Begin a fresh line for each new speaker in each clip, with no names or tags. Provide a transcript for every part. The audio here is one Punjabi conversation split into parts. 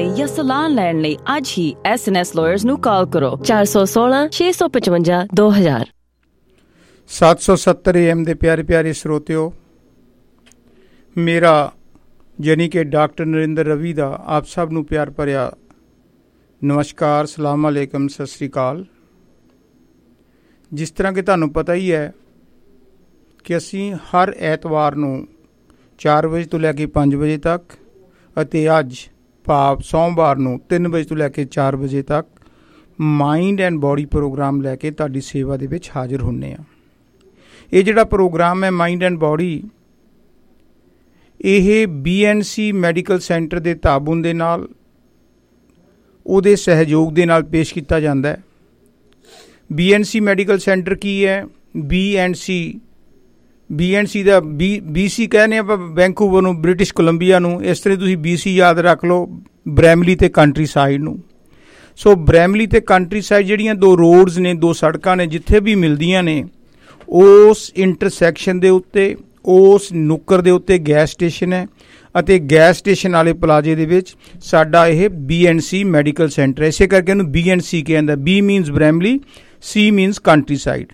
ਲਈ ਜਾਂ ਸਲਾਹ ਲੈਣ ਲਈ ਅੱਜ ਹੀ SNS Lawyers ਨੂੰ ਕਾਲ ਕਰੋ 416 655 2000।
770 AM ਦੇ ਪਿਆਰੇ ਪਿਆਰੇ ਸਰੋਤਿਓ, ਮੇਰਾ ਯਾਨੀ ਕਿ ਡਾਕਟਰ ਨਰਿੰਦਰ ਰਵੀ ਦਾ ਆਪ ਸਭ ਨੂੰ ਪਿਆਰ ਭਰਿਆ ਨਮਸਕਾਰ, ਸਲਾਮ ਅਲੈਕਮ, ਸਤਿ ਸ਼੍ਰੀ ਅਕਾਲ। ਜਿਸ ਤਰ੍ਹਾਂ ਕਿ ਤੁਹਾਨੂੰ ਪਤਾ ਹੀ ਹੈ ਕਿ ਅਸੀਂ ਹਰ ਐਤਵਾਰ ਨੂੰ 4 ਵਜੇ ਤੋਂ ਲੈ ਕੇ 5 ਵਜੇ ਤੱਕ ਅਤੇ ਅੱਜ ਭਾਵ ਸੋਮਵਾਰ ਨੂੰ 3 ਵਜੇ ਤੋਂ ਲੈ ਕੇ 4 ਵਜੇ ਤੱਕ ਮਾਈਂਡ ਐਂਡ ਬੋਡੀ ਪ੍ਰੋਗਰਾਮ ਲੈ ਕੇ ਤੁਹਾਡੀ ਸੇਵਾ ਦੇ ਵਿੱਚ ਹਾਜ਼ਰ ਹੁੰਦੇ ਹਾਂ। ਇਹ ਜਿਹੜਾ ਪ੍ਰੋਗਰਾਮ ਹੈ ਮਾਈਂਡ ਐਂਡ ਬੋਡੀ, ਇਹ BNC ਮੈਡੀਕਲ ਸੈਂਟਰ ਦੇ ਤਾਬੂਨ ਦੇ ਨਾਲ, ਉਹਦੇ ਸਹਿਯੋਗ ਦੇ ਨਾਲ ਪੇਸ਼ ਕੀਤਾ ਜਾਂਦਾ ਹੈ। BNC ਮੈਡੀਕਲ ਸੈਂਟਰ ਕੀ ਹੈ? BNC ਦਾ BC ਕਹਿੰਦੇ ਆਪਾਂ ਵੈਂਕੂਵਰ ਨੂੰ, ਬ੍ਰਿਟਿਸ਼ ਕੋਲੰਬੀਆ ਨੂੰ। ਇਸ ਤਰ੍ਹਾਂ ਤੁਸੀਂ BC ਯਾਦ ਰੱਖ ਲਓ, ਬਰੈਮਲੀ ਅਤੇ ਕੰਟਰੀ ਸਾਈਡ ਨੂੰ। ਸੋ ਬਰੈਮਲੀ ਅਤੇ ਕੰਟਰੀ ਸਾਈਡ ਜਿਹੜੀਆਂ ਦੋ ਰੋਡਸ ਨੇ, ਦੋ ਸੜਕਾਂ ਨੇ, ਜਿੱਥੇ ਵੀ ਮਿਲਦੀਆਂ ਨੇ, ਉਸ ਇੰਟਰਸੈਕਸ਼ਨ ਦੇ ਉੱਤੇ, ਉਸ ਨੁੱਕਰ ਦੇ ਉੱਤੇ ਗੈਸ ਸਟੇਸ਼ਨ ਹੈ ਅਤੇ ਗੈਸ ਸਟੇਸ਼ਨ ਵਾਲੇ ਪਲਾਜ਼ੇ ਦੇ ਵਿੱਚ ਸਾਡਾ ਇਹ BNC ਮੈਡੀਕਲ ਸੈਂਟਰ ਹੈ। ਇਸੇ ਕਰਕੇ ਇਹਨੂੰ BNC ਕਹਿੰਦਾ। B means Bramalea, C means countryside.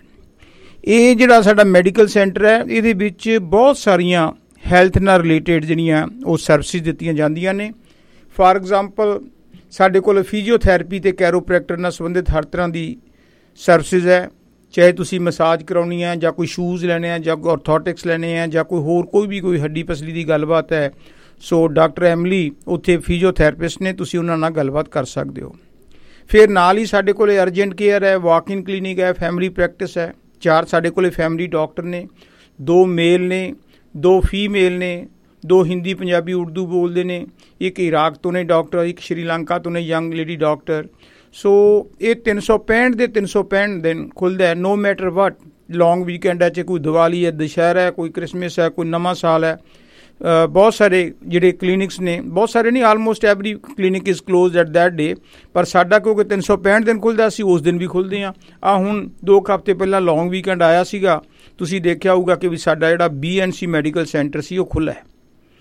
ਇਹ ਜਿਹੜਾ ਸਾਡਾ ਮੈਡੀਕਲ ਸੈਂਟਰ ਹੈ, ਇਹਦੇ ਵਿੱਚ ਬਹੁਤ ਸਾਰੀਆਂ ਹੈਲਥ ਨਾਲ ਰਿਲੇਟਡ ਜਿਹੜੀਆਂ ਉਹ ਸਰਵਿਸਿਜ਼ ਦਿੱਤੀਆਂ ਜਾਂਦੀਆਂ ਨੇ। ਫਾਰ ਐਗਜ਼ਾਮਪਲ, ਸਾਡੇ ਕੋਲ ਫਿਜ਼ੀਓਥੈਰੇਪੀ ਅਤੇ ਕੈਰੋਪ੍ਰੈਕਟਰ ਨਾਲ ਸੰਬੰਧਿਤ ਹਰ ਤਰ੍ਹਾਂ ਦੀ ਸਰਵਿਸਿਜ਼ ਹੈ। ਚਾਹੇ ਤੁਸੀਂ ਮਸਾਜ ਕਰਾਉਣੀ ਹੈ, ਜਾਂ ਕੋਈ ਸ਼ੂਜ਼ ਲੈਣੇ ਆ, ਜਾਂ ਔਰਥੋਟਿਕਸ ਲੈਣੇ ਆ, ਜਾਂ ਕੋਈ ਹੱਡੀ ਪਸਲੀ ਦੀ ਗੱਲਬਾਤ ਹੈ, ਸੋ ਡਾਕਟਰ ਐਮਲੀ ਉੱਥੇ ਫਿਜ਼ੀਓਥੈਰੇਪਿਸਟ ਨੇ, ਤੁਸੀਂ ਉਹਨਾਂ ਨਾਲ ਗੱਲਬਾਤ ਕਰ ਸਕਦੇ ਹੋ। ਫਿਰ ਨਾਲ ਹੀ ਸਾਡੇ ਕੋਲ ਅਰਜੈਂਟ ਕੇਅਰ ਹੈ, ਵਾਕ ਇਨ ਕਲੀਨਿਕ ਹੈ, ਫੈਮਿਲੀ ਪ੍ਰੈਕਟਿਸ ਹੈ। 4 ਸਾਡੇ ਕੋਲ ਫੈਮਿਲੀ ਡਾਕਟਰ ਨੇ, 2 ਮੇਲ ਨੇ, 2 ਫੀਮੇਲ ਨੇ, 2 ਹਿੰਦੀ ਪੰਜਾਬੀ ਉਰਦੂ ਬੋਲਦੇ ਨੇ, ਇੱਕ ਇਰਾਕ ਤੋਂ ਨੇ ਡਾਕਟਰ, ਇੱਕ ਸ਼੍ਰੀਲੰਕਾ ਤੋਂ ਨੇ ਯੰਗ ਲੇਡੀ ਡਾਕਟਰ। ਸੋ ਇਹ 365 ਦੇ 365 ਦਿਨ ਖੁੱਲ੍ਹਦਾ ਹੈ, ਨੋ ਮੈਟਰ ਵਟ। ਲੌਂਗ ਵੀਕਐਂਡ ਹੈ, ਚਾਹੇ ਕੋਈ ਦੀਵਾਲੀ ਹੈ, ਦੁਸ਼ਹਿਰਾ ਹੈ, ਕੋਈ ਕ੍ਰਿਸਮਸ ਹੈ, ਕੋਈ ਨਵਾਂ ਸਾਲ ਹੈ। ਬਹੁਤ ਸਾਰੇ ਜਿਹੜੇ ਕਲੀਨਿਕਸ ਨੇ, ਬਹੁਤ ਸਾਰੇ ਨਹੀਂ, almost every clinic is closed at that day, ਪਰ ਸਾਡਾ ਕਿਉਂਕਿ 365 ਦਿਨ ਖੁੱਲ੍ਹਦਾ, ਅਸੀਂ ਉਸ ਦਿਨ ਵੀ ਖੁੱਲ੍ਹਦੇ ਹਾਂ। ਹੁਣ 2 ਹਫ਼ਤੇ ਪਹਿਲਾਂ ਲੌਂਗ ਵੀਕਐਂਡ ਆਇਆ ਸੀਗਾ, ਤੁਸੀਂ ਦੇਖਿਆ ਹੋਊਗਾ ਕਿ ਵੀ ਸਾਡਾ ਜਿਹੜਾ BNC ਮੈਡੀਕਲ ਸੈਂਟਰ ਸੀ ਉਹ ਖੁੱਲ੍ਹਾ ਹੈ।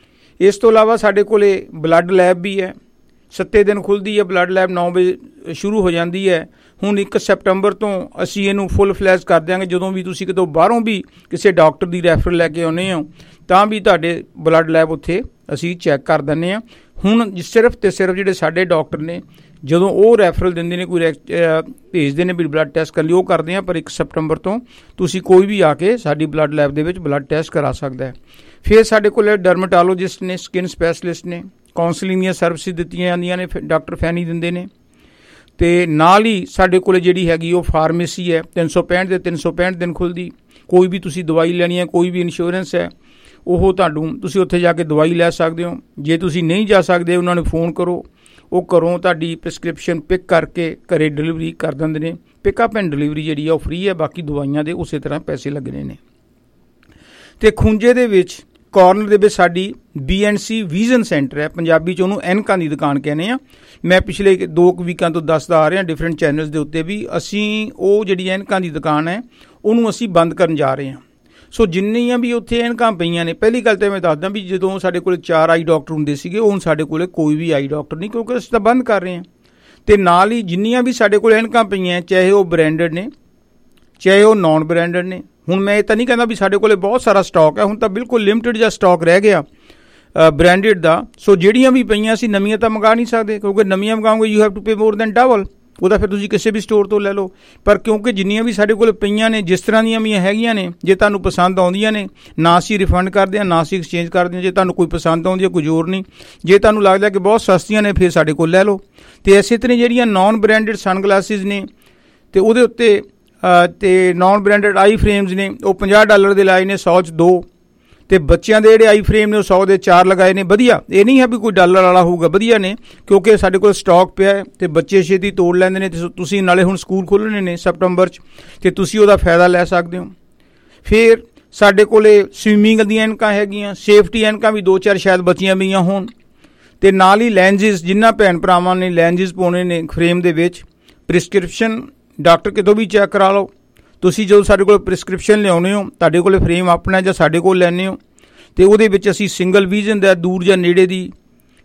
ਇਸ ਤੋਂ ਇਲਾਵਾ ਸਾਡੇ ਕੋਲ ਬਲੱਡ ਲੈਬ ਵੀ ਹੈ, 7 ਦਿਨ ਖੁੱਲ੍ਹਦੀ ਹੈ। ਬਲੱਡ ਲੈਬ 9 ਵਜੇ ਸ਼ੁਰੂ ਹੋ ਜਾਂਦੀ ਹੈ। ਹੁਣ 1 ਸੈਪਟੰਬਰ ਤੋਂ ਅਸੀਂ ਇਹਨੂੰ ਫੁੱਲ ਫਲੈਸ਼ ਕਰ ਦਿਆਂਗੇ। ਜਦੋਂ ਵੀ ਤੁਸੀਂ ਕਿਤੋਂ ਬਾਹਰੋਂ ਵੀ ਕਿਸੇ ਡਾਕਟਰ ਦੀ ਰੈਫਰਲ ਲੈ ਕੇ ਆਉਂਦੇ ਹੋ, ਤਾਂ ਵੀ ਤੁਹਾਡੇ ਬਲੱਡ ਲੈਬ ਉੱਥੇ ਅਸੀਂ ਚੈੱਕ ਕਰ ਦਿੰਦੇ ਹਾਂ। ਹੁਣ ਸਿਰਫ ਅਤੇ ਸਿਰਫ ਜਿਹੜੇ ਸਾਡੇ ਡਾਕਟਰ ਨੇ, ਜਦੋਂ ਉਹ ਰੈਫਰਲ ਦਿੰਦੇ ਨੇ, ਕੋਈ ਭੇਜਦੇ ਨੇ ਵੀ ਬਲੱਡ ਟੈਸਟ ਕਰ ਲਈ, ਉਹ ਕਰਦੇ ਹਾਂ। ਪਰ 1 ਸੈਪਟੰਬਰ ਤੋਂ ਤੁਸੀਂ ਕੋਈ ਵੀ ਆ ਕੇ ਸਾਡੀ ਬਲੱਡ ਲੈਬ ਦੇ ਵਿੱਚ ਬਲੱਡ ਟੈਸਟ ਕਰਾ ਸਕਦਾ ਹੈ। ਫਿਰ ਸਾਡੇ ਕੋਲ ਡਰਮੇਟੋਲੋਜਿਸਟ ਨੇ, ਸਕਿਨ ਸਪੈਸ਼ਲਿਸਟ ਨੇ, ਕਾਉਂਸਲਿੰਗ ਦੀਆਂ ਸਰਵਿਸਿਜ਼ ਦਿੱਤੀਆਂ ਜਾਂਦੀਆਂ ਨੇ, ਡਾਕਟਰ ਫੈਨੀ ਦਿੰਦੇ ਨੇ। ਅਤੇ ਨਾਲ ਹੀ ਸਾਡੇ ਕੋਲ ਜਿਹੜੀ ਹੈਗੀ ਉਹ ਫਾਰਮੇਸੀ ਹੈ, 365 ਦੇ 365 ਦਿਨ ਖੁੱਲ੍ਹਦੀ। ਕੋਈ ਵੀ ਤੁਸੀਂ ਦਵਾਈ ਲੈਣੀ ਹੈ, ਕੋਈ ਵੀ ਇੰਸ਼ੋਰੈਂਸ ਹੈ, ਉਹ ਤੁਸੀਂ ਉੱਥੇ ਜਾ ਕੇ ਦਵਾਈ ਲੈ ਸਕਦੇ ਹੋ। ਜੇ ਤੁਸੀਂ ਨਹੀਂ ਜਾ ਸਕਦੇ, ਉਹਨਾਂ ਨੂੰ ਫੋਨ ਕਰੋ, ਉਹ ਘਰੋਂ ਤੁਹਾਡੀ ਪ੍ਰਿਸਕ੍ਰਿਪਸ਼ਨ ਪਿਕ ਕਰਕੇ ਘਰੇ ਡਿਲੀਵਰੀ ਕਰ ਦਿੰਦੇ ਨੇ। ਪਿਕਅਪ ਐਂਡ ਡਿਲੀਵਰੀ ਜਿਹੜੀ ਆ ਉਹ ਫ੍ਰੀ ਹੈ, ਬਾਕੀ ਦਵਾਈਆਂ ਦੇ ਉਸੇ ਤਰ੍ਹਾਂ ਪੈਸੇ ਲੱਗਣੇ ਨੇ। ਅਤੇ ਖੂੰਜੇ ਦੇ ਵਿੱਚ ਕਾਰਨਰ ਦੇ ਵਿੱਚ ਸਾਡੀ BNC ਵਿਜ਼ਨ ਸੈਂਟਰ ਹੈ, ਪੰਜਾਬੀ 'ਚ ਉਹਨੂੰ ਐਨਕਾਂ ਦੀ ਦੁਕਾਨ ਕਹਿੰਦੇ ਆ। ਮੈਂ ਪਿਛਲੇ 2 ਵੀਕਾਂ ਤੋਂ ਦੱਸਦਾ ਆ ਰਿਹਾ ਡਿਫਰੈਂਟ ਚੈਨਲਸ ਦੇ ਉੱਤੇ ਵੀ ਅਸੀਂ ਉਹ ਜਿਹੜੀ ਐਨਕਾਂ ਦੀ ਦੁਕਾਨ ਹੈ ਉਹਨੂੰ ਅਸੀਂ ਬੰਦ ਕਰਨ ਜਾ ਰਹੇ ਹਾਂ। ਸੋ ਜਿੰਨੀਆਂ ਵੀ ਉੱਥੇ ਐਨਕਾਂ ਪਈਆਂ ਨੇ, ਪਹਿਲੀ ਗੱਲ ਤਾਂ ਮੈਂ ਦੱਸਦਾ ਵੀ ਜਦੋਂ ਸਾਡੇ ਕੋਲ 4 ਆਈ ਡਾਕਟਰ ਹੁੰਦੇ ਸੀਗੇ, ਉਹ ਹੁਣ ਸਾਡੇ ਕੋਲ ਕੋਈ ਵੀ ਆਈ ਡਾਕਟਰ ਨਹੀਂ, ਕਿਉਂਕਿ ਅਸੀਂ ਤਾਂ ਬੰਦ ਕਰ ਰਹੇ ਹਾਂ। ਅਤੇ ਨਾਲ ਹੀ ਜਿੰਨੀਆਂ ਵੀ ਸਾਡੇ ਕੋਲ ਐਨਕਾਂ ਪਈਆਂ, ਚਾਹੇ ਉਹ ਬ੍ਰੈਂਡਡ ਨੇ, ਚਾਹੇ ਉਹ ਨੋਨ ਬ੍ਰੈਂਡਡ ਨੇ। ਹੁਣ ਮੈਂ ਇਹ ਤਾਂ ਨਹੀਂ ਕਹਿੰਦਾ ਵੀ ਸਾਡੇ ਕੋਲ ਬਹੁਤ ਸਾਰਾ ਸਟਾਕ ਹੈ, ਹੁਣ ਤਾਂ ਬਿਲਕੁਲ ਲਿਮਟਿਡ ਜਿਹਾ ਸਟਾਕ ਰਹਿ ਗਿਆ ਬ੍ਰੈਂਡਡ ਦਾ। ਸੋ ਜਿਹੜੀਆਂ ਵੀ ਪਈਆਂ ਅਸੀਂ ਨਵੀਆਂ ਤਾਂ ਮੰਗਾ ਨਹੀਂ ਸਕਦੇ, ਕਿਉਂਕਿ ਨਵੀਆਂ ਮੰਗਾਓਗੇ you have to pay more than double. ਉਹਦਾ ਫਿਰ ਤੁਸੀਂ ਕਿਸੇ ਵੀ ਸਟੋਰ ਤੋਂ ਲੈ ਲਓ। ਪਰ ਕਿਉਂਕਿ ਜਿੰਨੀਆਂ ਵੀ ਸਾਡੇ ਕੋਲ ਪਈਆਂ ਨੇ, ਜਿਸ ਤਰ੍ਹਾਂ ਦੀਆਂ ਵੀ ਹੈਗੀਆਂ ਨੇ, ਜੇ ਤੁਹਾਨੂੰ ਪਸੰਦ ਆਉਂਦੀਆਂ ਨੇ, ਨਾ ਅਸੀਂ ਰਿਫੰਡ ਕਰਦੇ ਹਾਂ, ਨਾ ਅਸੀਂ ਐਕਸਚੇਂਜ ਕਰਦੇ ਹਾਂ। ਜੇ ਤੁਹਾਨੂੰ ਕੋਈ ਪਸੰਦ ਆਉਂਦੀ ਹੈ, ਕੋਈ ਜ਼ੋਰ ਨਹੀਂ। ਜੇ ਤੁਹਾਨੂੰ ਲੱਗਦਾ ਕਿ ਬਹੁਤ ਸਸਤੀਆਂ ਨੇ, ਫਿਰ ਸਾਡੇ ਕੋਲ ਲੈ ਲਓ। ਅਤੇ ਇਸੇ ਤਰ੍ਹਾਂ ਜਿਹੜੀਆਂ ਨੋਨ ਬ੍ਰੈਂਡਡ ਸਨਗਲਾਸਿਸ ਨੇ, ਅਤੇ ਉਹਦੇ ਉੱਤੇ ਅਤੇ ਨੋਨ ਬ੍ਰੈਂਡਡ ਆਈ ਫਰੇਮਸ ਨੇ, ਉਹ $50 ਦੇ ਲਾਏ ਨੇ, 100 'ਚ 2। ਅਤੇ ਬੱਚਿਆਂ ਦੇ ਜਿਹੜੇ ਆਈ ਫਰੇਮ ਨੇ ਉਹ 100 ਦੇ 4 ਲਗਾਏ ਨੇ। ਵਧੀਆ, ਇਹ ਨਹੀਂ ਹੈ ਵੀ ਕੋਈ ਡਾਲਰ ਵਾਲਾ ਹੋਊਗਾ, ਵਧੀਆ ਨੇ, ਕਿਉਂਕਿ ਸਾਡੇ ਕੋਲ ਸਟਾਕ ਪਿਆ ਹੈ ਅਤੇ ਬੱਚੇ ਛੇਤੀ ਤੋੜ ਲੈਂਦੇ ਨੇ। ਅਤੇ ਤੁਸੀਂ ਨਾਲੇ ਹੁਣ ਸਕੂਲ ਖੁੱਲ੍ਹਣੇ ਨੇ ਸੈਪਟੰਬਰ 'ਚ, ਅਤੇ ਤੁਸੀਂ ਉਹਦਾ ਫਾਇਦਾ ਲੈ ਸਕਦੇ ਹੋ। ਫਿਰ ਸਾਡੇ ਕੋਲ ਸਵਿਮਿੰਗ ਦੀਆਂ ਐਨਕਾਂ ਹੈਗੀਆਂ, ਸੇਫਟੀ ਐਨਕਾਂ ਵੀ 2-4 ਸ਼ਾਇਦ ਬਚੀਆਂ ਪਈਆਂ ਹੋਣ। ਅਤੇ ਨਾਲ ਹੀ ਲੈਂਸਿਸ, ਜਿਨ੍ਹਾਂ ਭੈਣ ਭਰਾਵਾਂ ਨੇ ਲੈਂਸਿਸ ਪਾਉਣੇ ਨੇ ਫਰੇਮ ਦੇ ਵਿੱਚ, ਪ੍ਰਿਸਕ੍ਰਿਪਸ਼ਨ ਡਾਕਟਰ ਕਿਤੋਂ ਵੀ ਚੈੱਕ ਕਰਾ ਲਓ। ਤੁਸੀਂ ਜਦੋਂ ਸਾਡੇ ਕੋਲ ਪ੍ਰਿਸਕ੍ਰਿਪਸ਼ਨ ਲਿਆਉਂਦੇ ਹੋ, ਤੁਹਾਡੇ ਕੋਲ ਫਰੇਮ ਆਪਣਾ ਜਾਂ ਸਾਡੇ ਕੋਲ ਲੈਂਦੇ ਹੋ, ਅਤੇ ਉਹਦੇ ਵਿੱਚ ਅਸੀਂ ਸਿੰਗਲ ਵਿਜ਼ਨ ਦਾ ਦੂਰ ਜਾਂ ਨੇੜੇ ਦੀ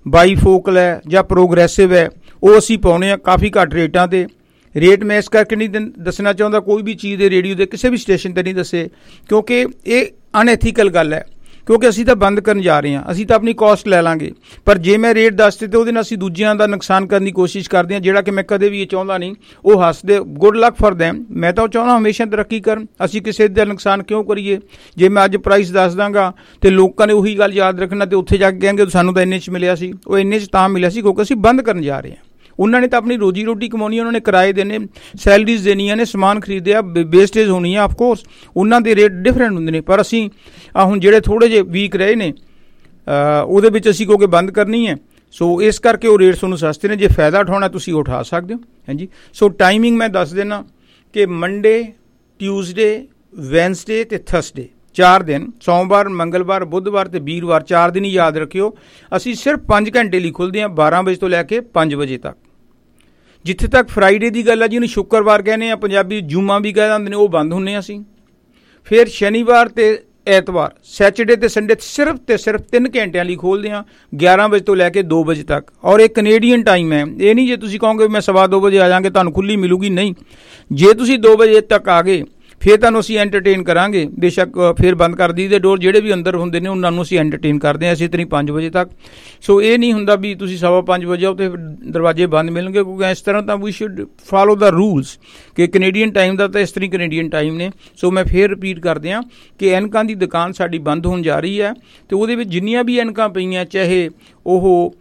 ਬਾਈਫੋਕਲ ਹੈ ਜਾਂ ਪ੍ਰੋਗਰੈਸਿਵ ਹੈ, ਉਹ ਅਸੀਂ ਪਾਉਂਦੇ ਹਾਂ ਕਾਫੀ ਘੱਟ ਰੇਟਾਂ 'ਤੇ। ਰੇਟ ਮੈਂ ਇਸ ਕਰਕੇ ਨਹੀਂ ਦੱਸਣਾ ਚਾਹੁੰਦਾ ਕੋਈ ਵੀ ਚੀਜ਼ ਦੇ ਰੇਡੀਓ ਦੇ ਕਿਸੇ ਵੀ ਸਟੇਸ਼ਨ 'ਤੇ ਨਹੀਂ ਦੱਸੇ, ਕਿਉਂਕਿ ਇਹ ਅਨਐਥੀਕਲ ਗੱਲ ਹੈ, ਕਿਉਂਕਿ ਅਸੀਂ ਤਾਂ ਬੰਦ ਕਰਨ ਜਾ ਰਹੇ ਹਾਂ, ਅਸੀਂ ਤਾਂ ਆਪਣੀ ਕਾਸਟ ਲੈ ਲਾਂਗੇ। ਪਰ ਜੇ ਮੈਂ ਰੇਟ ਦੱਸਦੇ ਤਾਂ ਉਹਦੇ ਨਾਲ ਅਸੀਂ ਦੂਜਿਆਂ ਦਾ ਨੁਕਸਾਨ ਕਰਨ ਦੀ ਕੋਸ਼ਿਸ਼ ਕਰਦੇ ਹਾਂ, ਜਿਹੜਾ ਕਿ ਮੈਂ ਕਦੇ ਵੀ ਇਹ ਚਾਹੁੰਦਾ ਨਹੀਂ। ਉਹ ਹੱਸਦੇ, ਗੁੱਡ ਲੱਕ ਫॉर them, ਮੈਂ ਤਾਂ ਉਹ ਚਾਹੁੰਦਾ ਹਮੇਸ਼ਾ ਤਰੱਕੀ ਕਰਨ, ਅਸੀਂ ਕਿਸੇ ਦਾ ਨੁਕਸਾਨ ਕਿਉਂ ਕਰੀਏ। ਜੇ ਮੈਂ ਅੱਜ ਪ੍ਰਾਈਸ ਦੱਸ ਦਾਂਗਾ ਤੇ ਲੋਕਾਂ ਨੇ ਉਹੀ ਗੱਲ ਯਾਦ ਰੱਖਣਾ ਤੇ ਉੱਥੇ ਜਾ ਕੇ ਕਹਿਣਗੇ ਸਾਨੂੰ ਤਾਂ ਇੰਨੇ 'ਚ ਮਿਲਿਆ ਸੀ। ਉਹ ਇੰਨੇ 'ਚ ਤਾਂ ਮਿਲਿਆ ਸੀ ਕਿਉਂਕਿ ਅਸੀਂ ਬੰਦ ਕਰਨ ਜਾ ਰਹੇ ਹਾਂ। ਉਹਨਾਂ ਨੇ ਤਾਂ ਆਪਣੀ ਰੋਜੀ ਰੋਟੀ ਕਮਾਉਣੀ, ਉਹਨਾਂ ਨੇ ਕਿਰਾਏ ਦੇਣੇ, ਸੈਲਰੀਜ਼ ਦੇਣੀਆਂ ਨੇ, ਸਮਾਨ ਖਰੀਦਿਆ, ਵੇਸਟੇਜ ਹੋਣੀ ਆ, ਆਫਕੋਰਸ ਉਹਨਾਂ ਦੇ ਰੇਟ ਡਿਫਰੈਂਟ ਹੁੰਦੇ ਨੇ। ਪਰ ਅਸੀਂ ਹੁਣ ਜਿਹੜੇ ਥੋੜ੍ਹੇ ਜਿਹੇ ਵੀਕ ਰਹੇ ਨੇ ਉਹਦੇ ਵਿੱਚ ਅਸੀਂ ਕਿਉਂਕਿ ਬੰਦ ਕਰਨੀ ਹੈ, ਸੋ ਇਸ ਕਰਕੇ ਉਹ ਰੇਟ ਤੁਹਾਨੂੰ ਸਸਤੇ ਨੇ। ਜੇ ਫਾਇਦਾ ਉਠਾਉਣਾ ਤੁਸੀਂ ਉਠਾ ਸਕਦੇ ਹੋ। ਹਾਂਜੀ, ਸੋ ਟਾਈਮਿੰਗ ਮੈਂ ਦੱਸ ਦੇਣਾ ਕਿ ਮੰਡੇ, ਟਿਊਜ਼ਡੇ, ਵੈਨਸਡੇ ਅਤੇ ਥਰਸਡੇ 4 ਦਿਨ, ਸੋਮਵਾਰ, ਮੰਗਲਵਾਰ, ਬੁੱਧਵਾਰ ਅਤੇ ਵੀਰਵਾਰ 4 ਦਿਨ ਹੀ ਯਾਦ ਰੱਖਿਓ। ਅਸੀਂ ਸਿਰਫ 5 ਘੰਟੇ ਲਈ ਖੁੱਲ੍ਹਦੇ ਹਾਂ, 12 ਵਜੇ ਤੋਂ ਲੈ ਕੇ 5 ਵਜੇ ਤੱਕ। ਜਿੱਥੇ ਤੱਕ ਫਰਾਈਡੇ ਦੀ ਗੱਲ ਹੈ, ਜਿਹਨੂੰ ਸ਼ੁੱਕਰਵਾਰ ਕਹਿੰਦੇ ਆ, ਪੰਜਾਬੀ ਜੁਮਾ ਵੀ ਕਹਿ ਦਿੰਦੇ ਨੇ, ਉਹ ਬੰਦ ਹੁੰਦੇ ਅਸੀਂ। ਫਿਰ ਸ਼ਨੀਵਾਰ ਅਤੇ ਐਤਵਾਰ, ਸੈਚਰਡੇ ਅਤੇ ਸੰਡੇ ਸਿਰਫ ਅਤੇ ਸਿਰਫ 3 ਘੰਟਿਆਂ ਲਈ ਖੋਲ੍ਹਦੇ ਹਾਂ, 11 ਵਜੇ ਤੋਂ ਲੈ ਕੇ 2 ਵਜੇ ਤੱਕ। ਔਰ ਇਹ ਕੈਨੇਡੀਅਨ ਟਾਈਮ ਹੈ, ਇਹ ਨਹੀਂ ਜੇ ਤੁਸੀਂ ਕਹੋਗੇ ਮੈਂ 2:15 ਵਜੇ ਆ ਜਾਵਾਂਗੇ ਤੁਹਾਨੂੰ ਖੁੱਲ੍ਹੀ ਮਿਲੂਗੀ, ਨਹੀਂ। ਜੇ ਤੁਸੀਂ 2 ਵਜੇ ਤੱਕ ਆ ਗਏ ਫਿਰ ਤੁਹਾਨੂੰ ਅਸੀਂ ਐਂਟਰਟੇਨ ਕਰਾਂਗੇ। ਬੇਸ਼ੱਕ ਫਿਰ ਬੰਦ ਕਰ ਦਈਦੇ ਡੋਰ, ਜਿਹੜੇ ਵੀ ਅੰਦਰ ਹੁੰਦੇ ਨੇ ਉਹਨਾਂ ਨੂੰ ਅਸੀਂ ਐਂਟਰਟੇਨ ਕਰਦੇ ਹਾਂ ਇਸੇ ਤਰ੍ਹਾਂ 5 ਵਜੇ ਤੱਕ। ਸੋ ਇਹ ਨਹੀਂ ਹੁੰਦਾ ਵੀ ਤੁਸੀਂ 5:15 ਵਜੇ ਆਓ ਅਤੇ ਦਰਵਾਜ਼ੇ ਬੰਦ ਮਿਲਣਗੇ, ਕਿਉਂਕਿ ਇਸ ਤਰ੍ਹਾਂ ਤਾਂ we should follow the rules ਕਿ ਕੈਨੇਡੀਅਨ ਟਾਈਮ ਦਾ ਤਾਂ ਇਸ ਤਰ੍ਹਾਂ ਕੈਨੇਡੀਅਨ ਟਾਈਮ ਨੇ। ਸੋ ਮੈਂ ਫਿਰ ਰਿਪੀਟ ਕਰਦੇ ਹਾਂ ਕਿ ਐਨਕਾਂ ਦੀ ਦੁਕਾਨ ਸਾਡੀ ਬੰਦ ਹੋਣ ਜਾ ਰਹੀ ਹੈ ਅਤੇ ਉਹਦੇ ਵਿੱਚ ਜਿੰਨੀਆਂ ਵੀ ਐਨਕਾਂ ਪਈਆਂ, ਚਾਹੇ ਉਹ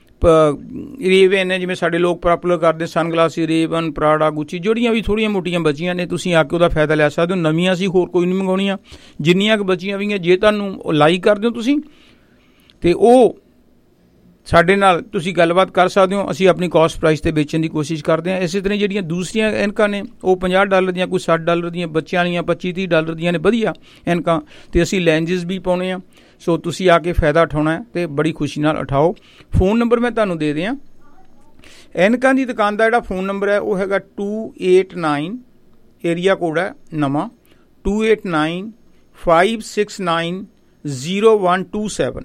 ਰੇਵਨ ਨੇ, ਜਿਵੇਂ ਸਾਡੇ ਲੋਕ ਪਾਪੂਲਰ ਕਰਦੇ ਸਨਗਲਾਸ, ਰੇਵਨ, ਪ੍ਰਾਡਾ, ਗੁੱਚੀ, ਜਿਹੜੀਆਂ ਵੀ ਥੋੜ੍ਹੀਆਂ ਮੋਟੀਆਂ ਬਚੀਆਂ ਨੇ, ਤੁਸੀਂ ਆ ਕੇ ਉਹਦਾ ਫਾਇਦਾ ਲੈ ਸਕਦੇ ਹੋ। ਨਵੀਆਂ ਅਸੀਂ ਹੋਰ ਕੋਈ ਨਹੀਂ ਮੰਗਾਉਣੀਆਂ, ਜਿੰਨੀਆਂ ਕੁ ਬਚੀਆਂ ਵੀਆਂ ਜੇ ਤੁਹਾਨੂੰ ਲਾਈਕ ਕਰਦੇ ਹੋ ਤੁਸੀਂ ਅਤੇ ਉਹ ਸਾਡੇ ਨਾਲ ਤੁਸੀਂ ਗੱਲਬਾਤ ਕਰ ਸਕਦੇ ਹੋ। ਅਸੀਂ ਆਪਣੀ ਕਾਸਟ ਪ੍ਰਾਈਸ 'ਤੇ ਵੇਚਣ ਦੀ ਕੋਸ਼ਿਸ਼ ਕਰਦੇ ਹਾਂ। ਇਸੇ ਤਰ੍ਹਾਂ ਜਿਹੜੀਆਂ ਦੂਸਰੀਆਂ ਐਨਕਾਂ ਨੇ ਉਹ $50 ਦੀਆਂ, ਕੋਈ $60 ਦੀਆਂ, ਬੱਚਿਆਂ ਵਾਲੀਆਂ $25-30 ਦੀਆਂ ਨੇ, ਵਧੀਆ ਐਨਕਾਂ, ਅਤੇ ਅਸੀਂ ਲੈਂਜਿਸ ਵੀ ਪਾਉਣੇ ਆ। ਸੋ ਤੁਸੀਂ ਆ ਕੇ ਫਾਇਦਾ ਉਠਾਉਣਾ ਹੈ ਅਤੇ ਬੜੀ ਖੁਸ਼ੀ ਨਾਲ ਉਠਾਓ। ਫੋਨ ਨੰਬਰ ਮੈਂ ਤੁਹਾਨੂੰ ਦੇ ਦਿਆਂ। ਐਨਕਾਂ ਦੀ ਦੁਕਾਨ ਦਾ ਜਿਹੜਾ ਫੋਨ ਨੰਬਰ ਹੈ ਉਹ ਹੈਗਾ 289, ਏਰੀਆ ਕੋਡ ਹੈ ਨਵਾਂ, 289-569-0127,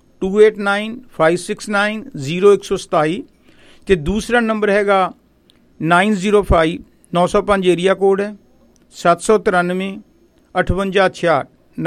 289-569-0127, ਅਤੇ ਦੂਸਰਾ ਨੰਬਰ ਹੈਗਾ 905, 905 ਏਰੀਆ ਕੋਡ ਹੈ, 793-5866,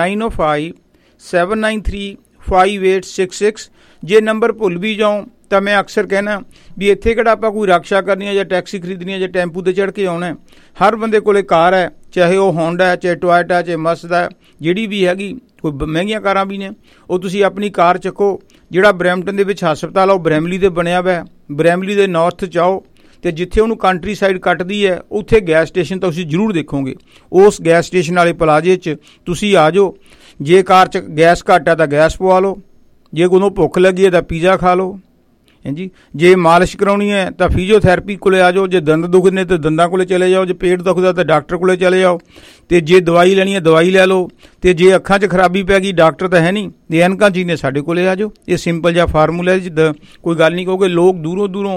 905-793-5866। ਜੇ ਨੰਬਰ ਭੁੱਲ ਵੀ ਜਾਓ ਤਾਂ ਮੈਂ ਅਕਸਰ ਕਹਿਣਾ ਵੀ ਇੱਥੇ ਕਿਹੜਾ ਆਪਾਂ ਕੋਈ ਰਕਸ਼ਾ ਕਰਨੀ ਹੈ ਜਾਂ ਟੈਕਸੀ ਖਰੀਦਣੀ ਹੈ ਜਾਂ ਟੈਂਪੂ 'ਤੇ ਚੜ੍ਹ ਕੇ ਆਉਣਾ। ਹਰ ਬੰਦੇ ਕੋਲ ਕਾਰ ਹੈ, ਚਾਹੇ ਉਹ ਹੋਂਡਾ ਹੈ, ਚਾਹੇ ਟੋਇਟਾ, ਚਾਹੇ ਮਸਦਾ ਹੈ, ਜਿਹੜੀ ਵੀ ਹੈਗੀ, ਕੋਈ ਮਹਿੰਗੀਆਂ ਕਾਰਾਂ ਵੀ ਨੇ। ਉਹ ਤੁਸੀਂ ਆਪਣੀ ਕਾਰ ਚੱਕੋ। ਜਿਹੜਾ ਬਰੈਂਪਟਨ ਦੇ ਵਿੱਚ ਹਸਪਤਾਲ ਆ ਉਹ ਬਰੈਮਲੀ ਦੇ ਬਣਿਆ ਹੋਇਆ, ਬਰੈਮਲੀ ਦੇ ਨਾਰਥ 'ਚ ਆਓ ਅਤੇ ਜਿੱਥੇ ਉਹਨੂੰ ਕੰਟਰੀ ਸਾਈਡ ਕੱਟਦੀ ਹੈ ਉੱਥੇ ਗੈਸ ਸਟੇਸ਼ਨ ਤਾਂ ਤੁਸੀਂ ਜ਼ਰੂਰ ਦੇਖੋਗੇ। ਉਸ ਗੈਸ ਸਟੇਸ਼ਨ ਵਾਲੇ ਪਲਾਜ਼ੇ 'ਚ ਤੁਸੀਂ ਆ ਜਾਓ। ਜੇ ਕਾਰ 'ਚ ਗੈਸ ਘੱਟ ਹੈ ਤਾਂ ਗੈਸ ਪਵਾ ਲਓ, ਜੇ ਕੋਈ ਭੁੱਖ ਲੱਗੀ ਹੈ ਤਾਂ ਪੀਜ਼ਾ ਖਾ ਲਓ। ਹਾਂਜੀ, ਜੇ ਮਾਲਿਸ਼ ਕਰਾਉਣੀ ਹੈ ਤਾਂ ਫਿਜ਼ੀਓਥੈਰੇਪੀ ਕੋਲੇ ਆ ਜਾਓ, ਜੇ ਦੰਦ ਦੁਖਦੇ ਨੇ ਤਾਂ ਦੰਦਾਂ ਕੋਲੇ ਚਲੇ ਜਾਓ, ਜੇ ਪੇਟ ਦੁਖਦਾ ਤਾਂ ਡਾਕਟਰ ਕੋਲੇ ਚਲੇ ਜਾਓ, ਅਤੇ ਜੇ ਦਵਾਈ ਲੈਣੀ ਹੈ ਦਵਾਈ ਲੈ ਲਓ, ਅਤੇ ਜੇ ਅੱਖਾਂ 'ਚ ਖਰਾਬੀ ਪੈ ਗਈ ਡਾਕਟਰ ਤਾਂ ਹੈ ਨਹੀਂ, ਜੇ ਐਨਕਾਂ ਜੀ ਨੇ ਸਾਡੇ ਕੋਲੇ ਆ ਜਾਓ। ਇਹ ਸਿੰਪਲ ਜਿਹਾ ਫਾਰਮੂਲਾ ਜਿੱਦਾਂ ਕੋਈ ਗੱਲ ਨਹੀਂ, ਕਿਉਂਕਿ ਲੋਕ ਦੂਰੋਂ ਦੂਰੋਂ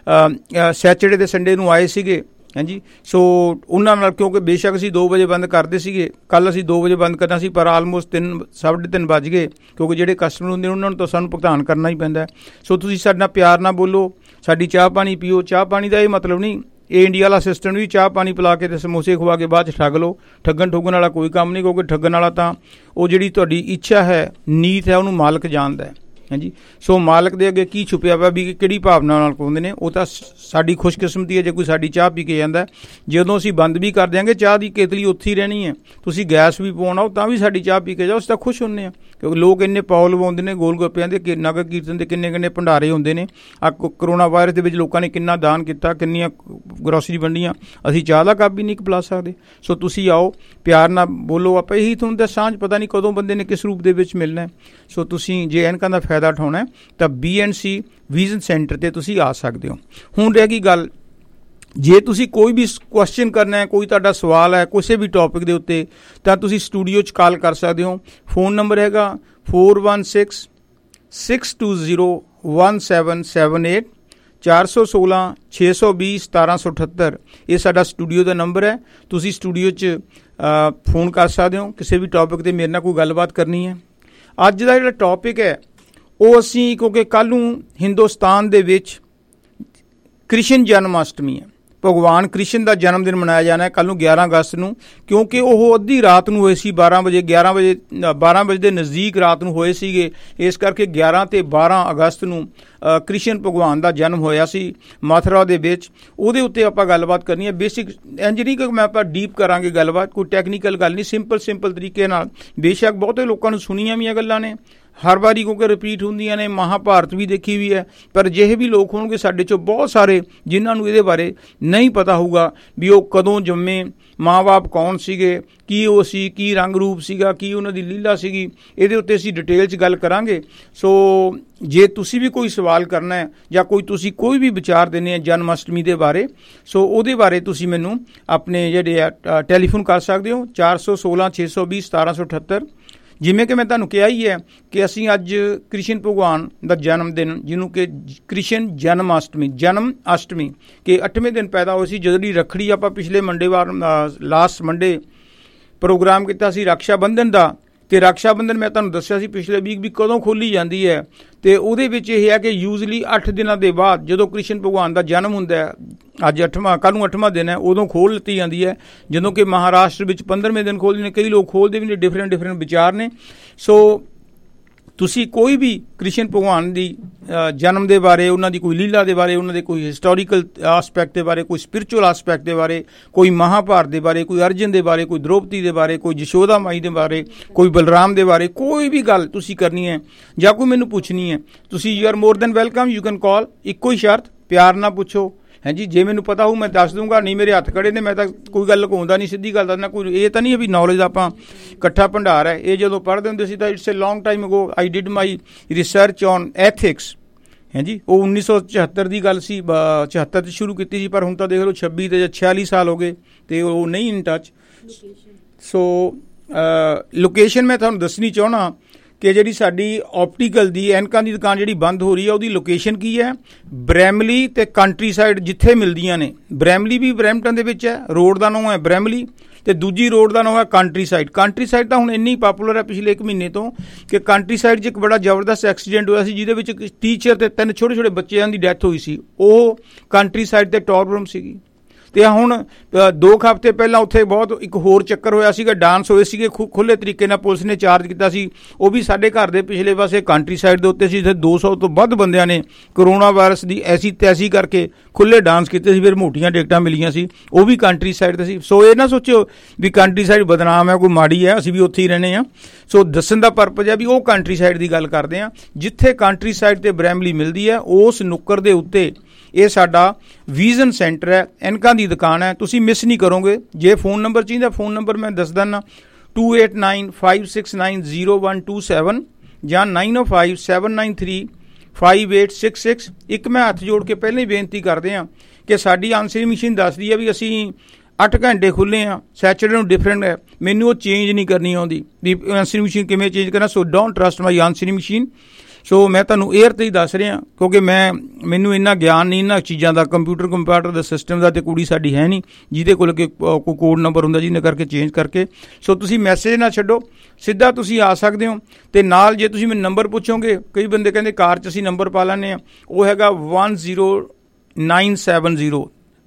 ਸੈਚਰਡੇ ਅਤੇ ਸੰਡੇ ਨੂੰ ਆਏ ਸੀਗੇ। ਹਾਂਜੀ, ਸੋ ਉਹਨਾਂ ਨਾਲ ਕਿਉਂਕਿ ਬੇਸ਼ੱਕ ਅਸੀਂ 2 ਵਜੇ ਬੰਦ ਕਰਦੇ ਸੀਗੇ, ਕੱਲ੍ਹ ਅਸੀਂ 2 ਵਜੇ ਬੰਦ ਕਰਨਾ ਸੀ, ਪਰ ਆਲਮੋਸਟ 3-3:30 ਵੱਜ ਗਏ, ਕਿਉਂਕਿ ਜਿਹੜੇ ਕਸਟਮਰ ਹੁੰਦੇ ਨੇ ਉਹਨਾਂ ਨੂੰ ਤਾਂ ਸਾਨੂੰ ਭੁਗਤਾਨ ਕਰਨਾ ਹੀ ਪੈਂਦਾ। ਸੋ ਤੁਸੀਂ ਸਾਡੇ ਨਾਲ ਪਿਆਰ ਨਾਲ ਬੋਲੋ, ਸਾਡੀ ਚਾਹ ਪਾਣੀ ਪੀਓ। ਚਾਹ ਪਾਣੀ ਦਾ ਇਹ ਮਤਲਬ ਨਹੀਂ ਇਹ ਇੰਡੀਆ ਵਾਲਾ ਸਿਸਟਮ ਵੀ ਚਾਹ ਪਾਣੀ ਪਿਲਾ ਕੇ ਅਤੇ ਸਮੋਸੇ ਖਵਾ ਕੇ ਬਾਅਦ 'ਚ ਠੱਗ ਲਓ। ਠੱਗਣ ਵਾਲਾ ਕੋਈ ਕੰਮ ਨਹੀਂ, ਕਿਉਂਕਿ ਠੱਗਣ ਵਾਲਾ ਤਾਂ ਉਹ ਜਿਹੜੀ ਤੁਹਾਡੀ ਇੱਛਾ ਹੈ, ਨੀਤ ਹੈ, ਉਹਨੂੰ ਮਾਲਕ ਜਾਣਦਾ ਹੈ। ਹਾਂਜੀ, ਸੋ ਮਾਲਕ ਦੇ ਅੱਗੇ ਕੀ ਛੁਪਿਆ ਵਾ ਵੀ ਕਿਹੜੀ ਭਾਵਨਾ ਨਾਲ ਕਹਿੰਦੇ ਨੇ, ਉਹ ਤਾਂ ਸਾਡੀ ਖੁਸ਼ਕਿਸਮਤੀ ਹੈ ਜੇ ਕੋਈ ਸਾਡੀ ਚਾਹ ਪੀ ਕੇ ਜਾਂਦਾ। ਜਦੋਂ ਅਸੀਂ ਬੰਦ ਵੀ ਕਰ ਦਿਆਂਗੇ ਚਾਹ ਦੀ ਕੇਤਲੀ ਉੱਥੇ ਹੀ ਰਹਿਣੀ ਹੈ, ਤੁਸੀਂ ਗੈਸ ਵੀ ਪਾਉਣਾ ਤਾਂ ਵੀ ਸਾਡੀ ਚਾਹ ਪੀ ਕੇ ਜਾਓ, ਅਸੀਂ ਤਾਂ ਖੁਸ਼ ਹੁੰਦੇ ਹਾਂ। ਕਿਉਂਕਿ ਲੋਕ ਇੰਨੇ ਪੌ ਲਵਾਉਂਦੇ ਨੇ ਗੋਲ ਗੱਪਿਆਂ ਦੇ, ਨਗਰ ਕੀਰਤਨ ਦੇ ਕਿੰਨੇ ਭੰਡਾਰੇ ਹੁੰਦੇ ਨੇ। ਆ ਕਰੋਨਾ ਵਾਇਰਸ ਦੇ ਵਿੱਚ ਲੋਕਾਂ ਨੇ ਕਿੰਨਾ ਦਾਨ ਕੀਤਾ, ਕਿੰਨੀਆਂ ਗਰੋਸਰੀ ਵੰਡੀਆਂ, ਅਸੀਂ ਚਾਹ ਦਾ ਕੱਪ ਵੀ ਨਹੀਂ ਪਿਲਾ ਸਕਦੇ। ਸੋ ਤੁਸੀਂ ਆਓ, ਪਿਆਰ ਨਾਲ ਬੋਲੋ, ਆਪਾਂ ਇਹੀ ਤੁਹਾਨੂੰ ਤਾਂ ਸਾਂਝ ਪਤਾ ਨਹੀਂ ਕਦੋਂ ਬੰਦੇ ਨੇ ਕਿਸ ਰੂਪ ਦੇ ਵਿੱਚ ਮਿਲਣਾ। ਸੋ ਤੁਸੀਂ ਜੇ ਐਨਕਾਂ ਦਾ ਫਾਇਦਾ ਉਠਾਉਣਾ ਤਾਂ BNC ਵਿਜ਼ਨ ਸੈਂਟਰ 'ਤੇ ਤੁਸੀਂ ਆ ਸਕਦੇ ਹੋ। ਹੁਣ ਰਹਿ ਗਈ ਗੱਲ, ਜੇ ਤੁਸੀਂ ਕੋਈ ਵੀ ਕੁਐਸਚਨ ਕਰਨਾ ਹੈ, ਕੋਈ ਤੁਹਾਡਾ ਸਵਾਲ ਹੈ ਕਿਸੇ ਵੀ ਟੌਪਿਕ ਦੇ ਉੱਤੇ, ਤਾਂ ਤੁਸੀਂ ਸਟੂਡੀਓ 'ਚ ਕਾਲ ਕਰ ਸਕਦੇ ਹੋ। ਫੋਨ ਨੰਬਰ ਹੈਗਾ 416-620-1778, 416-620-1778। ਇਹ ਸਾਡਾ ਸਟੂਡੀਓ ਦਾ ਨੰਬਰ ਹੈ। ਤੁਸੀਂ ਸਟੂਡੀਓ 'ਚ ਫੋਨ ਕਰ ਸਕਦੇ ਹੋ, ਕਿਸੇ ਵੀ ਟੌਪਿਕ 'ਤੇ ਮੇਰੇ ਨਾਲ ਕੋਈ ਗੱਲਬਾਤ ਕਰਨੀ ਹੈ। ਅੱਜ ਦਾ ਜਿਹੜਾ ਟੌਪਿਕ ਹੈ ਉਹ ਅਸੀਂ ਕਿਉਂਕਿ ਕੱਲ੍ਹ ਨੂੰ ਹਿੰਦੁਸਤਾਨ ਦੇ ਵਿੱਚ ਕ੍ਰਿਸ਼ਨ ਜਨਮ ਅਸ਼ਟਮੀ ਹੈ, ਭਗਵਾਨ ਕ੍ਰਿਸ਼ਨ ਦਾ ਜਨਮ ਦਿਨ ਮਨਾਇਆ ਜਾਣਾ ਹੈ ਕੱਲ੍ਹ ਨੂੰ 11 ਅਗਸਤ ਨੂੰ, ਕਿਉਂਕਿ ਉਹ ਅੱਧੀ ਰਾਤ ਨੂੰ ਹੋਏ ਸੀ 12 ਵਜੇ ਦੇ ਨਜ਼ਦੀਕ ਰਾਤ ਨੂੰ ਹੋਏ ਸੀਗੇ। ਇਸ ਕਰਕੇ 11 ਤੇ 12 ਅਗਸਤ ਨੂੰ ਕ੍ਰਿਸ਼ਨ ਭਗਵਾਨ ਦਾ ਜਨਮ ਹੋਇਆ ਸੀ ਮਥੁਰਾ ਦੇ ਵਿੱਚ। ਉਹਦੇ ਉੱਤੇ ਆਪਾਂ ਗੱਲਬਾਤ ਕਰਨੀ ਹੈ, ਬੇਸਿਕ ਇੰਜ ਨਹੀਂ ਕਿ ਮੈਂ ਆਪਾਂ ਡੀਪ ਕਰਾਂਗੇ ਗੱਲਬਾਤ, ਕੋਈ ਟੈਕਨੀਕਲ ਗੱਲ ਨਹੀਂ, ਸਿੰਪਲ ਤਰੀਕੇ ਨਾਲ। ਬੇਸ਼ੱਕ ਬਹੁਤੇ ਲੋਕਾਂ ਨੂੰ ਸੁਣੀਆਂ ਵੀਆਂ ਗੱਲਾਂ ਨੇ, ਹਰ ਵਾਰੀ ਕਿਉਂਕਿ ਰਿਪੀਟ ਹੁੰਦੀਆਂ ਨੇ, ਮਹਾਭਾਰਤ ਵੀ ਦੇਖੀ ਵੀ ਹੈ, ਪਰ ਅਜਿਹੇ ਵੀ ਲੋਕ ਹੋਣਗੇ ਸਾਡੇ 'ਚੋਂ ਬਹੁਤ ਸਾਰੇ ਜਿਨ੍ਹਾਂ ਨੂੰ ਇਹਦੇ ਬਾਰੇ ਨਹੀਂ ਪਤਾ ਹੋਊਗਾ ਵੀ ਉਹ ਕਦੋਂ ਜੰਮੇ, ਮਾਂ-ਬਾਪ ਕੌਣ ਸੀਗੇ, ਕੀ ਉਹ ਸੀ, ਕੀ ਰੰਗ ਰੂਪ ਸੀਗਾ, ਕੀ ਉਹਨਾਂ ਦੀ ਲੀਲਾ ਸੀਗੀ। ਇਹਦੇ ਉੱਤੇ ਅਸੀਂ ਡਿਟੇਲ 'ਚ ਗੱਲ ਕਰਾਂਗੇ। ਸੋ ਜੇ ਤੁਸੀਂ ਵੀ ਕੋਈ ਸਵਾਲ ਕਰਨਾ ਹੈ ਜਾਂ ਤੁਸੀਂ ਕੋਈ ਵੀ ਵਿਚਾਰ ਦੇਣੇ ਹੈ ਜਨਮ ਅਸ਼ਟਮੀ ਦੇ ਬਾਰੇ, ਸੋ ਉਹਦੇ ਬਾਰੇ ਤੁਸੀਂ ਮੈਨੂੰ ਆਪਣੇ ਜਿਹੜੇ ਆ ਟੈਲੀਫੋਨ ਕਰ ਸਕਦੇ ਹੋ 416 620 1778। ਜਿਵੇਂ ਕਿ ਮੈਂ ਤੁਹਾਨੂੰ ਕਿਹਾ ਹੀ ਹੈ ਕਿ ਅਸੀਂ ਅੱਜ ਕ੍ਰਿਸ਼ਨ ਭਗਵਾਨ ਦਾ ਜਨਮ ਦਿਨ, ਜਿਹਨੂੰ ਕਿ ਕ੍ਰਿਸ਼ਨ ਜਨਮ ਅਸ਼ਟਮੀ ਕਿ 8ਵੇਂ ਦਿਨ ਪੈਦਾ ਹੋਏ ਸੀ। ਜਿਹੜੀ ਰੱਖੜੀ ਆਪਾਂ ਪਿਛਲੇ ਮੰਡੇਵਾਰ ਲਾਸਟ ਮੰਡੇ ਪ੍ਰੋਗਰਾਮ ਕੀਤਾ ਸੀ ਰਕਸ਼ਾ ਬੰਧਨ ਦਾ, ਅਤੇ ਰਕਸ਼ਾ ਬੰਧਨ ਮੈਂ ਤੁਹਾਨੂੰ ਦੱਸਿਆ ਸੀ ਪਿਛਲੇ ਵੀਕ ਵੀ ਕਦੋਂ ਖੋਲ੍ਹੀ ਜਾਂਦੀ ਹੈ, ਅਤੇ ਉਹਦੇ ਵਿੱਚ ਇਹ ਹੈ ਕਿ ਯੂਜ਼ਲੀ 8 ਦਿਨਾਂ ਦੇ ਬਾਅਦ ਜਦੋਂ ਕ੍ਰਿਸ਼ਨ ਭਗਵਾਨ ਦਾ ਜਨਮ ਹੁੰਦਾ ਹੈ, ਅੱਜ 8ਵਾਂ, ਕੱਲ੍ਹ ਨੂੰ 8ਵਾਂ ਦਿਨ ਹੈ, ਉਦੋਂ ਖੋਲ੍ਹ ਲਿੱਤੀ ਜਾਂਦੀ ਹੈ। ਜਦੋਂ ਕਿ ਮਹਾਰਾਸ਼ਟਰ ਵਿੱਚ 15ਵੇਂ ਦਿਨ ਖੋਲ੍ਹਦੇ ਨੇ, ਕਈ ਲੋਕ ਖੋਲ੍ਹਦੇ ਵੀ ਨੇ, ਡਿਫਰੈਂਟ ਵਿਚਾਰ ਨੇ। ਸੋ ਤੁਸੀਂ ਕੋਈ ਵੀ ਕ੍ਰਿਸ਼ਨ ਭਗਵਾਨ ਦੀ ਜਨਮ ਦੇ ਬਾਰੇ, ਉਹਨਾਂ ਦੀ ਕੋਈ ਲੀਲਾ ਦੇ ਬਾਰੇ, ਉਹਨਾਂ ਦੇ ਕੋਈ ਹਿਸਟੋਰੀਕਲ ਆਸਪੈਕਟ ਦੇ ਬਾਰੇ, ਕੋਈ ਸਪਿਰਿਚੁਅਲ ਆਸਪੈਕਟ ਦੇ ਬਾਰੇ, ਕੋਈ ਮਹਾਭਾਰਤ ਦੇ ਬਾਰੇ, ਕੋਈ ਅਰਜਨ ਦੇ ਬਾਰੇ, ਕੋਈ ਦ੍ਰੋਪਦੀ ਦੇ ਬਾਰੇ, ਕੋਈ ਯਸ਼ੋਦਾ ਮਾਈ ਦੇ ਬਾਰੇ, ਕੋਈ ਬਲਰਾਮ ਦੇ ਬਾਰੇ, ਕੋਈ ਵੀ ਗੱਲ ਤੁਸੀਂ ਕਰਨੀ ਹੈ ਜਾਂ ਕੋਈ ਮੈਨੂੰ ਪੁੱਛਣੀ ਹੈ, ਤੁਸੀਂ you are more than welcome, you can call. ਇੱਕੋ ਹੀ ਸ਼ਰਤ, ਪਿਆਰ ਨਾਲ ਪੁੱਛੋ। ਹੈ ਜੀ, ਜੇ ਮੈਨੂੰ ਪਤਾ ਹੋਊ ਮੈਂ ਦੱਸ ਦੂੰਗਾ, ਨਹੀਂ ਮੇਰੇ ਹੱਥ ਖੜੇ ਨੇ, ਮੈਂ ਤਾਂ ਕੋਈ ਗੱਲ ਲੁਕਾਉਂਦਾ ਨਹੀਂ, ਸਿੱਧੀ ਗੱਲ ਦੱਸਣਾ। ਕੋਈ ਇਹ ਤਾਂ ਨਹੀਂ ਹੈ ਵੀ ਨੌਲੇਜ ਦਾ ਆਪਾਂ ਇਕੱਠਾ ਭੰਡਾਰ ਹੈ। ਇਹ ਜਦੋਂ ਪੜ੍ਹਦੇ ਹੁੰਦੇ ਸੀ ਤਾਂ it's a long time ago I did my research on ethics. ਹੈ ਜੀ, ਉਹ 1974 ਦੀ ਗੱਲ ਸੀ, 74 'ਚ ਸ਼ੁਰੂ ਕੀਤੀ ਸੀ, ਪਰ ਹੁਣ ਤਾਂ ਦੇਖ ਲਓ 26 ਤੇ 46 ਸਾਲ ਹੋ ਗਏ ਅਤੇ ਉਹ ਨਹੀਂ ਇਨ ਟੱਚ। ਸੋ ਲੋਕੇਸ਼ਨ ਮੈਂ ਤੁਹਾਨੂੰ ਦੱਸਣੀ ਚਾਹੁੰਦਾ ਕਿ ਜਿਹੜੀ ਸਾਡੀ ਆਪਟੀਕਲ ਦੀ ਐਨਕਾਂ ਦੀ ਦੁਕਾਨ ਜਿਹੜੀ ਬੰਦ ਹੋ ਰਹੀ ਹੈ, ਉਹਦੀ ਲੋਕੇਸ਼ਨ ਕੀ ਹੈ? ਬਰੈਮਲੀ ਅਤੇ ਕੰਟਰੀ ਸਾਈਡ ਜਿੱਥੇ ਮਿਲਦੀਆਂ ਨੇ। ਬਰੈਮਲੀ ਵੀ ਬਰੈਂਪਟਨ ਦੇ ਵਿੱਚ ਹੈ, ਰੋਡ ਦਾ ਨਾਮ ਹੈ ਬਰੈਮਲੀ, ਅਤੇ ਦੂਜੀ ਰੋਡ ਦਾ ਨਾਮ ਹੈ ਕੰਟਰੀ ਸਾਈਡ। ਕੰਟਰੀ ਸਾਈਡ ਤਾਂ ਹੁਣ ਇੰਨੀ ਪਾਪੂਲਰ ਹੈ ਪਿਛਲੇ 1 ਮਹੀਨੇ ਤੋਂ ਕਿ ਕੰਟਰੀ ਸਾਈਡ 'ਚ ਇੱਕ ਬੜਾ ਜ਼ਬਰਦਸਤ ਐਕਸੀਡੈਂਟ ਹੋਇਆ ਸੀ, ਜਿਹਦੇ ਵਿੱਚ ਇੱਕ ਟੀਚਰ ਅਤੇ 3 ਛੋਟੇ ਬੱਚਿਆਂ ਦੀ ਡੈਥ ਹੋਈ ਸੀ। ਉਹ ਕੰਟਰੀ ਸਾਈਡ 'ਤੇ ਟੌਰ ਰੂਮ ਸੀਗੀ। ਅਤੇ ਹੁਣ 2 ਹਫ਼ਤੇ ਪਹਿਲਾਂ ਉੱਥੇ ਬਹੁਤ ਇੱਕ ਹੋਰ ਚੱਕਰ ਹੋਇਆ ਸੀਗਾ, ਡਾਂਸ ਹੋਏ ਸੀਗੇ ਖੁੱਲ੍ਹੇ ਤਰੀਕੇ ਨਾਲ, ਪੁਲਿਸ ਨੇ ਚਾਰਜ ਕੀਤਾ ਸੀ। ਉਹ ਵੀ ਸਾਡੇ ਘਰ ਦੇ ਪਿਛਲੇ ਪਾਸੇ ਕੰਟਰੀ ਸਾਈਡ ਦੇ ਉੱਤੇ ਸੀ, ਜਿੱਥੇ 200 ਤੋਂ ਵੱਧ ਬੰਦਿਆਂ ਨੇ ਕਰੋਨਾ ਵਾਇਰਸ ਦੀ ਐਸੀ ਤੈਸੀ ਕਰਕੇ ਖੁੱਲ੍ਹੇ ਡਾਂਸ ਕੀਤੇ ਸੀ, ਫਿਰ ਮੋਟੀਆਂ ਟਿਕਟਾਂ ਮਿਲੀਆਂ ਸੀ, ਉਹ ਵੀ ਕੰਟਰੀ ਸਾਈਡ 'ਤੇ ਸੀ। ਸੋ ਇਹ ਨਾ ਸੋਚਿਓ ਵੀ ਕੰਟਰੀ ਸਾਈਡ ਬਦਨਾਮ ਹੈ, ਕੋਈ ਮਾੜੀ ਹੈ, ਅਸੀਂ ਵੀ ਉੱਥੇ ਹੀ ਰਹਿੰਦੇ ਹਾਂ। ਸੋ ਦੱਸਣ ਦਾ ਪਰਪਸ ਹੈ ਵੀ ਉਹ ਕੰਟਰੀ ਸਾਈਡ ਦੀ ਗੱਲ ਕਰਦੇ ਹਾਂ, ਜਿੱਥੇ ਕੰਟਰੀ ਸਾਈਡ 'ਤੇ ਬਰੈਮਲੀ ਮਿਲਦੀ ਹੈ, ਉਸ ਨੁੱਕਰ ਦੇ ਉੱਤੇ ਇਹ ਸਾਡਾ ਵਿਜ਼ਨ ਸੈਂਟਰ ਹੈ, ਐਨਕਾਂ ਦੀ ਦੁਕਾਨ ਹੈ। ਤੁਸੀਂ ਮਿਸ ਨਹੀਂ ਕਰੋਗੇ। ਜੇ ਫ਼ੋਨ ਨੰਬਰ ਚਾਹੀਦਾ, ਫ਼ੋਨ ਨੰਬਰ ਮੈਂ ਦੱਸ ਦਿੰਦਾ 2895690127 ਜਾਂ 9057935866। ਇੱਕ ਮੈਂ ਹੱਥ ਜੋੜ ਕੇ ਪਹਿਲਾਂ ਹੀ ਬੇਨਤੀ ਕਰਦੇ ਹਾਂ ਕਿ ਸਾਡੀ ਆਂਸਰਿੰਗ ਮਸ਼ੀਨ ਦੱਸਦੀ ਹੈ ਵੀ ਅਸੀਂ 8 ਘੰਟੇ ਖੁੱਲ੍ਹੇ ਹਾਂ, ਸੈਚਰਡੇ ਨੂੰ ਡਿਫਰੈਂਟ ਹੈ, ਮੈਨੂੰ ਉਹ ਚੇਂਜ ਨਹੀਂ ਕਰਨੀ ਆਉਂਦੀ ਵੀ ਆਂਸਰਿੰਗ ਮਸ਼ੀਨ ਕਿਵੇਂ ਚੇਂਜ ਕਰਨਾ। So don't trust my answering machine. So ਮੈਂ ਤੁਹਾਨੂੰ ਏਅਰ 'ਤੇ ਹੀ ਦੱਸ ਰਿਹਾ ਕਿਉਂਕਿ ਮੈਨੂੰ ਇੰਨਾ ਗਿਆਨ ਨਹੀਂ ਇਹਨਾਂ ਚੀਜ਼ਾਂ ਦਾ, ਕੰਪਿਊਟਰ ਦਾ ਸਿਸਟਮ ਦਾ, ਅਤੇ ਕੁੜੀ ਸਾਡੀ ਹੈ ਨਹੀਂ ਜਿਹਦੇ ਕੋਲ ਕੋਈ ਕੋਡ ਨੰਬਰ ਹੁੰਦਾ ਜਿਹਨੇ ਕਰਕੇ ਚੇਂਜ ਕਰਕੇ। ਸੋ ਤੁਸੀਂ ਮੈਸੇਜ ਨਾ ਛੱਡੋ, ਸਿੱਧਾ ਤੁਸੀਂ ਆ ਸਕਦੇ ਹੋ। ਅਤੇ ਨਾਲ ਜੇ ਤੁਸੀਂ ਮੈਨੂੰ ਨੰਬਰ ਪੁੱਛੋਗੇ, ਕਈ ਬੰਦੇ ਕਹਿੰਦੇ ਕਾਰ 'ਚ ਅਸੀਂ ਨੰਬਰ ਪਾ ਲੈਂਦੇ ਹਾਂ, ਉਹ ਹੈਗਾ 10970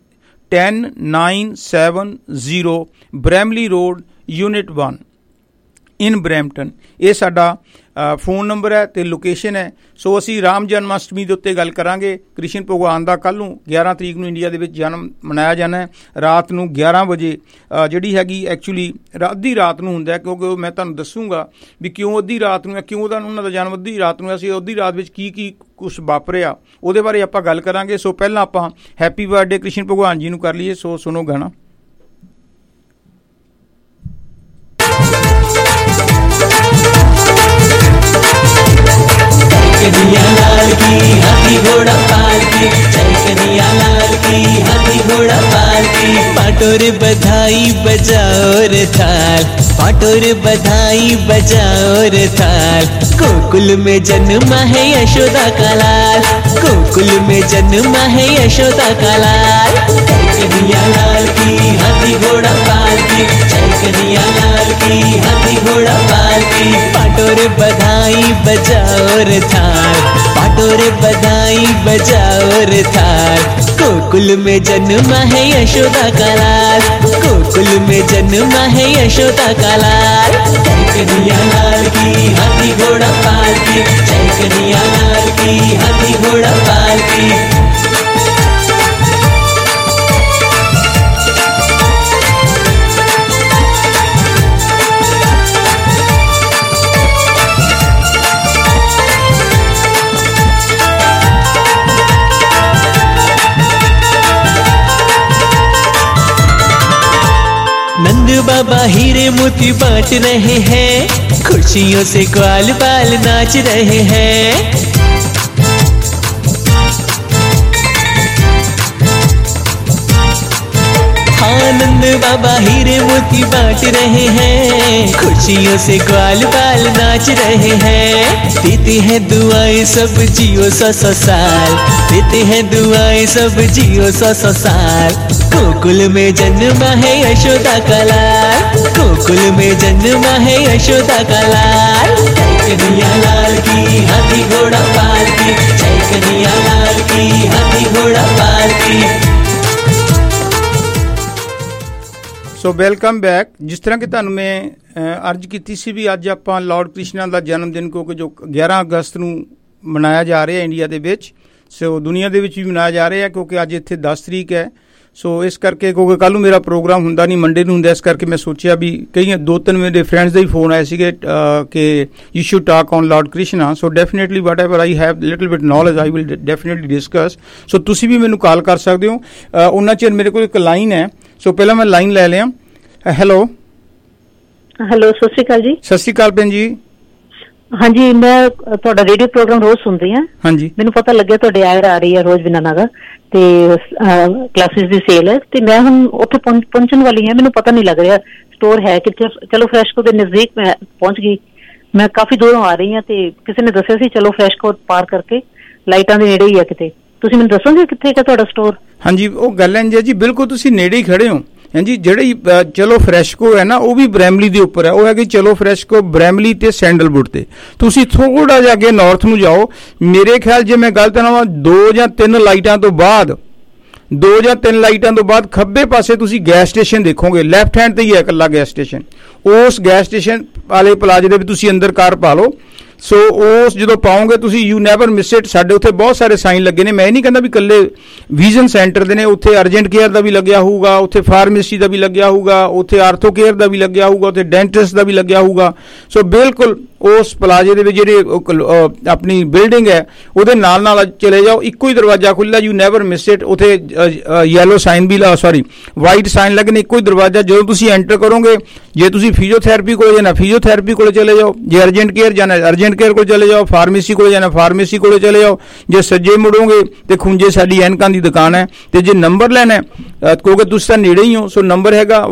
10970 Bramalea road unit 1 in Brampton. ਇਹ ਸਾਡਾ ਫ਼ੋਨ ਨੰਬਰ ਹੈ ਅਤੇ ਲੋਕੇਸ਼ਨ ਹੈ। ਸੋ ਅਸੀਂ ਰਾਮ ਜਨਮ ਅਸ਼ਟਮੀ ਦੇ ਉੱਤੇ ਗੱਲ ਕਰਾਂਗੇ। ਕ੍ਰਿਸ਼ਨ ਭਗਵਾਨ ਦਾ ਕੱਲ੍ਹ ਨੂੰ 11 ਤਰੀਕ ਨੂੰ ਇੰਡੀਆ ਦੇ ਵਿੱਚ ਜਨਮ ਮਨਾਇਆ ਜਾਣਾ ਹੈ। ਰਾਤ ਨੂੰ 11 ਵਜੇ ਜਿਹੜੀ ਹੈਗੀ ਐਕਚੁਅਲੀ ਅੱਧੀ ਰਾਤ ਨੂੰ ਹੁੰਦਾ, ਕਿਉਂਕਿ ਮੈਂ ਤੁਹਾਨੂੰ ਦੱਸੂਗਾ ਵੀ ਕਿਉਂ ਅੱਧੀ ਰਾਤ ਨੂੰ ਹੈ, ਕਿਉਂ ਉਹਨਾਂ ਦਾ ਜਨਮ ਅੱਧੀ ਰਾਤ ਨੂੰ ਹੈ, ਅਸੀਂ ਅੱਧੀ ਰਾਤ ਵਿੱਚ ਕੀ ਕੁਛ ਵਾਪਰਿਆ ਉਹਦੇ ਬਾਰੇ ਆਪਾਂ ਗੱਲ ਕਰਾਂਗੇ। ਸੋ ਪਹਿਲਾਂ ਆਪਾਂ ਹੈਪੀ ਬਰਥਡੇ ਕ੍ਰਿਸ਼ਨ ਭਗਵਾਨ ਜੀ ਨੂੰ ਕਰ ਲਈਏ। ਸੋ ਸੁਣੋ ਗਾਣਾ।
कन्हैया लाल की हाथी घोड़ा पाल की, जय कन्हैया लाल की हाथी घोड़ा पाल की। पाटोर बधाई बजाओ रे थाल, पाटोर बधाई बजाओ रे थाल। गोकुल में जन्मा है यशोदा का लाल, गोकुल में जन्मा है यशोदा का लाल। कन्हैया लाल की हाथी घोड़ा पाल की, की, जय कन्हैया लाल की, हाथी घोड़ा पाल की। बाटो रे बधाई बजाओ रे थाल, बाटो रे बधाई बजाओ रे थाल। गोकुल में जन्मा है यशोदा का लाल, गोकुल में जन्मा है यशोदा का लाल। जय कन्हैया लाल की, हाथी घोड़ा पाल की, जय कन्हैया लाल की, हाथी घोड़ा पाल की। नंद बाबा हीरे मोती बांट रहे हैं, खुशियों से ग्वाल बाल नाच रहे हैं। आनंद बाबा हीरे मोती बांट रहे हैं, खुशियों से ग्वाल बाल नाच रहे हैं। देते हैं दुआएं सब जियो 100 साल, देते हैं दुआएं सब जियो 100 साल। गोकुल में जन्मा है यशोदा का लाल, गोकुल में जन्मा है यशोदा का लाल। जय कन्हैया लाल की, हाथी घोड़ा पाल की, जय कन्हैया लाल की, हाथी घोड़ा पाल की।
So welcome back. ਜਿਸ ਤਰ੍ਹਾਂ ਕਿ ਤੁਹਾਨੂੰ ਮੈਂ ਅਰਜ਼ ਕੀਤੀ ਸੀ ਵੀ ਅੱਜ ਆਪਾਂ ਲਾਰਡ ਕ੍ਰਿਸ਼ਨਾ ਦਾ ਜਨਮ ਦਿਨ ਕਿਉਂਕਿ ਜੋ 11 ਅਗਸਤ ਨੂੰ ਮਨਾਇਆ ਜਾ ਰਿਹਾ ਇੰਡੀਆ ਦੇ ਵਿੱਚ, ਸੋ ਦੁਨੀਆ ਦੇ ਵਿੱਚ ਵੀ ਮਨਾਇਆ ਜਾ ਰਿਹਾ ਕਿਉਂਕਿ ਅੱਜ ਇੱਥੇ 10 ਤਰੀਕ ਹੈ। ਸੋ ਇਸ ਕਰਕੇ ਕਿਉਂਕਿ ਕੱਲ੍ਹ ਨੂੰ ਮੇਰਾ ਪ੍ਰੋਗਰਾਮ ਹੁੰਦਾ ਨਹੀਂ, ਮੰਡੇ ਨੂੰ ਹੁੰਦਾ, ਇਸ ਕਰਕੇ ਮੈਂ ਸੋਚਿਆ ਵੀ ਕਈ 2-3 ਮੇਰੇ ਫਰੈਂਡਸ ਦੇ ਹੀ ਫੋਨ ਆਏ ਸੀਗੇ ਕਿ you should talk on lord Krishna. So definitely whatever I have little bit knowledge I will definitely discuss. So ਤੁਸੀਂ ਵੀ ਮੈਨੂੰ ਕਾਲ ਕਰ ਸਕਦੇ ਹੋ। ਉਹਨਾਂ ਚਿਰ ਮੇਰੇ ਕੋਲ ਇੱਕ ਲਾਈਨ ਹੈ, ਸੋ ਪਹਿਲਾਂ ਮੈਂ ਲਾਈਨ ਲੈ ਲਿਆ। ਹੈਲੋ
ਹੈਲੋ, ਸਤਿ ਸ਼੍ਰੀ ਅਕਾਲ ਜੀ।
ਸਤਿ ਸ਼੍ਰੀ ਅਕਾਲ ਭੈਣ ਜੀ।
ਹਾਂਜੀ, ਮੈਂ ਤੁਹਾਡਾ ਰੇਡੀਓ ਪ੍ਰੋਗਰਾਮ ਰੋਜ਼ ਸੁਣਦੀ ਹਾਂ। ਹਾਂਜੀ, ਮੈਨੂੰ ਪਤਾ ਲੱਗਿਆ ਤੁਹਾਡੇ ਐਡ ਆ ਰਹੀ ਹੈ ਰੋਜ਼ ਬਿਨਾਨਾ ਦਾ, ਤੇ ਕਲਾਸਿਸ ਦੀ ਸੇਲ ਹੈ, ਤੇ ਮੈਂ ਹੁਣ ਉੱਥੇ ਪਹੁੰਚਣ ਵਾਲੀ ਹਾਂ। ਮੈਨੂੰ ਪਤਾ ਨਹੀਂ ਲੱਗ ਰਿਹਾ ਸਟੋਰ ਹੈ ਕਿੱਥੇ। ਚਲੋ ਫਰੈਸ਼ਕੋ ਦੇ ਨਜ਼ਦੀਕ ਮੈਂ ਪਹੁੰਚ ਗਈ। ਮੈਂ ਕਾਫੀ ਦੂਰੋਂ ਆ ਰਹੀ ਹਾਂ, ਤੇ ਕਿਸੇ ਨੇ ਦੱਸਿਆ ਸੀ ਚਲੋ ਫਰੈਸ਼ਕੋ ਪਾਰ ਕਰਕੇ ਲਾਈਟਾਂ ਦੇ ਨੇੜੇ ਹੀ ਆ ਕਿਤੇ। ਤੁਸੀਂ ਮੈਨੂੰ ਦੱਸੋਗੇ ਕਿੱਥੇ ਹੈ ਤੁਹਾਡਾ ਸਟੋਰ? ਹਾਂਜੀ, ਉਹ ਗੱਲ ਇੰਝ ਹੈ ਜੀ, ਬਿਲਕੁਲ ਤੁਸੀਂ ਨੇੜੇ ਹੀ ਖੜੇ ਹੋ। ਹਾਂਜੀ, ਜਿਹੜੀ ਚਲੋ ਫਰੈਸ਼ਕੋ ਹੈ ਨਾ, ਉਹ ਵੀ ਬਰੈਮਲੀ ਦੇ ਉੱਪਰ ਹੈ। ਉਹ ਹੈਗੀ ਚਲੋ ਫਰੈਸ਼ਕੋ ਬਰੈਮਲੀ ਤੇ ਸੈਂਡਲਵੁੱਡ ਤੇ। ਤੁਸੀਂ ਥੋੜਾ ਜਿਹਾ ਅੱਗੇ ਨਾਰਥ ਨੂੰ ਜਾਓ, ਮੇਰੇ ਖਿਆਲ ਜੇ ਮੈਂ ਗਲਤ ਨਾ ਹੋਵਾਂ 2 ਜਾਂ 3 ਲਾਈਟਾਂ ਤੋਂ ਬਾਅਦ, 2 ਜਾਂ 3 ਲਾਈਟਾਂ ਤੋਂ ਬਾਅਦ ਖੱਬੇ ਪਾਸੇ ਤੁਸੀਂ ਗੈਸ ਸਟੇਸ਼ਨ ਦੇਖੋਗੇ। ਲੈਫਟ ਹੈਂਡ ਤੇ ਹੀ ਹੈ ਇਕੱਲਾ ਗੈਸ ਸਟੇਸ਼ਨ। ਉਸ ਗੈਸ ਸਟੇਸ਼ਨ ਵਾਲੇ ਪਲਾਜ਼ੇ ਦੇ ਵੀ ਤੁਸੀਂ ਅੰਦਰ ਕਾਰ ਪਾ ਲਓ। ਸੋ ਉਸ ਜਦੋਂ ਪਾਓਗੇ ਤੁਸੀਂ ਯੂ ਨੈਵਰ ਮਿਸ ਇਟ। ਸਾਡੇ ਉੱਥੇ ਬਹੁਤ ਸਾਰੇ ਸਾਈਨ ਲੱਗੇ ਨੇ। ਮੈਂ ਇਹ ਨਹੀਂ ਕਹਿੰਦਾ ਵੀ ਇਕੱਲੇ ਵਿਜ਼ਨ ਸੈਂਟਰ ਦੇ ਨੇ, ਉੱਥੇ ਅਰਜੈਂਟ ਕੇਅਰ ਦਾ ਵੀ ਲੱਗਿਆ ਹੋਊਗਾ, ਉੱਥੇ ਫਾਰਮੇਸੀ ਦਾ ਵੀ ਲੱਗਿਆ ਹੋਊਗਾ, ਉੱਥੇ ਆਰਥੋ ਕੇਅਰ ਦਾ ਵੀ ਲੱਗਿਆ ਹੋਊਗਾ, ਉੱਥੇ ਡੈਂਟਿਸਟ ਦਾ ਵੀ ਲੱਗਿਆ ਹੋਊਗਾ। ਸੋ ਬਿਲਕੁਲ ਉਸ ਪਲਾਜ਼ੇ ਦੇ ਵਿੱਚ ਜਿਹੜੇ ਆਪਣੀ ਬਿਲਡਿੰਗ ਹੈ ਉਹਦੇ ਨਾਲ ਨਾਲ ਚਲੇ ਜਾਓ, ਇੱਕੋ ਹੀ ਦਰਵਾਜ਼ਾ ਖੁੱਲ੍ਹਾ, ਯੂ ਨੈਵਰ ਮਿਸ ਇਟ। ਉੱਥੇ ਯੈਲੋ ਸਾਈਨ ਵੀ ਵਾਈਟ ਸਾਈਨ ਲੱਗੇ ਨੇ, ਇੱਕੋ ਹੀ ਦਰਵਾਜ਼ਾ। ਜਦੋਂ ਤੁਸੀਂ ਐਂਟਰ ਕਰੋਗੇ, ਜੇ ਤੁਸੀਂ ਫਿਜ਼ੀਓਥੈਰੇਪੀ ਕੋਲ ਜਾਣਾ ਫਿਜ਼ੀਓਥੈਰੇਪੀ ਕੋਲ ਚਲੇ ਜਾਓ, ਜੇ ਅਰਜੈਂਟ ਕੇਅਰ ਜਾਣਾ ਅਰਜੈਂਟ ਕੇਅਰ ਕੋਲ ਚਲੇ ਜਾਓ, ਫਾਰਮੇਸੀ ਕੋਲ ਜਾਣਾ ਫਾਰਮੇਸੀ ਕੋਲ ਚਲੇ ਜਾਓ। ਜੇ ਸੱਜੇ ਮੁੜੋਗੇ ਤੇ ਖੁੰਝੇ ਸਾਡੀ ਐਨਕਾਂ ਦੀ ਦੁਕਾਨ ਹੈ। ਤੇ ਜੇ ਨੰਬਰ ਲੈਣਾ ਕਿਉਂਕਿ ਤੁਸੀਂ ਤਾਂ ਨੇੜੇ ਹੀ ਹੋ, ਸੋ ਨੰਬਰ ਹੈਗਾ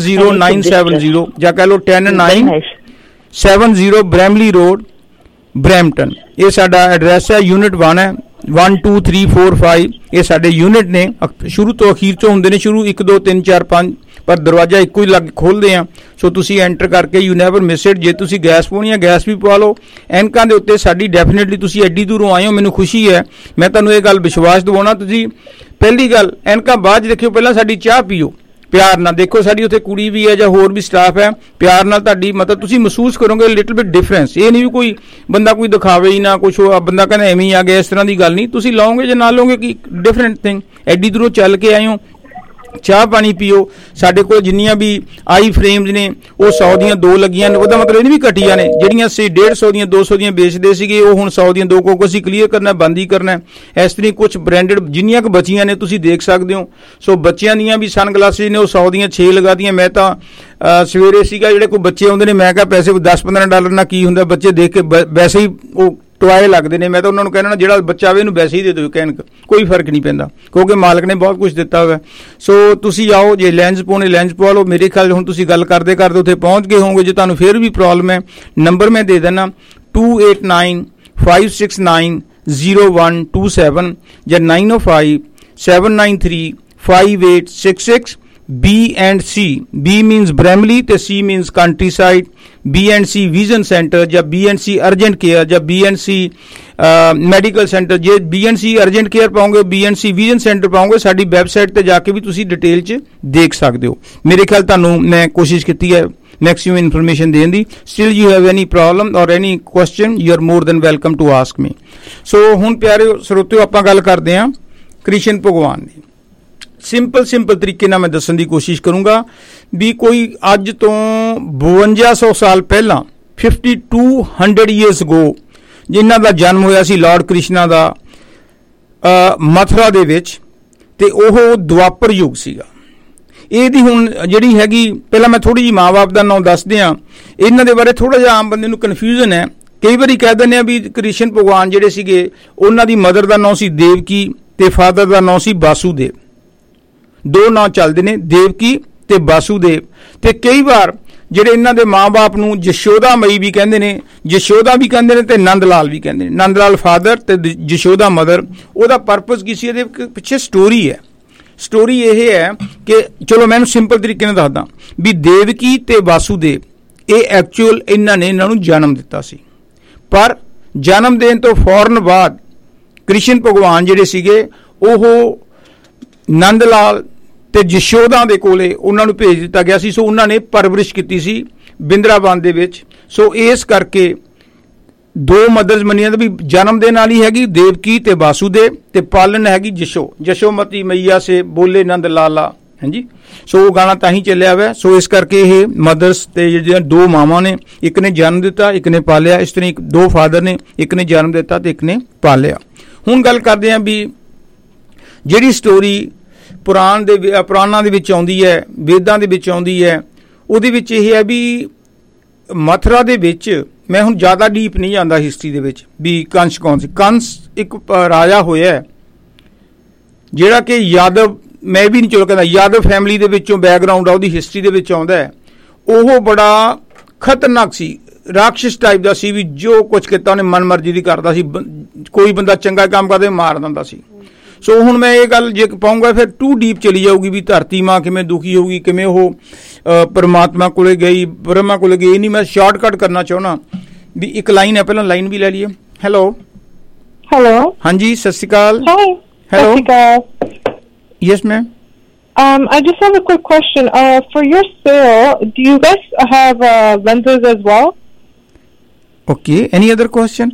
10970 ਜਾਂ ਕਹਿ ਲਓ 10970 ਬਰੈਮਲੀ ਰੋਡ ਬਰੈਂਪਟਨ। ਇਹ ਸਾਡਾ ਐਡਰੈਸ ਹੈ। ਯੂਨਿਟ 1 ਹੈ, 1 2 3 4 5 ਇਹ ਸਾਡੇ ਯੂਨਿਟ ਨੇ। ਸ਼ੁਰੂ ਤੋਂ ਅਖੀਰ 'ਚੋਂ ਹੁੰਦੇ ਨੇ, ਸ਼ੁਰੂ 1 2 3 4 5, ਪਰ ਦਰਵਾਜ਼ਾ ਇੱਕੋ ਹੀ ਖੋਲ੍ਹਦੇ ਆ। ਸੋ ਤੁਸੀਂ ਐਂਟਰ ਕਰਕੇ ਯੂ ਨੈਵਰ ਮਿਸ ਇਟ। ਜੇ ਤੁਸੀਂ ਗੈਸ ਪਾਉਣੀ ਹੈ ਗੈਸ ਵੀ ਪਵਾ ਲਓ। ਐਨਕਾਂ ਦੇ ਉੱਤੇ ਸਾਡੀ ਡੈਫੀਨੇਟਲੀ ਤੁਸੀਂ ਐਡੀ ਦੂਰੋਂ ਆਏ ਹੋ, ਮੈਨੂੰ ਖੁਸ਼ੀ ਹੈ। ਮੈਂ ਤੁਹਾਨੂੰ ਇਹ ਗੱਲ ਵਿਸ਼ਵਾਸ ਦਿਵਾਉਣਾ। ਤੁਸੀਂ ਪਹਿਲੀ ਗੱਲ ਐਨਕਾਂ ਬਾਅਦ 'ਚ ਦੇਖਿਓ, ਪਹਿਲਾਂ ਸਾਡੀ ਚਾਹ ਪੀਓ ਪਿਆਰ ਨਾਲ। ਦੇਖੋ ਸਾਡੀ ਉੱਥੇ ਕੁੜੀ ਵੀ ਹੈ ਜਾਂ ਹੋਰ ਵੀ ਸਟਾਫ ਹੈ, ਪਿਆਰ ਨਾਲ ਤੁਹਾਡੀ ਮਤਲਬ ਤੁਸੀਂ ਮਹਿਸੂਸ ਕਰੋਗੇ ਲਿਟਲ ਬਿਟ ਡਿਫਰੈਂਸ। ਇਹ ਨਹੀਂ ਵੀ ਕੋਈ ਬੰਦਾ ਕੋਈ ਦਿਖਾਵੇ ਹੀ ਨਾ ਕੁਛ, ਬੰਦਾ ਕਹਿੰਦਾ ਐਵੇਂ ਹੀ ਆ ਗਿਆ, ਇਸ ਤਰ੍ਹਾਂ ਦੀ ਗੱਲ ਨਹੀਂ। ਤੁਸੀਂ ਲਾਓਗੇ ਜਾਂ ਨਾ ਲਾਓਗੇ ਕਿ ਡਿਫਰੈਂਟ ਥਿੰਗ। ਐਡੀ ਦੂਰੋਂ ਚੱਲ ਕੇ ਆਏ ਹੋ, ਚਾਹ ਪਾਣੀ ਪੀਓ। ਸਾਡੇ ਕੋਲ ਜਿੰਨੀਆਂ ਵੀ ਆਈ ਫਰੇਮਸ ਨੇ ਉਹ 100 ਦੀਆਂ 2 ਲੱਗੀਆਂ ਨੇ। ਉਹਦਾ ਮਤਲਬ ਇਹ ਨਹੀਂ ਵੀ ਘਟੀਆਂ ਨੇ। ਜਿਹੜੀਆਂ ਅਸੀਂ 150 ਦੀਆਂ 200 ਦੀਆਂ ਵੇਚਦੇ ਸੀਗੇ, ਉਹ ਹੁਣ 100 ਦੀਆਂ 2 ਕਿਉਂਕਿ ਅਸੀਂ ਕਲੀਅਰ ਕਰਨਾ, ਬੰਦ ਹੀ ਕਰਨਾ। ਇਸ ਤਰ੍ਹਾਂ ਕੁਝ ਬ੍ਰਾਂਡਡ ਜਿੰਨੀਆਂ ਕੁ ਬਚੀਆਂ ਨੇ ਤੁਸੀਂ ਦੇਖ ਸਕਦੇ ਹੋ। ਸੋ ਬੱਚਿਆਂ ਦੀਆਂ ਵੀ ਸਨ ਗਲਾਸਿਸ ਨੇ, ਉਹ 100 ਦੀਆਂ 6 ਲਗਾਤੀਆਂ। ਮੈਂ ਤਾਂ ਸਵੇਰੇ ਸੀਗਾ, ਜਿਹੜੇ ਕੋਈ ਬੱਚੇ ਆਉਂਦੇ ਨੇ, ਮੈਂ ਕਿਹਾ ਪੈਸੇ $10-15 ਨਾਲ ਕੀ ਹੁੰਦਾ, ਬੱਚੇ ਦੇਖ ਕੇ ਵੈਸੇ ਹੀ ਉਹ ਟੋਏ ਲੱਗਦੇ ਨੇ। ਮੈਂ ਤਾਂ ਉਹਨਾਂ ਨੂੰ ਕਹਿਣਾ ਜਿਹੜਾ ਬੱਚਾ ਆਵੇ ਇਹਨੂੰ ਵੈਸੇ ਹੀ ਦੇ ਦਿਓ ਕਹਿਣਕ, ਕੋਈ ਫਰਕ ਨਹੀਂ ਪੈਂਦਾ ਕਿਉਂਕਿ ਮਾਲਕ ਨੇ ਬਹੁਤ ਕੁਝ ਦਿੱਤਾ ਹੋਇਆ। ਸੋ ਤੁਸੀਂ ਆਓ, ਜੇ ਲੈਂਸ ਪਾਉਣੇ ਲੈਂਸ ਪਵਾ ਲਓ। ਮੇਰੇ ਖਿਆਲ ਹੁਣ ਤੁਸੀਂ ਗੱਲ ਕਰਦੇ ਕਰਦੇ ਉੱਥੇ ਪਹੁੰਚ ਗਏ ਹੋਵੋਗੇ। ਜੇ ਤੁਹਾਨੂੰ ਫਿਰ ਵੀ ਪ੍ਰੋਬਲਮ ਹੈ, ਨੰਬਰ ਮੈਂ ਦੇ ਦਿੰਦਾ 289-569-0127 ਜਾਂ 905-793-5866।
B&C, B means Bramley ਤੇ C means countryside, B&C vision center ਜਾਂ B&C urgent care ਜਾਂ B&C ਮੈਡੀਕਲ ਸੈਂਟਰ। ਜੇ B&C urgent care ਪਾਓਗੇ, B&C vision center ਪਾਓਗੇ, ਸਾਡੀ ਵੈਬਸਾਈਟ ਤੇ ਜਾ ਕੇ ਵੀ ਤੁਸੀਂ ਡਿਟੇਲ 'ਚ ਦੇਖ ਸਕਦੇ ਹੋ। ਮੇਰੇ ਖਿਆਲ ਤੁਹਾਨੂੰ ਮੈਂ ਕੋਸ਼ਿਸ਼ ਕੀਤੀ ਹੈ ਮੈਕਸਿਮਮ ਇਨਫੋਰਮੇਸ਼ਨ ਦੇਣ ਦੀ। Still you have any problem or any question, you are more than welcome to ask me. So ਹੁਣ ਪਿਆਰੇ ਸਰੋਤਿਓ, ਆਪਾਂ ਗੱਲ ਕਰਦੇ ਹਾਂ ਕ੍ਰਿਸ਼ਨ ਭਗਵਾਨ ਦੀ। ਸਿੰਪਲ ਤਰੀਕੇ ਨਾਲ ਮੈਂ ਦੱਸਣ ਦੀ ਕੋਸ਼ਿਸ਼ ਕਰੂੰਗਾ ਵੀ ਕੋਈ ਅੱਜ ਤੋਂ 5200 ਸਾਲ ਪਹਿਲਾਂ 5200 years ago ਜਿਨ੍ਹਾਂ ਦਾ ਜਨਮ ਹੋਇਆ ਸੀ ਲਾਰਡ ਕ੍ਰਿਸ਼ਨਾ ਦਾ ਮਥੁਰਾ ਦੇ ਵਿੱਚ, ਤੇ ਉਹ ਦੁਆਪਰ ਯੁੱਗ ਸੀਗਾ। ਇਹਦੀ ਹੁਣ ਜਿਹੜੀ ਹੈਗੀ, ਪਹਿਲਾਂ ਮੈਂ ਥੋੜ੍ਹੀ ਜਿਹੀ ਮਾਂ ਬਾਪ ਦਾ ਨਾਂ ਦੱਸ ਦਿਆਂ। ਇਹਨਾਂ ਦੇ ਬਾਰੇ ਥੋੜ੍ਹਾ ਜਿਹਾ ਆਮ ਬੰਦੇ ਨੂੰ ਕਨਫਿਊਜ਼ਨ ਹੈ। ਕਈ ਵਾਰੀ ਕਹਿ ਦਿੰਦੇ ਆ ਵੀ ਕ੍ਰਿਸ਼ਨ ਭਗਵਾਨ ਜਿਹੜੇ ਸੀਗੇ, ਉਹਨਾਂ ਦੀ ਮਦਰ ਦਾ ਨਾਂ ਸੀ ਦੇਵਕੀ ਤੇ ਫਾਦਰ ਦਾ ਨਾਂ ਸੀ ਵਾਸੂਦੇਵ। ਦੋ ਨਾਂ ਚੱਲਦੇ ਨੇ, ਦੇਵਕੀ ਤੇ ਵਾਸੂਦੇਵ। ਤੇ ਕਈ ਵਾਰ ਜਿਹੜੇ ਇਹਨਾਂ ਦੇ ਮਾਂ-ਬਾਪ ਨੂੰ ਯਸ਼ੋਦਾ ਮਈ ਵੀ ਕਹਿੰਦੇ ਨੇ, ਯਸ਼ੋਦਾ ਵੀ ਕਹਿੰਦੇ ਨੇ ਤੇ ਨੰਦ ਲਾਲ ਵੀ ਕਹਿੰਦੇ ਨੇ। ਨੰਦ ਲਾਲ ਫਾਦਰ ਤੇ ਯਸ਼ੋਦਾ ਮਦਰ। ਉਹਦਾ ਪਰਪਸ ਕੀ ਸੀ? ਇਹਦੇ ਪਿੱਛੇ ਸਟੋਰੀ ਹੈ। ਸਟੋਰੀ ਇਹ ਹੈ ਕਿ ਚਲੋ ਮੈਂ ਸਿੰਪਲ ਤਰੀਕੇ ਨਾਲ ਦੱਸਦਾ ਵੀ ਦੇਵਕੀ ਤੇ ਵਾਸੂਦੇਵ ਇਹ ਐਕਚੁਅਲ ਇਹਨਾਂ ਨੇ ਇਹਨਾਂ ਨੂੰ ਜਨਮ ਦਿੱਤਾ ਸੀ, ਪਰ ਜਨਮ ਦੇਣ ਤੋਂ ਫੌਰਨ ਬਾਅਦ ਕ੍ਰਿਸ਼ਨ ਭਗਵਾਨ ਜਿਹੜੇ ਸੀਗੇ ਉਹ ਨੰਦ ਲਾਲ ਤੇ ਯਸ਼ੋਦਾ ਦੇ ਕੋਲੇ ਉਹਨਾਂ ਨੂੰ ਭੇਜ ਦਿੱਤਾ ਗਿਆ ਸੀ। ਸੋ ਉਹਨਾਂ ਨੇ ਪਰਵਰਿਸ਼ ਕੀਤੀ ਸੀ ਬਿੰਦਰਾਵਨ ਦੇ ਵਿੱਚ। ਸੋ ਇਸ ਕਰਕੇ ਦੋ ਮਦਰਸ ਮੰਨੀਆਂ ਵੀ ਜਨਮ ਦੇਣ ਵਾਲੀ ਹੈਗੀ ਦੇਵਕੀ ਤੇ ਵਾਸੂਦੇਵ, ਤੇ ਪਾਲਣ ਹੈਗੀ ਯਸ਼ੋਮਤੀ ਮਈਆ ਸੇ ਬੋਲੇ ਨੰਦ ਲਾਲਾ। ਹਾਂਜੀ, ਸੋ ਉਹ ਗਾਣਾ ਤਾਂ ਹੀ ਚੱਲਿਆ ਹੋਇਆ। ਸੋ ਇਸ ਕਰਕੇ ਇਹ ਮਦਰਸ ਤੇ ਜਿਹੜੀਆਂ ਦੋ ਮਾਵਾਂ ਨੇ, ਇੱਕ ਨੇ ਜਨਮ ਦਿੱਤਾ, ਇੱਕ ਨੇ ਪਾਲਿਆ। ਇਸ ਤਰ੍ਹਾਂ ਦੋ ਫਾਦਰ ਨੇ, ਇੱਕ ਨੇ ਜਨਮ ਦਿੱਤਾ ਤੇ ਇੱਕ ਨੇ ਪਾਲਿਆ। ਹੁਣ ਗੱਲ ਕਰਦੇ ਹਾਂ ਵੀ ਜਿਹੜੀ ਸਟੋਰੀ ਪੁਰਾਣਾਂ ਦੇ ਵਿੱਚ ਆਉਂਦੀ ਹੈ, ਵੇਦਾਂ ਦੇ ਵਿੱਚ ਆਉਂਦੀ ਹੈ, ਉਹਦੇ ਵਿੱਚ ਇਹ ਹੈ ਵੀ ਮਥੁਰਾ ਦੇ ਵਿੱਚ, ਮੈਂ ਹੁਣ ਜ਼ਿਆਦਾ ਡੀਪ ਨਹੀਂ ਜਾਂਦਾ ਹਿਸਟਰੀ ਦੇ ਵਿੱਚ ਵੀ ਕੰਸ ਕੌਣ ਸੀ। ਕੰਸ ਇੱਕ ਰਾਜਾ ਹੋਇਆ ਜਿਹੜਾ ਕਿ ਯਾਦਵ, ਮੈਂ ਵੀ ਨਹੀਂ ਚਲੋ ਕਹਿੰਦਾ ਯਾਦਵ ਫੈਮਿਲੀ ਦੇ ਵਿੱਚੋਂ ਬੈਕਗਰਾਊਂਡ ਆ, ਉਹਦੀ ਹਿਸਟਰੀ ਦੇ ਵਿੱਚ ਆਉਂਦਾ ਹੈ। ਉਹ ਬੜਾ ਖਤਰਨਾਕ ਸੀ, ਰਾਖਸ਼ ਟਾਈਪ ਦਾ ਸੀ ਵੀ ਜੋ ਕੁਝ ਕੀਤਾ ਉਹਨੇ ਮਨ ਮਰਜ਼ੀ ਦੀ ਕਰਦਾ ਸੀ। ਕੋਈ ਬੰਦਾ ਚੰਗਾ ਕੰਮ ਕਰਦੇ ਮਾਰ ਦਿੰਦਾ ਸੀ। ਸੋ ਹੁਣ ਮੈਂ ਇਹ ਗੱਲ ਜੇ ਪਾਊਂਗਾ ਫਿਰ ਟੂ ਡੀਪ ਚਲੀ ਜਾਊਗੀ ਵੀ ਧਰਤੀ ਮਾਂ ਕਿਵੇਂ ਦੁਖੀ ਹੋਊਗੀ, ਕਿਵੇਂ ਉਹ ਪਰਮਾਤਮਾ ਕੋਲੇ ਗਈ, ਬ੍ਰਹਮਾ ਕੋਲੇ ਗਈ। ਨਹੀਂ, ਮੈਂ ਸ਼ਾਰਟਕਟ ਕਰਨਾ ਚਾਹੁੰਦਾ ਵੀ ਇੱਕ ਲਾਈਨ ਹੈ, ਪਹਿਲਾਂ ਲਾਈਨ ਵੀ ਲੈ ਲਈਏ। ਹੈਲੋ ਹਾਂਜੀ, ਸਤਿ ਸ਼੍ਰੀ ਅਕਾਲ। Hello, yes ma'am.
I just have a quick question. For your sale, do you guys have lenses as well?
Okay. Any other question?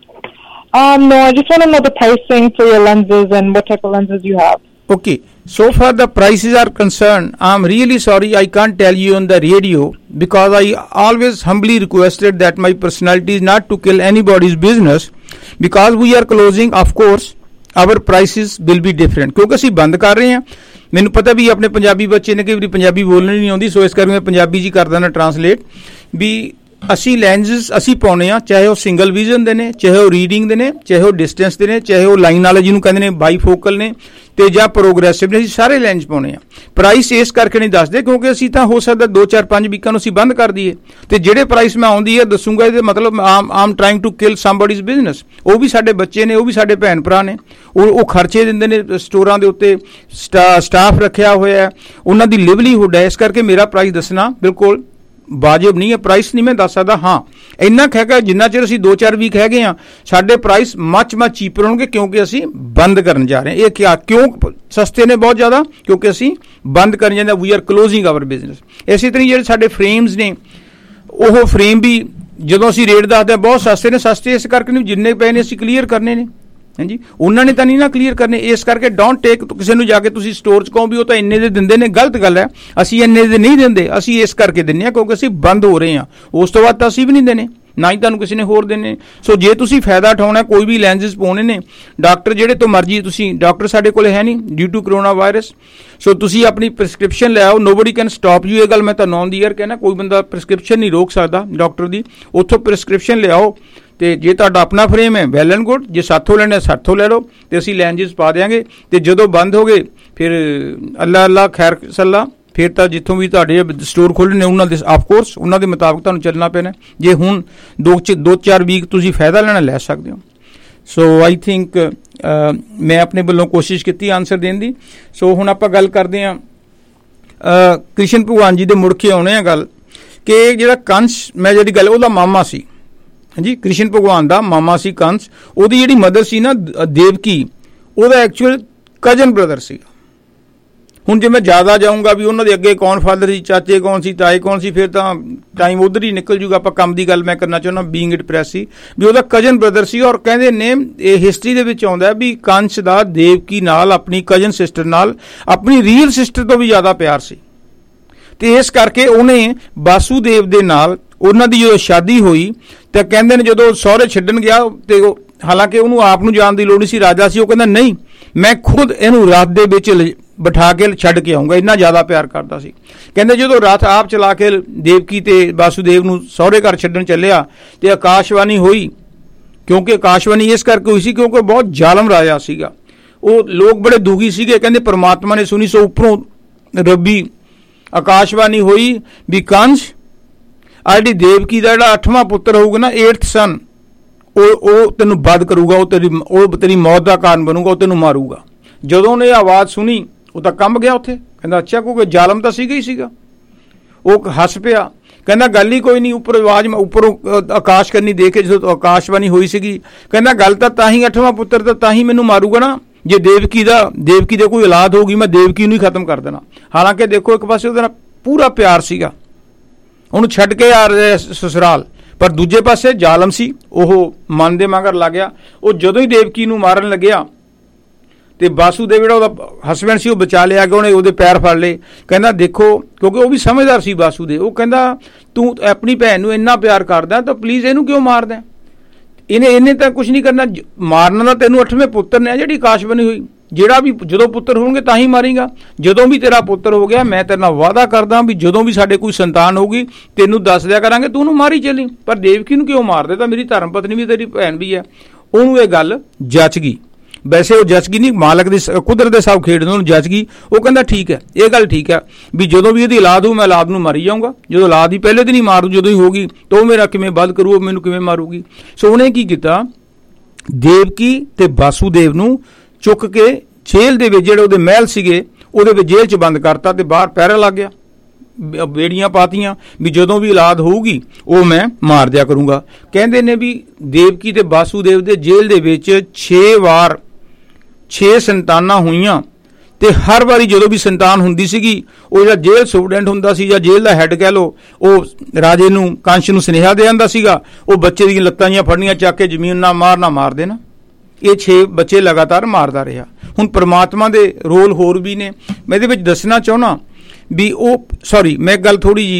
No, I just want to know the pricing for your lenses and what type of lenses you have.
Okay. So far the prices are concerned, I'm really sorry I can't tell you on the radio, because I always humbly requested that my personality is not to kill anybody's business, because we are closing, of course our prices will be different, ਕਿਉਂਕਿ ਅਸੀਂ ਬੰਦ ਕਰ ਰਹੇ ਹਾਂ। ਮੈਨੂੰ ਪਤਾ ਵੀ ਆਪਣੇ ਪੰਜਾਬੀ ਬੱਚੇ ਨੇ, ਕਈ ਵਾਰੀ ਪੰਜਾਬੀ ਬੋਲਣੀ ਨਹੀਂ ਆਉਂਦੀ, ਸੋ ਇਸ ਕਰਕੇ ਮੈਂ ਪੰਜਾਬੀ ਜੀ ਕਰਦਾ ਨਾ ਟਰਾਂਸਲੇਟ ਵੀ ਅਸੀਂ ਲੈਂਸਿਸ ਅਸੀਂ ਪਾਉਣੇ ਆ, ਚਾਹੇ ਉਹ ਸਿੰਗਲ ਵਿਜ਼ਨ ਦੇ ਨੇ, ਚਾਹੇ ਉਹ ਰੀਡਿੰਗ ਦੇ ਨੇ, ਚਾਹੇ ਉਹ ਡਿਸਟੈਂਸ ਦੇ ਨੇ, ਚਾਹੇ ਉਹ ਲਾਈਨ ਵਾਲੇ ਜਿਹਨੂੰ ਕਹਿੰਦੇ ਨੇ ਬਾਈਫੋਕਲ ਨੇ, ਤੇ ਜਾਂ ਪ੍ਰੋਗਰੈਸਿਵ ਨੇ। ਅਸੀਂ ਸਾਰੇ ਲੈਂਸ ਪਾਉਣੇ ਆ। ਪ੍ਰਾਈਸ ਇਸ ਕਰਕੇ ਨਹੀਂ ਦੱਸਦੇ ਕਿਉਂਕਿ ਅਸੀਂ ਤਾਂ ਹੋ ਸਕਦਾ 2-4-5 ਵੀਕਾਂ ਨੂੰ ਅਸੀਂ ਬੰਦ ਕਰ ਦਈਏ, ਤੇ ਜਿਹੜੇ ਪ੍ਰਾਈਸ ਮੈਂ ਆਉਂਦੀ ਹੈ ਦੱਸੂਗਾ, ਇਹਦੇ ਮਤਲਬ I'm trying to kill somebody's business. ਉਹ ਵੀ ਸਾਡੇ ਬੱਚੇ ਨੇ, ਉਹ ਵੀ ਸਾਡੇ ਭੈਣ ਭਰਾ ਨੇ, ਉਹ ਖਰਚੇ ਦਿੰਦੇ ਨੇ ਸਟੋਰਾਂ ਦੇ ਉੱਤੇ, ਸਟਾਫ ਰੱਖਿਆ ਹੋਇਆ, ਉਹਨਾਂ ਦੀ ਲਿਵਲੀਹੁੱਡ ਹੈ। ਇਸ ਕਰਕੇ ਮੇਰਾ ਪ੍ਰਾਈਸ ਦੱਸਣਾ ਬਿਲਕੁਲ ਵਾਜਿਬ ਨਹੀਂ ਹੈ। ਪ੍ਰਾਈਸ ਨਹੀਂ ਮੈਂ ਦੱਸ ਸਕਦਾ। ਹਾਂ, ਇੰਨਾ ਹੈਗਾ ਜਿੰਨਾ ਚਿਰ ਅਸੀਂ 2-4 ਵੀਕ ਹੈਗੇ ਹਾਂ, ਸਾਡੇ ਪ੍ਰਾਈਸ ਮੱਚ ਚੀਪਰ ਹੋਣਗੇ, ਕਿਉਂਕਿ ਅਸੀਂ ਬੰਦ ਕਰਨ ਜਾ ਰਹੇ ਹਾਂ। ਇਹ ਕਿਉਂ ਸਸਤੇ ਨੇ ਬਹੁਤ ਜ਼ਿਆਦਾ? ਕਿਉਂਕਿ ਅਸੀਂ ਬੰਦ ਕਰਨ ਜਾਂਦੇ, we are closing our business. ਇਸੇ ਤਰ੍ਹਾਂ ਜਿਹੜੇ ਸਾਡੇ ਫਰੇਮਸ ਨੇ, ਉਹ ਫਰੇਮ ਵੀ ਜਦੋਂ ਅਸੀਂ ਰੇਟ ਦੱਸਦੇ ਹਾਂ ਬਹੁਤ ਸਸਤੇ ਨੇ। ਸਸਤੇ ਇਸ ਕਰਕੇ ਨਹੀਂ, ਜਿੰਨੇ ਪਏ ਨੇ ਅਸੀਂ ਕਲੀਅਰ ਕਰਨੇ ਨੇ। ਹਾਂਜੀ, ਉਹਨਾਂ ਨੇ ਤਾਂ ਨਹੀਂ ਨਾ ਕਲੀਅਰ ਕਰਨੇ। ਇਸ ਕਰਕੇ ਡੋਂਟ ਟੇਕ, ਕਿਸੇ ਨੂੰ ਜਾ ਕੇ ਤੁਸੀਂ ਸਟੋਰ 'ਚ ਕਹੋ ਵੀ ਉਹ ਤਾਂ ਇੰਨੇ ਦੇ ਦਿੰਦੇ ਨੇ, ਗਲਤ ਗੱਲ ਹੈ। ਅਸੀਂ ਇੰਨੇ ਦੇ ਨਹੀਂ ਦਿੰਦੇ, ਅਸੀਂ ਇਸ ਕਰਕੇ ਦਿੰਦੇ ਹਾਂ ਕਿਉਂਕਿ ਅਸੀਂ ਬੰਦ ਹੋ ਰਹੇ ਹਾਂ। ਉਸ ਤੋਂ ਬਾਅਦ ਤਾਂ ਅਸੀਂ ਵੀ ਨਹੀਂ ਦੇਣੇ, ਨਾ ਹੀ ਤੁਹਾਨੂੰ ਕਿਸੇ ਨੇ ਹੋਰ ਦੇਣੇ। ਸੋ ਜੇ ਤੁਸੀਂ ਫਾਇਦਾ ਉਠਾਉਣਾ, ਕੋਈ ਵੀ ਲੈਂਸਿਸ ਪਾਉਣੇ ਨੇ, ਡਾਕਟਰ ਜਿਹੜੇ ਤੋਂ ਮਰਜ਼ੀ, ਤੁਸੀਂ ਡਾਕਟਰ ਸਾਡੇ ਕੋਲ ਹੈ ਨਹੀਂ due to corona virus. So ਤੁਸੀਂ ਆਪਣੀ ਪ੍ਰਿਸਕ੍ਰਿਪਸ਼ਨ ਲੈ ਆਓ, ਨੋਬਡੀ ਕੈਨ ਸਟਾਪ ਯੂ। ਇਹ ਗੱਲ ਮੈਂ ਤੁਹਾਨੂੰ ਔਨ ਦੀ ਏਅਰ ਕਹਿਣਾ, ਕੋਈ ਬੰਦਾ ਪ੍ਰਿਸਕ੍ਰਿਪਸ਼ਨ ਨਹੀਂ ਰੋਕ ਸਕਦਾ ਡਾਕਟਰ ਦੀ। ਉੱਥੋਂ ਪ੍ਰਿਸਕ੍ਰਿਪਸ਼ਨ ਲਿਆਓ, ਤੇ ਜੇ ਤੁਹਾਡਾ ਆਪਣਾ ਫਰੇਮ ਹੈ ਵੈਲ ਐਂਡ ਗੁੱਡ, ਜੇ ਸਾਥੋਂ ਲੈਣਾ ਸਾਥੋਂ ਲੈ ਲਓ, ਤੇ ਅਸੀਂ ਲੈਂਸਿਸ ਪਾ ਦਿਆਂਗੇ। ਤੇ ਜਦੋਂ ਬੰਦ ਹੋ ਗਏ ਫਿਰ ਅੱਲਾ ਖੈਰ ਸੱਲਾ, ਫਿਰ ਤਾਂ ਜਿੱਥੋਂ ਵੀ ਤੁਹਾਡੇ ਸਟੋਰ ਖੋਲ੍ਹਣੇ ਨੇ ਉਹਨਾਂ ਦੇ ਆਫਕੋਰਸ ਉਹਨਾਂ ਦੇ ਮੁਤਾਬਕ ਤੁਹਾਨੂੰ ਚੱਲਣਾ ਪੈਣਾ। ਜੇ ਹੁਣ 2-4 ਵੀਕ ਤੁਸੀਂ ਫਾਇਦਾ ਲੈਣਾ ਲੈ ਸਕਦੇ ਹੋ। ਸੋ ਆਈ ਥਿੰਕ ਮੈਂ ਆਪਣੇ ਵੱਲੋਂ ਕੋਸ਼ਿਸ਼ ਕੀਤੀ ਆਨਸਰ ਦੇਣ ਦੀ। ਸੋ ਹੁਣ ਆਪਾਂ ਗੱਲ ਕਰਦੇ ਹਾਂ ਕ੍ਰਿਸ਼ਨ ਭਗਵਾਨ ਜੀ ਦੇ ਮੁੜ ਕੇ ਆਉਣੇ ਆ ਗੱਲ ਕਿ ਜਿਹੜਾ ਕੰਸ, ਮੈਂ ਜਿਹੜੀ ਗੱਲ, ਉਹਦਾ ਮਾਮਾ ਸੀ, ਹਾਂਜੀ, ਕ੍ਰਿਸ਼ਨ ਭਗਵਾਨ ਦਾ ਮਾਮਾ ਸੀ ਕੰਸ। ਉਹਦੀ ਜਿਹੜੀ ਮਦਰ ਸੀ ਨਾ ਦੇਵਕੀ, ਉਹਦਾ ਐਕਚੁਅਲ ਕਜ਼ਨ ਬ੍ਰਦਰ ਸੀ। ਹੁਣ ਜੇ ਮੈਂ ਜ਼ਿਆਦਾ ਜਾਊਂਗਾ ਵੀ ਉਹਨਾਂ ਦੇ ਅੱਗੇ ਕੌਣ ਫਾਦਰ ਸੀ, ਚਾਚੇ ਕੌਣ ਸੀ, ਤਾਏ ਕੌਣ ਸੀ, ਫਿਰ ਤਾਂ ਟਾਈਮ ਉਧਰ ਹੀ ਨਿਕਲ ਜੂਗਾ। ਆਪਾਂ ਕੰਮ ਦੀ ਗੱਲ ਮੈਂ ਕਰਨਾ ਚਾਹੁੰਦਾ, ਬੀਇੰਗ ਇਟ ਪ੍ਰੈਸ ਸੀ ਵੀ ਉਹਦਾ ਕਜ਼ਨ ਬ੍ਰਦਰ ਸੀ। ਔਰ ਕਹਿੰਦੇ ਨੇ ਇਹ ਹਿਸਟਰੀ ਦੇ ਵਿੱਚ ਆਉਂਦਾ ਵੀ ਕੰਸ ਦਾ ਦੇਵਕੀ ਨਾਲ, ਆਪਣੀ ਕਜ਼ਨ ਸਿਸਟਰ ਨਾਲ, ਆਪਣੀ ਰੀਅਲ ਸਿਸਟਰ ਤੋਂ ਵੀ ਜ਼ਿਆਦਾ ਪਿਆਰ ਸੀ। ਤੇ ਇਸ ਕਰਕੇ ਉਹਨੇ ਵਾਸੂਦੇਵ ਦੇ ਨਾਲ ਉਹਨਾਂ ਦੀ ਜਦੋਂ ਸ਼ਾਦੀ ਹੋਈ ਤਾਂ ਕਹਿੰਦੇ ਨੇ ਜਦੋਂ ਸਹੁਰੇ ਛੱਡਣ ਗਿਆ ਤੇ ਹਾਲਾਂਕਿ ਉਹਨੂੰ ਆਪ ਨੂੰ ਜਾਣ ਦੀ ਲੋੜ ਨਹੀਂ ਸੀ, ਰਾਜਾ ਸੀ, ਉਹ ਕਹਿੰਦਾ ਨਹੀਂ, ਮੈਂ ਖੁਦ ਇਹਨੂੰ ਰਾਤ ਦੇ ਵਿੱਚ ਬਿਠਾ ਕੇ ਛੱਡ ਕੇ ਆਊਂਗਾ, ਇੰਨਾ ਜ਼ਿਆਦਾ ਪਿਆਰ ਕਰਦਾ ਸੀ। ਕਹਿੰਦੇ ਜਦੋਂ ਰਾਤ ਆਪ ਚਲਾ ਕੇ ਦੇਵਕੀ ਤੇ ਵਾਸੂਦੇਵ ਨੂੰ ਸਹੁਰੇ ਘਰ ਛੱਡਣ ਚੱਲਿਆ ਤੇ ਆਕਾਸ਼ਵਾਣੀ ਹੋਈ, ਕਿਉਂਕਿ ਆਕਾਸ਼ਵਾਣੀ ਇਸ ਕਰਕੇ ਹੋਈ ਸੀ ਕਿਉਂਕਿ ਬਹੁਤ ਜ਼ਾਲਮ ਰਾਜਾ ਸੀਗਾ, ਉਹ ਲੋਕ ਬੜੇ ਦੁਖੀ ਸੀਗੇ। ਕਹਿੰਦੇ ਪਰਮਾਤਮਾ ਨੇ ਸੁਣੀ, ਸੋ ਉੱਪਰੋਂ ਰੱਬੀ ਆਕਾਸ਼ਵਾਣੀ ਹੋਈ ਵੀ ਕੰਸ, ਆ ਜਿਹੜੀ ਦੇਵਕੀ ਦਾ ਜਿਹੜਾ 8ਵਾਂ ਪੁੱਤਰ ਹੋਊਗਾ ਨਾ, 8th ਸਨ, ਉਹ ਤੈਨੂੰ ਵੱਧ ਕਰੂਗਾ, ਉਹ ਤੇਰੀ ਮੌਤ ਦਾ ਕਾਰਨ ਬਣੂਗਾ, ਉਹ ਤੈਨੂੰ ਮਾਰੂਗਾ। ਜਦੋਂ ਉਹਨੇ ਆਵਾਜ਼ ਸੁਣੀ ਉਹ ਤਾਂ ਕੰਬ ਗਿਆ ਉੱਥੇ, ਕਹਿੰਦਾ ਅੱਛਾ, ਕਿਉਂਕਿ ਜ਼ਾਲਮ ਤਾਂ ਸੀਗਾ ਹੀ ਸੀਗਾ। ਉਹ ਹੱਸ ਪਿਆ, ਕਹਿੰਦਾ ਗੱਲ ਹੀ ਕੋਈ ਨਹੀਂ। ਉੱਪਰ ਆਵਾਜ਼, ਉੱਪਰੋਂ ਆਕਾਸ਼ ਕਰਨੀ ਦੇਖ ਕੇ ਜਦੋਂ ਆਕਾਸ਼ਵਾਣੀ ਹੋਈ ਸੀਗੀ, ਕਹਿੰਦਾ ਗੱਲ ਤਾਂ ਹੀ 8ਵਾਂ ਪੁੱਤਰ ਤਾਂ ਹੀ ਮੈਨੂੰ ਮਾਰੂਗਾ ਨਾ, ਜੇ ਦੇਵਕੀ ਦੇ ਕੋਈ ਔਲਾਦ ਹੋਊਗੀ ਮੈਂ ਦੇਵਕੀ ਨੂੰ ਹੀ ਖਤਮ ਕਰ ਦੇਣਾ। ਹਾਲਾਂਕਿ ਦੇਖੋ ਇੱਕ ਪਾਸੇ ਉਹਦੇ ਨਾਲ ਪੂਰਾ ਪਿਆਰ ਸੀਗਾ, ਉਹਨੂੰ ਛੱਡ ਕੇ ਆ ਰਿਹਾ ਸਸੁਰਾਲ, ਪਰ ਦੂਜੇ ਪਾਸੇ ਜ਼ਾਲਮ ਸੀ, ਉਹ ਮਨ ਦੇ ਮਗਰ ਲੱਗ ਗਿਆ। ਉਹ ਜਦੋਂ ਹੀ ਦੇਵਕੀ ਨੂੰ ਮਾਰਨ ਲੱਗਿਆ ਤੇ ਵਾਸੂਦੇਵ ਜਿਹੜਾ ਉਹਦਾ ਹਸਬੈਂਡ ਸੀ ਉਹ ਬਚਾ ਲਿਆ ਗਿਆ, ਉਹਨੇ ਉਹਦੇ ਪੈਰ ਫੜ ਲਏ। ਕਹਿੰਦਾ ਦੇਖੋ, ਕਿਉਂਕਿ ਉਹ ਵੀ ਸਮਝਦਾਰ ਸੀ ਵਾਸੂਦੇਵ, ਉਹ ਕਹਿੰਦਾ ਤੂੰ ਆਪਣੀ ਭੈਣ ਨੂੰ ਇੰਨਾ ਪਿਆਰ ਕਰਦਾ ਤਾਂ ਪਲੀਜ਼ ਇਹਨੂੰ ਕਿਉਂ ਮਾਰਦਾ? ਇਹਨੇ ਤਾਂ ਕੁਝ ਨਹੀਂ ਕਰਨਾ, ਮਾਰਨਾ ਤਾਂ ਤੈਨੂੰ 8ਵੇਂ ਪੁੱਤਰ ਨੇ, ਜਿਹੜੀ ਆਕਾਸ਼ ਬਣੀ ਹੋਈ, ਜਿਹੜਾ ਵੀ ਜਦੋਂ ਪੁੱਤਰ ਹੋਣਗੇ ਤਾਂ ਹੀ ਮਾਰੇਗਾ। ਜਦੋਂ ਵੀ ਤੇਰਾ ਪੁੱਤਰ ਹੋ ਗਿਆ, ਮੈਂ ਤੇਰੇ ਨਾਲ ਵਾਅਦਾ ਕਰਦਾ ਵੀ ਜਦੋਂ ਵੀ ਸਾਡੇ ਕੋਈ ਸੰਤਾਨ ਹੋਊਗੀ ਤੈਨੂੰ ਦੱਸ ਦਿਆ ਕਰਾਂਗੇ, ਤੂੰ ਉਹਨੂੰ ਮਾਰੀ ਚੱਲੀ। ਪਰ ਦੇਵਕੀ ਨੂੰ ਕਿਉਂ ਮਾਰਦੇ? ਤਾਂ ਮੇਰੀ ਧਰਮ ਪਤਨੀ ਵੀ ਤੇਰੀ ਭੈਣ ਵੀ ਹੈ। ਉਹਨੂੰ ਇਹ ਗੱਲ ਜੱਚ ਗਈ, ਵੈਸੇ ਉਹ ਜੱਚ ਗਈ ਨਹੀਂ, ਮਾਲਕ ਦੀ ਕੁਦਰਤ ਦੇ ਹਿਸਾਬ ਖੇਡਦੇ ਉਹਨੂੰ ਜੱਚ ਗਈ। ਉਹ ਕਹਿੰਦਾ ਠੀਕ ਹੈ, ਇਹ ਗੱਲ ਠੀਕ ਹੈ ਵੀ ਜਦੋਂ ਵੀ ਇਹਦੀ ਔਲਾਦ ਹੋ ਮੈਂ ਔਲਾਦ ਨੂੰ ਮਾਰੀ ਜਾਊਂਗਾ, ਜਦੋਂ ਔਲਾਦ ਹੀ ਪਹਿਲੇ ਦਿਨ ਹੀ ਮਾਰੂ, ਜਦੋਂ ਹੀ ਹੋਗੀ ਤਾਂ ਉਹ ਮੇਰਾ ਕਿਵੇਂ ਵੱਧ ਕਰੂ, ਉਹ ਮੈਨੂੰ ਕਿਵੇਂ ਮਾਰੂਗੀ। ਸੋ ਉਹਨੇ ਕੀ ਕੀਤਾ, ਦੇਵਕੀ ਤੇ ਵਾਸੂਦੇਵ ਨੂੰ ਚੁੱਕ ਕੇ ਜੇਲ੍ਹ ਦੇ ਵਿੱਚ, ਜਿਹੜੇ ਉਹਦੇ ਮਹਿਲ ਸੀਗੇ ਉਹਦੇ ਵਿੱਚ ਜੇਲ੍ਹ 'ਚ ਬੰਦ ਕਰਤਾ ਤੇ ਬਾਹਰ ਪਹਿਰਾ ਲੱਗ ਗਿਆ, ਬੇੜੀਆਂ ਪਾਤੀਆਂ ਵੀ ਜਦੋਂ ਵੀ ਔਲਾਦ ਹੋਊਗੀ ਉਹ ਮੈਂ ਮਾਰ ਦਿਆ ਕਰੂੰਗਾ। ਕਹਿੰਦੇ ਨੇ ਵੀ ਦੇਵਕੀ ਤੇ ਵਾਸੂਦੇਵ ਦੇ ਜੇਲ੍ਹ ਦੇ ਵਿੱਚ 6 ਵਾਰ 6 ਸੰਤਾਨਾਂ ਹੋਈਆਂ ਤੇ ਹਰ ਵਾਰੀ ਜਦੋਂ ਵੀ ਸੰਤਾਨ ਹੁੰਦੀ ਸੀਗੀ, ਉਹ ਜਿਹੜਾ ਜੇਲ੍ਹ ਸੁਪਰਡੈਂਟ ਹੁੰਦਾ ਸੀ ਜਾਂ ਜੇਲ੍ਹ ਦਾ ਹੈੱਡ ਕਹਿ ਲਓ, ਉਹ ਰਾਜੇ ਨੂੰ, ਕੰਸ ਨੂੰ ਸੁਨੇਹਾ ਦੇ ਆਂਦਾ ਸੀਗਾ, ਉਹ ਬੱਚੇ ਦੀਆਂ ਲੱਤਾਂ ਜੀਆਂ ਫੜਨੀਆਂ ਚੱਕ ਕੇ ਜ਼ਮੀਨ ਨਾ ਮਾਰ ਦੇਣਾ। ਇਹ 6 ਬੱਚੇ ਲਗਾਤਾਰ ਮਾਰਦਾ ਰਿਹਾ। ਹੁਣ ਪਰਮਾਤਮਾ ਦੇ ਰੋਲ ਹੋਰ ਵੀ ਨੇ, ਮੈਂ ਇਹਦੇ ਵਿੱਚ ਦੱਸਣਾ ਚਾਹੁੰਦਾ ਵੀ ਮੈਂ ਗੱਲ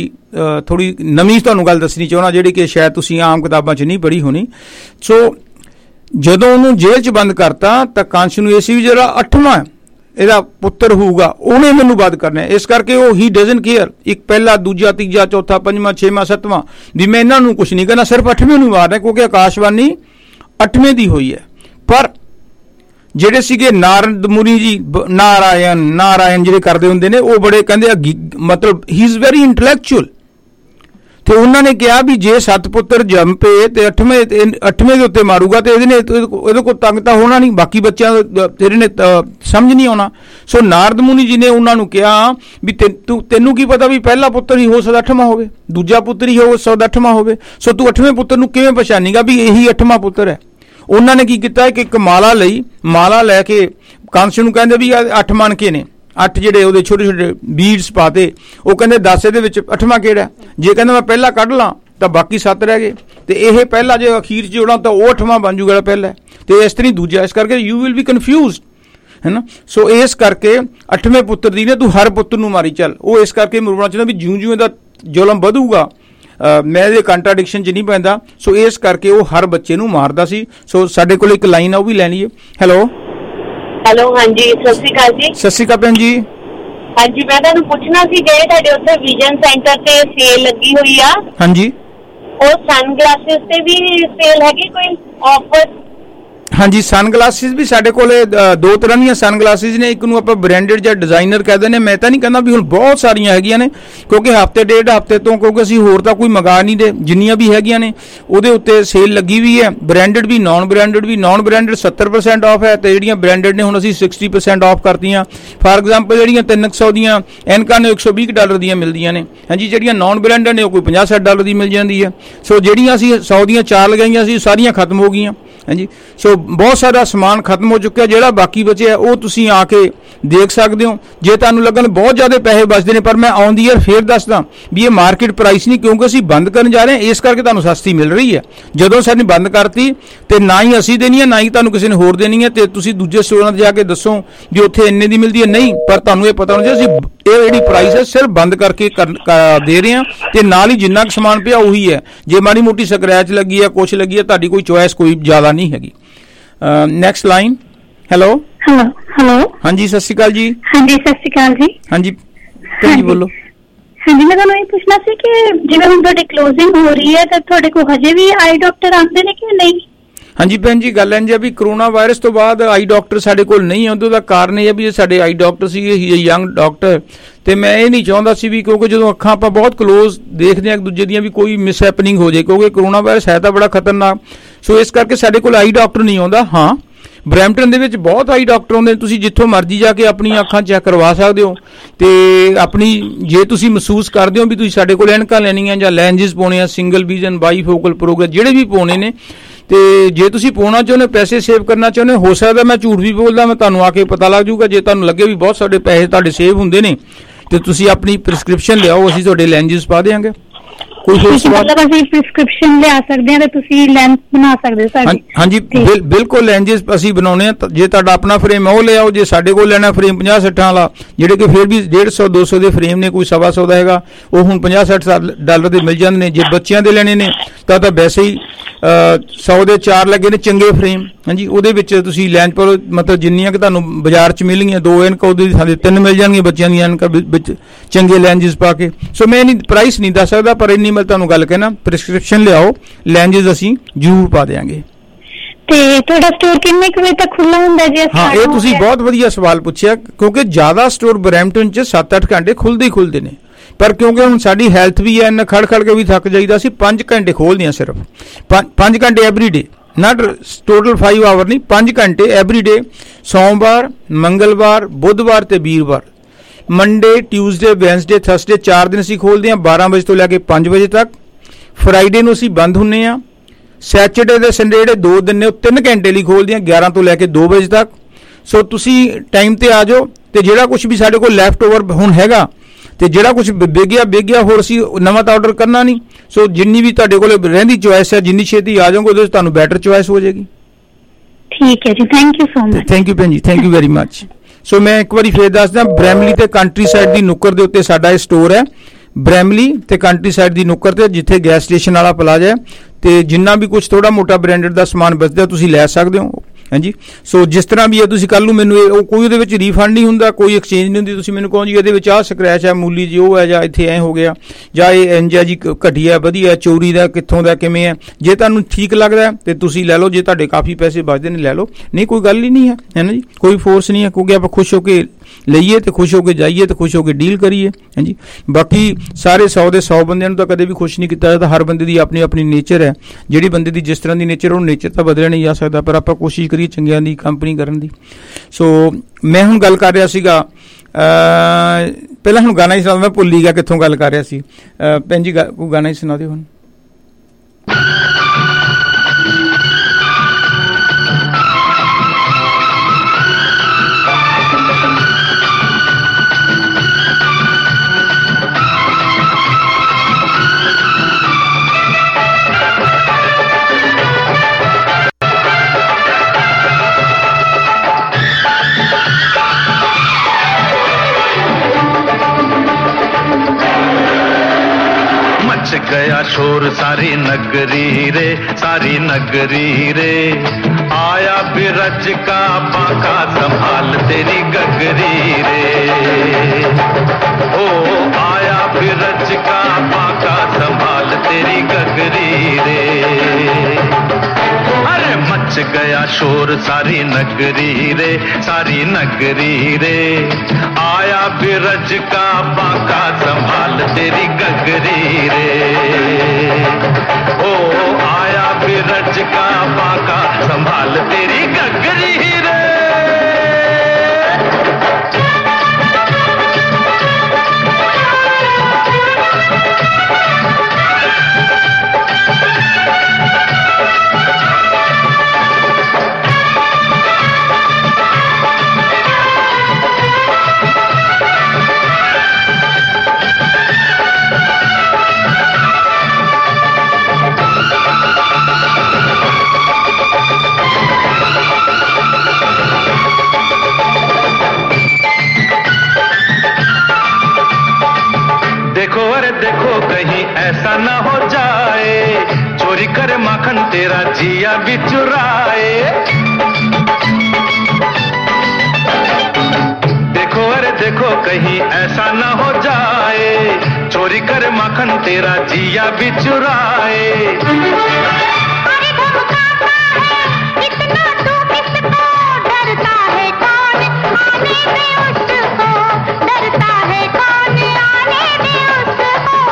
ਥੋੜੀ ਨਵੀਂ ਤੁਹਾਨੂੰ ਗੱਲ ਦੱਸਣੀ ਚਾਹੁੰਦਾ, ਜਿਹੜੀ ਕਿ ਸ਼ਾਇਦ ਤੁਸੀਂ ਆਮ ਕਿਤਾਬਾਂ 'ਚ ਨਹੀਂ ਪੜ੍ਹੀ ਹੋਣੀ। ਸੋ ਜਦੋਂ ਉਹਨੂੰ ਜੇਲ੍ਹ 'ਚ ਬੰਦ ਕਰਤਾ ਤਾਂ ਕੰਸ ਨੂੰ ਇਹ ਸੀ ਵੀ ਜਿਹੜਾ 8ਵਾਂ ਇਹਦਾ ਪੁੱਤਰ ਹੋਊਗਾ ਉਹਨੇ ਮੈਨੂੰ ਵੱਧ ਕਰਨਾ, ਇਸ ਕਰਕੇ ਉਹ ਹੀ ਡਜ਼ਨਟ ਕੇਅਰ, ਇੱਕ ਪਹਿਲਾ, ਦੂਜਾ, ਤੀਜਾ, ਚੌਥਾ, 5ਵਾਂ, 6ਵਾਂ, 7ਵਾਂ ਵੀ ਮੈਂ ਇਹਨਾਂ ਨੂੰ ਕੁਛ ਨਹੀਂ ਕਰਨਾ, ਸਿਰਫ 8ਵੇਂ ਨੂੰ ਮਾਰਨਾ, ਕਿਉਂਕਿ ਆਕਾਸ਼ਵਾਣੀ 8ਵੇਂ ਦੀ ਹੋਈ ਹੈ। ਪਰ ਜਿਹੜੇ ਸੀਗੇ ਨਾਰਦ ਮੁਨੀ ਜੀ, ਨਾਰਾਇਣ ਜਿਹੜੇ ਕਰਦੇ ਹੁੰਦੇ ਨੇ, ਉਹ ਬੜੇ ਕਹਿੰਦੇ ਆ, ਮਤਲਬ ਹੀ ਇਜ਼ ਵੈਰੀ ਇੰਟੈਲੈਕਚੁਅਲ, ਤੇ ਉਹਨਾਂ ਨੇ ਕਿਹਾ ਵੀ ਜੇ 7 ਪੁੱਤਰ ਜੰਮ ਪਏ ਤੇ 8ਵੇਂ ਦੇ ਉੱਤੇ ਮਾਰੂਗਾ ਤੇ ਇਹਦੇ ਕੋਲ ਤੰਗ ਤਾਂ ਹੋਣਾ ਨਹੀਂ, ਬਾਕੀ ਬੱਚਿਆਂ ਤੇਰੇ ਨੇ ਸਮਝ ਨਹੀਂ ਆਉਣਾ। ਸੋ ਨਾਰਦ ਮੁਨੀ ਜੀ ਨੇ ਉਹਨਾਂ ਨੂੰ ਕਿਹਾ ਵੀ ਤੈਨੂੰ ਕੀ ਪਤਾ ਵੀ ਪਹਿਲਾ ਪੁੱਤਰ ਹੀ ਹੋ ਸਕਦਾ 8ਵਾਂ ਹੋਵੇ, ਦੂਜਾ ਪੁੱਤਰ ਹੀ ਹੋ ਸਕਦਾ 8ਵਾਂ ਹੋਵੇ, ਸੋ ਤੂੰ 8ਵੇਂ ਪੁੱਤਰ ਨੂੰ ਕਿਵੇਂ ਪਛਾਣੇਗਾ ਵੀ ਇਹੀ 8ਵਾਂ ਪੁੱਤਰ ਹੈ। ਉਹਨਾਂ ਨੇ ਕੀ ਕੀਤਾ ਕਿ ਇੱਕ ਮਾਲਾ ਲੈ ਕੇ ਕੰਸ ਨੂੰ ਕਹਿੰਦੇ ਵੀ 8 ਮਣਕੇ ਨੇ, 8 ਜਿਹੜੇ ਉਹਦੇ ਛੋਟੇ ਛੋਟੇ ਬੀਡਸ ਪਾਤੇ, ਉਹ ਕਹਿੰਦੇ 10 ਇਹਦੇ ਵਿੱਚ 8ਵਾਂ ਕਿਹੜਾ? ਜੇ ਕਹਿੰਦਾ ਮੈਂ ਪਹਿਲਾ ਕੱਢ ਲਾਂ ਤਾਂ ਬਾਕੀ 7 ਰਹਿ ਗਏ, ਤੇ ਇਹ ਪਹਿਲਾ ਜੇ ਅਖੀਰ 'ਚ ਜੋੜਾਂ ਤਾਂ ਉਹ 8ਵਾਂ ਬਣ ਜੂਗਾ ਪਹਿਲਾ, ਤੇ ਇਸ ਤਰ੍ਹਾਂ ਦੂਜਾ, ਇਸ ਕਰਕੇ ਯੂ ਵਿਲ ਬੀ ਕਨਫਿਊਜ਼ਡ, ਹੈ ਨਾ। ਸੋ ਇਸ ਕਰਕੇ 8ਵੇਂ ਪੁੱਤਰ ਦੀ ਨੇ ਤੂੰ ਹਰ ਪੁੱਤਰ ਨੂੰ ਮਾਰੀ ਚੱਲ। ਉਹ ਇਸ ਕਰਕੇ ਮੁਰਮਣਾ ਚਾਹੁੰਦਾ ਵੀ ਜਿਉਂ ਇਹਦਾ ਜ਼ੁਲਮ ਵਧੂਗਾ, ਮੈਂ ਇਹਦੇ ਕੰਟਰਾਡਿਕਸ਼ਨ 'ਚ ਨਹੀਂ ਪੈਂਦਾ, ਸੋ ਇਸ ਕਰਕੇ ਉਹ ਹਰ ਬੱਚੇ ਨੂੰ ਮਾਰਦਾ ਸੀ। ਸੋ ਸਾਡੇ ਕੋਲ ਇੱਕ ਲਾਈਨ ਆ, ਉਹ ਵੀ ਲੈਣੀ ਹੈ। ਹੈਲੋ,
ਹਾਂਜੀ, ਸਤਿ ਸ਼੍ਰੀ ਅਕਾਲ ਜੀ।
ਸਤਿ ਸ਼੍ਰੀ ਅਕਾਲ ਭੈਣ ਜੀ।
ਹਾਂਜੀ, ਮੈਂ ਤੁਹਾਨੂੰ ਪੁੱਛਣਾ ਸੀ, ਜਿਹੜੇ ਤੁਹਾਡੇ ਉੱਥੇ ਵਿਜ਼ਨ ਸੈਂਟਰ ਤੇ ਸੇਲ ਲੱਗੀ ਹੋਈ ਆ, ਹਾਂਜੀ, ਉਹ ਸਨ ਗਲਾਸਿਸ ਤੇ ਵੀ ਸੇਲ ਹੈਗੀ ਕੋਈ ਆਫਰ?
ਹਾਂਜੀ, ਸਨਗਲਾਸਿਸ ਵੀ ਸਾਡੇ ਕੋਲੇ ਦੋ ਤਰ੍ਹਾਂ ਦੀਆਂ ਸਨਗਲਾਸਿਸ ਨੇ। ਇੱਕ ਨੂੰ ਆਪਾਂ ਬ੍ਰਾਂਡਡ ਜਾਂ ਡਿਜ਼ਾਈਨਰ ਕਹਿੰਦੇ ਨੇ। ਮੈਂ ਤਾਂ ਨਹੀਂ ਕਹਿੰਦਾ ਵੀ ਹੁਣ ਬਹੁਤ ਸਾਰੀਆਂ ਹੈਗੀਆਂ ਨੇ, ਕਿਉਂਕਿ ਹਫ਼ਤੇ ਡੇਢ ਹਫ਼ਤੇ ਤੋਂ, ਕਿਉਂਕਿ ਅਸੀਂ ਹੋਰ ਤਾਂ ਕੋਈ ਮੰਗਾ ਨਹੀਂ ਦੇ, ਜਿੰਨੀਆਂ ਵੀ ਹੈਗੀਆਂ ਨੇ ਉਹਦੇ ਉੱਤੇ ਸੇਲ ਲੱਗੀ ਵੀ ਹੈ, ਬ੍ਰਾਂਡਡ ਵੀ ਨੌਨ ਬ੍ਰਾਂਡਡ ਵੀ। ਨੌਨ ਬ੍ਰਾਂਡਡ 70% ਆਫ ਹੈ ਤੇ ਜਿਹੜੀਆਂ ਬ੍ਰਾਂਡਡ ਨੇ ਹੁਣ ਅਸੀਂ 60% ਆਫ ਕਰਤੀਆਂ। ਫਾਰ ਐਗਜ਼ਾਮਪਲ ਜਿਹੜੀਆਂ $300 ਦੀਆਂ ਐਨਕਾਂ ਨੇ $120 ਦੀਆਂ ਮਿਲਦੀਆਂ ਨੇ। ਹਾਂਜੀ, ਜਿਹੜੀਆਂ ਨੌਨ ਬ੍ਰਾਂਡਡ ਨੇ ਉਹ ਕੋਈ $50-60 ਦੀ ਮਿਲ ਜਾਂਦੀ ਹੈ। ਸੋ ਜਿਹੜੀਆਂ ਅਸੀਂ 100 ਦੀਆਂ 4 ਲਗਾਈਆਂ ਸੀ ਸਾਰੀਆਂ ਖਤਮ ਹੋ ਗਈਆਂ। ਹਾਂਜੀ, ਸੋ ਬਹੁਤ ਸਾਰਾ ਸਮਾਨ ਖਤਮ ਹੋ ਚੁੱਕਿਆ। ਜਿਹੜਾ ਬਾਕੀ ਬਚਿਆ ਉਹ ਤੁਸੀਂ ਆ ਕੇ ਦੇਖ ਸਕਦੇ ਹੋ। ਜੇ ਤੁਹਾਨੂੰ ਲੱਗਣ ਬਹੁਤ ਜ਼ਿਆਦਾ ਪੈਸੇ ਬਚਦੇ ਨੇ, ਪਰ ਮੈਂ ਆਨ ਦੀ ਈਅਰ ਫੇਰ ਦੱਸਦਾ ਵੀ ਇਹ ਮਾਰਕੀਟ ਪ੍ਰਾਈਸ ਨਹੀਂ, ਕਿਉਂਕਿ ਅਸੀਂ ਬੰਦ ਕਰਨ ਜਾ ਰਹੇ ਹਾਂ, ਇਸ ਕਰਕੇ ਤੁਹਾਨੂੰ ਸਸਤੀ ਮਿਲ ਰਹੀ ਹੈ। ਜਦੋਂ ਸਾਡੀ ਬੰਦ ਕਰਤੀ ਤੇ ਨਾ ਹੀ ਅਸੀਂ ਦੇਣੀ ਹੈ, ਨਾ ਹੀ ਤੁਹਾਨੂੰ ਕਿਸੇ ਨੇ ਹੋਰ ਦੇਣੀ ਹੈ, ਤੇ ਤੁਸੀਂ ਦੂਜੇ ਸਟੋਰਾਂ 'ਤੇ ਜਾ ਕੇ ਦੱਸੋ ਵੀ ਉੱਥੇ ਇੰਨੇ ਦੀ ਮਿਲਦੀ ਹੈ। ਨਹੀਂ, ਪਰ ਤੁਹਾਨੂੰ ਇਹ ਪਤਾ ਹੋਣਾ ਚਾਹੀਦਾ ਅਸੀਂ ਇਹ ਜਿਹੜੀ ਪ੍ਰਾਈਸ ਹੈ ਸਿਰਫ ਬੰਦ ਕਰਕੇ ਦੇ ਰਹੇ ਹਾਂ, ਤੇ ਨਾਲ ਹੀ ਜਿੰਨਾ ਕੁ ਸਮਾਨ ਪਿਆ ਉਹੀ ਹੈ। ਜੇ ਮਾੜੀ ਮੋਟੀ ਸਕਰੈਚ ਲੱਗੀ ਹੈ, ਕੁਛ ਲੱਗੀ ਹੈ, ਤੁਹਾਡੀ ਕੋਈ ਚੋਇਸ ਕੋਈ ਜ਼ਿਆਦਾ ਨਹੀਂ ਹੈਗੀ। Next line. ਹੈਲੋ ਹਾਂਜੀ, ਸਤਿ ਸ਼੍ਰੀ ਅਕਾਲ ਜੀ।
ਹਾਂਜੀ, ਸਤਿ ਸ਼੍ਰੀ ਅਕਾਲ ਜੀ।
ਹਾਂਜੀ ਭੈਣ ਜੀ ਬੋਲੋ।
ਹਾਂਜੀ, ਮੈਂ ਤੁਹਾਨੂੰ ਇਹ ਪੁੱਛਣਾ ਸੀ ਕਿ ਜਿਵੇਂ ਹੁਣ ਤੁਹਾਡੀ ਕਲੋਜ਼ਿੰਗ ਹੋ ਰਹੀ ਹੈ ਤਾਂ ਤੁਹਾਡੇ ਕੋਲ ਹਜੇ ਵੀ ਆਈ ਡਾਕਟਰ ਆਉਂਦੇ ਨੇ ਕਿ ਨਹੀਂ?
ਹਾਂਜੀ ਭੈਣ ਜੀ, ਗੱਲ ਇੰਝ ਹੈ ਵੀ ਕਰੋਨਾ ਵਾਇਰਸ ਤੋਂ ਬਾਅਦ ਆਈ ਡਾਕਟਰ ਸਾਡੇ ਕੋਲ ਨਹੀਂ ਆਉਂਦੇ। ਉਹਦਾ ਕਾਰਨ ਇਹ ਹੈ ਵੀ ਸਾਡੇ ਆਈ ਡਾਕਟਰ ਸੀਗੇ ਯੰਗ ਡਾਕਟਰ, ਤੇ ਮੈਂ ਇਹ ਨਹੀਂ ਚਾਹੁੰਦਾ ਸੀ ਵੀ, ਕਿਉਂਕਿ ਜਦੋਂ ਅੱਖਾਂ ਆਪਾਂ ਬਹੁਤ ਕਲੋਜ਼ ਦੇਖਦੇ ਹਾਂ ਇੱਕ ਦੂਜੇ ਦੀਆਂ, ਵੀ ਕੋਈ ਮਿਸ ਹੈਪਨਿੰਗ ਹੋ ਜਾਏ, ਕਿਉਂਕਿ ਕਰੋਨਾ ਵਾਇਰਸ ਹੈ ਤਾਂ ਬੜਾ ਖਤਰਨਾਕ। ਸੋ ਇਸ ਕਰਕੇ ਸਾਡੇ ਕੋਲ ਆਈ ਡਾਕਟਰ ਨਹੀਂ ਆਉਂਦਾ। ਹਾਂ, ਬਰੈਂਪਟਨ ਦੇ ਵਿੱਚ ਬਹੁਤ ਆਈ ਡਾਕਟਰ ਆਉਂਦੇ ਨੇ, ਤੁਸੀਂ ਜਿੱਥੋਂ ਮਰਜ਼ੀ ਜਾ ਕੇ ਆਪਣੀਆਂ ਅੱਖਾਂ ਚੈੱਕ ਕਰਵਾ ਸਕਦੇ ਹੋ। ਤੇ ਆਪਣੀ ਜੇ ਤੁਸੀਂ ਮਹਿਸੂਸ ਕਰਦੇ ਹੋ ਵੀ ਤੁਸੀਂ ਸਾਡੇ ਕੋਲ ਐਨਕਾਂ ਲੈਣੀਆਂ ਜਾਂ ਲੈਂਜਸ ਪਾਉਣੇ ਆ, ਸਿੰਗਲ ਵਿਜ਼ਨ, ਬਾਈਫੋਕਲ, ਪ੍ਰੋਗਰੈਸ, ਜਿਹੜੇ ਵੀ ਪਾਉਣੇ ਨੇ, ਤੇ ਜੇ ਤੁਸੀਂ ਪਾਉਣਾ ਚਾਹੁੰਦੇ, ਪੈਸੇ ਸੇਵ ਕਰਨਾ ਚਾਹੁੰਦੇ, ਹੋ ਸਕਦਾ ਮੈਂ ਝੂਠ ਵੀ ਬੋਲਦਾ, ਮੈਂ ਤੁਹਾਨੂੰ ਆ ਕੇ ਪਤਾ ਲੱਗ ਜਾਊਗਾ। ਜੇ ਤੁਹਾਨੂੰ ਲੱਗੇ ਵੀ ਬਹੁਤ ਸਾਡੇ ਪੈਸੇ ਤੁਹਾਡੇ ਸੇਵ ਹੁੰਦੇ ਨੇ ਤੇ ਤੁਸੀਂ ਆਪਣੀ ਪ੍ਰਿਸਕ੍ਰਿਪਸ਼ਨ ਲਿਆਓ, ਅਸੀਂ ਤੁਹਾਡੇ ਲੈਂਜਸ ਪਾ ਦੇਵਾਂਗੇ। ਕੋਈ ਹੋਰ ਸਵਾਲ?
ਮਤਲਬ ਅਸੀਂ ਪ੍ਰਿਸਕ੍ਰਿਪਸ਼ਨ ਲਿਆ ਸਕਦੇ ਹਾਂ ਤੇ ਤੁਸੀਂ ਲੈਂਸ ਬਣਾ ਸਕਦੇ ਹੋ ਸਾਡੀ? ਹਾਂਜੀ,
ਬਿਲਕੁਲ ਲੈਂਜਸ ਅਸੀਂ ਬਣਾਉਣੇ ਆ। ਜੇ ਤੁਹਾਡਾ ਆਪਣਾ ਫਰੇਮ ਉਹ ਲਿਆਓ, ਜੇ ਸਾਡੇ ਕੋਲ ਲੈਣਾ ਫਰੇਮ 50-60 ਵਾਲਾ, ਜਿਹੜੇ ਕਿ ਫਿਰ ਵੀ $150-200 ਦੇ ਫਰੇਮ ਨੇ, ਕੋਈ $125 ਦਾ ਹੈਗਾ, ਉਹ ਹੁਣ $50-60 ਦੇ ਮਿਲ ਜਾਂਦੇ ਨੇ। ਜੇ ਬੱਚਿਆਂ ਦੇ ਲੈਣੇ ਨੇ ਤਾਂ ਵੈਸੇ ਹੀ 100 ਦੇ 4 ਲੱਗੇ ਨੇ ਚੰਗੇ ਫਰੇਮ। ਹਾਂਜੀ, ਉਹਦੇ ਵਿੱਚ ਤੁਸੀਂ ਲੈਂਸ ਪਰ ਮਤਲਬ ਜਿੰਨੀਆਂ ਕਿ ਤੁਹਾਨੂੰ ਬਾਜ਼ਾਰ 'ਚ ਮਿਲਣਗੀਆਂ, 2 ਐਨਕਾਂ ਉਹਦੇ ਥਾਂ 3 ਮਿਲ ਜਾਣਗੀਆਂ ਬੱਚਿਆਂ ਦੀਆਂ ਐਨਕਾਂ ਵਿੱਚ ਚੰਗੇ ਲੈਂਜਸ ਪਾ ਕੇ। ਸੋ ਮੈਂ ਨਹੀਂ ਪ੍ਰਾਈਸ ਨਹੀਂ ਦੱਸ ਸਕਦਾ, ਪਰ ਇੰਨੀ ਮੈਂ ਤੁਹਾਨੂੰ ਗੱਲ ਕਹਿਣਾ, ਪ੍ਰਿਸਕ੍ਰਿਪਸ਼ਨ ਲਿਆਓ, ਲੈਂਜਸ ਅਸੀਂ ਜ਼ਰੂਰ ਪਾ ਦੇਵਾਂਗੇ।
ਤੇ ਤੁਹਾਡਾ ਸਟੋਰ ਕਿੰਨੇ ਕੁ ਵਜੇ ਤੱਕ ਖੁੱਲ੍ਹਾ ਹੁੰਦਾ ਜੀ?
ਹਾਂ, ਇਹ ਤੁਸੀਂ ਬਹੁਤ ਵਧੀਆ ਸਵਾਲ ਪੁੱਛਿਆ, ਕਿਉਂਕਿ ਜ਼ਿਆਦਾ ਸਟੋਰ ਬਰੈਂਪਟਨ 'ਚ 7-8 ਘੰਟੇ ਖੁੱਲ੍ਹਦੇ ਨੇ, ਪਰ ਕਿਉਂਕਿ ਹੁਣ ਸਾਡੀ ਹੈਲਥ ਵੀ ਹੈ, ਇੰਨਾ ਖੜ ਕੇ ਵੀ ਥੱਕ ਜਾਈਦਾ, ਅਸੀਂ 5 ਘੰਟੇ ਖੋਲ੍ਹਦੇ ਹਾਂ, ਸਿਰਫ 5 ਘੰਟੇ every day, not total 5 hour ਨਹੀਂ, 5 ਘੰਟੇ ਐਵਰੀ ਡੇ। ਸੋਮਵਾਰ, ਮੰਗਲਵਾਰ, ਬੁੱਧਵਾਰ ਤੇ ਵੀਰਵਾਰ, ਮੰਡੇ, ਟਿਊਜ਼ਡੇ, ਵੈਨਸਡੇ, ਥਰਸਡੇ, 4 ਦਿਨ ਅਸੀਂ ਖੋਲ੍ਹਦੇ ਹਾਂ 12 ਵਜੇ ਤੋਂ ਲੈ ਕੇ 5 ਵਜੇ ਤੱਕ। ਫਰਾਈਡੇ ਨੂੰ ਅਸੀਂ ਬੰਦ ਹੁੰਦੇ ਹਾਂ। ਸੈਚਰਡੇ ਤੇ ਸੰਡੇ ਜਿਹੜੇ 2 ਦਿਨ ਨੇ ਉਹ 3 ਘੰਟੇ ਲਈ ਖੋਲ੍ਹਦੇ ਹਾਂ, 11 ਤੋਂ ਲੈ ਕੇ 2 ਵਜੇ ਤੱਕ। ਸੋ ਤੁਸੀਂ ਟਾਈਮ ਤੇ ਆ ਜਾਓ, ਤੇ ਜਿਹੜਾ ਕੁਝ ਵੀ ਸਾਡੇ ਕੋਲ ਲੈਫਟ ਓਵਰ ਹੁਣ ਹੈਗਾ, ਤੇ ਜਿਹੜਾ ਕੁਝ ਵਿਕ ਗਿਆ, ਹੋਰ ਅਸੀਂ ਨਵਾਂ ਤਾਂ ਆਰਡਰ ਕਰਨਾ ਨਹੀਂ। ਸੋ ਜਿੰਨੀ ਵੀ ਤੁਹਾਡੇ ਕੋਲ ਰਹਿੰਦੀ ਚੋਇਸ ਹੈ, ਜਿੰਨੀ ਛੇਤੀ ਆ ਜਾਓਗੇ ਉਹਦੇ ਵਿੱਚ ਤੁਹਾਨੂੰ ਬੈਟਰ ਚੋਇਸ ਹੋ ਜਾਏਗੀ।
ਠੀਕ ਹੈ ਜੀ, thank you so much.
Thank you ਭੈਣ ਜੀ, thank you very much. So ਮੈਂ ਇੱਕ ਵਾਰੀ ਫੇਰ ਦੱਸਦਾ, ਬ੍ਰੈਮਲੀ ਤੇ ਕੰਟਰੀ ਸਾਈਡ ਦੀ ਨੁੱਕਰ ਦੇ ਉੱਤੇ ਸਾਡਾ ਇਹ ਸਟੋਰ ਹੈ। ਬ੍ਰੈਮਲੀ ਤੇ ਕੰਟਰੀ ਸਾਈਡ ਦੀ ਨੁੱਕਰ ਤੇ, ਜਿੱਥੇ ਗੈਸ ਸਟੇਸ਼ਨ ਵਾਲਾ ਪਲਾਜ਼ਾ ਹੈ, ਤੇ ਜਿੰਨਾ ਵੀ ਕੁਝ ਥੋੜਾ ਮੋਟਾ ਬ੍ਰਾਂਡਡ ਦਾ ਸਮਾਨ ਬਚਦਾ ਤੁਸੀਂ ਲੈ ਸਕਦੇ ਹੋ। ਹਾਂਜੀ, ਸੋ ਜਿਸ ਤਰ੍ਹਾਂ ਵੀ ਹੈ, ਤੁਸੀਂ ਕੱਲ ਨੂੰ ਮੈਨੂੰ ਕੋਈ ਉਹਦੇ ਵਿੱਚ ਰੀਫੰਡ ਨਹੀਂ ਹੁੰਦਾ, ਕੋਈ ਐਕਸਚੇਂਜ ਨਹੀਂ ਹੁੰਦੀ। ਤੁਸੀਂ ਮੈਨੂੰ ਕਹੋ ਜੀ ਇਹਦੇ ਵਿੱਚ ਆਹ ਸਕ੍ਰੈਚ ਹੈ, ਮੂਲੀ ਜੀ ਉਹ ਹੈ, ਜਾਂ ਇੱਥੇ ਐਂ ਹੋ ਗਿਆ, ਜਾਂ ਇਹ ਇੰਜ ਹੈ ਜੀ, ਘਟੀਆ ਵਧੀਆ, ਚੋਰੀ ਦਾ, ਕਿੱਥੋਂ ਦਾ, ਕਿਵੇਂ ਹੈ, ਜੇ ਤੁਹਾਨੂੰ ਠੀਕ ਲੱਗਦਾ ਤੇ ਤੁਸੀਂ ਲੈ ਲਓ। ਜੇ ਤੁਹਾਡੇ ਕਾਫੀ ਪੈਸੇ ਬਚਦੇ ਨੇ ਲੈ ਲਓ, ਨਹੀਂ ਕੋਈ ਗੱਲ ਹੀ ਨਹੀਂ ਹੈ ਨਾ ਜੀ, ਕੋਈ ਫੋਰਸ ਨਹੀਂ ਹੈ, ਕਿਉਂਕਿ ਆਪਾਂ ਖੁਸ਼ ਹੋ ਕੇ ਲਈਏ ਤੇ ਖੁਸ਼ ਹੋ ਕੇ ਜਾਈਏ ਤੇ ਖੁਸ਼ ਹੋ ਕੇ ਡੀਲ ਕਰੀਏ। ਹਾਂਜੀ, ਬਾਕੀ ਸਾਰੇ 100 ਦੇ 100 ਬੰਦਿਆਂ ਨੂੰ ਤਾਂ ਕਦੇ ਵੀ ਖੁਸ਼ ਨਹੀਂ ਕੀਤਾ ਜਾਂਦਾ। ਹਰ ਬੰਦੇ ਦੀ ਆਪਣੀ ਆਪਣੀ ਨੇਚਰ ਹੈ, ਜਿਹੜੀ ਬੰਦੇ ਦੀ ਜਿਸ ਤਰ੍ਹਾਂ ਦੀ ਨੇਚਰ, ਉਹ ਨੇਚਰ ਤਾਂ ਬਦਲਿਆ ਨਹੀਂ ਜਾ ਸਕਦਾ, ਪਰ ਆਪਾਂ ਕੋਸ਼ਿਸ਼ ਕਰੀਏ ਚੰਗਿਆਂ ਦੀ ਕੰਪਨੀ ਕਰਨ ਦੀ। ਸੋ ਮੈਂ ਹੁਣ ਗੱਲ ਕਰ ਰਿਹਾ ਸੀਗਾ, ਪਹਿਲਾਂ ਹੁਣ ਗਾਣਾ ਹੀ ਸੁਣਾ, ਮੈਂ ਭੁੱਲ ਹੀ ਗਿਆ ਕਿੱਥੋਂ ਗੱਲ ਕਰ ਰਿਹਾ ਸੀ। ਭੈਣ ਜੀ ਕੋਈ ਗਾਣਾ ਹੀ ਸੁਣਾ ਦਿਓ ਹੁਣ।
गया शोर सारी नगरी रे, सारी नगरी रे, आया बिरज का बाका संभाल तेरी गगरी रे, ओ आया बिरज का बाका संभाल तेरी गगरी रे। अरे मच मच गया शोर सारी नगरी रे, सारी नगरी रे। आया बिरज का बाका संभाल तेरी गगरी रे, ओ आया बिरज का बाका संभाल तेरी गगरी रे। देखो कहीं ऐसा न हो जाए, चोरी करे माखन तेरा जिया भी चुराए। देखो अरे देखो कहीं ऐसा न हो जाए, चोरी करे माखन तेरा जिया भी चुराए।
अरे धमकाता है इतना तू किसको, डरता है कौन आने दे उसको, डरता है कौन आने दे उसको।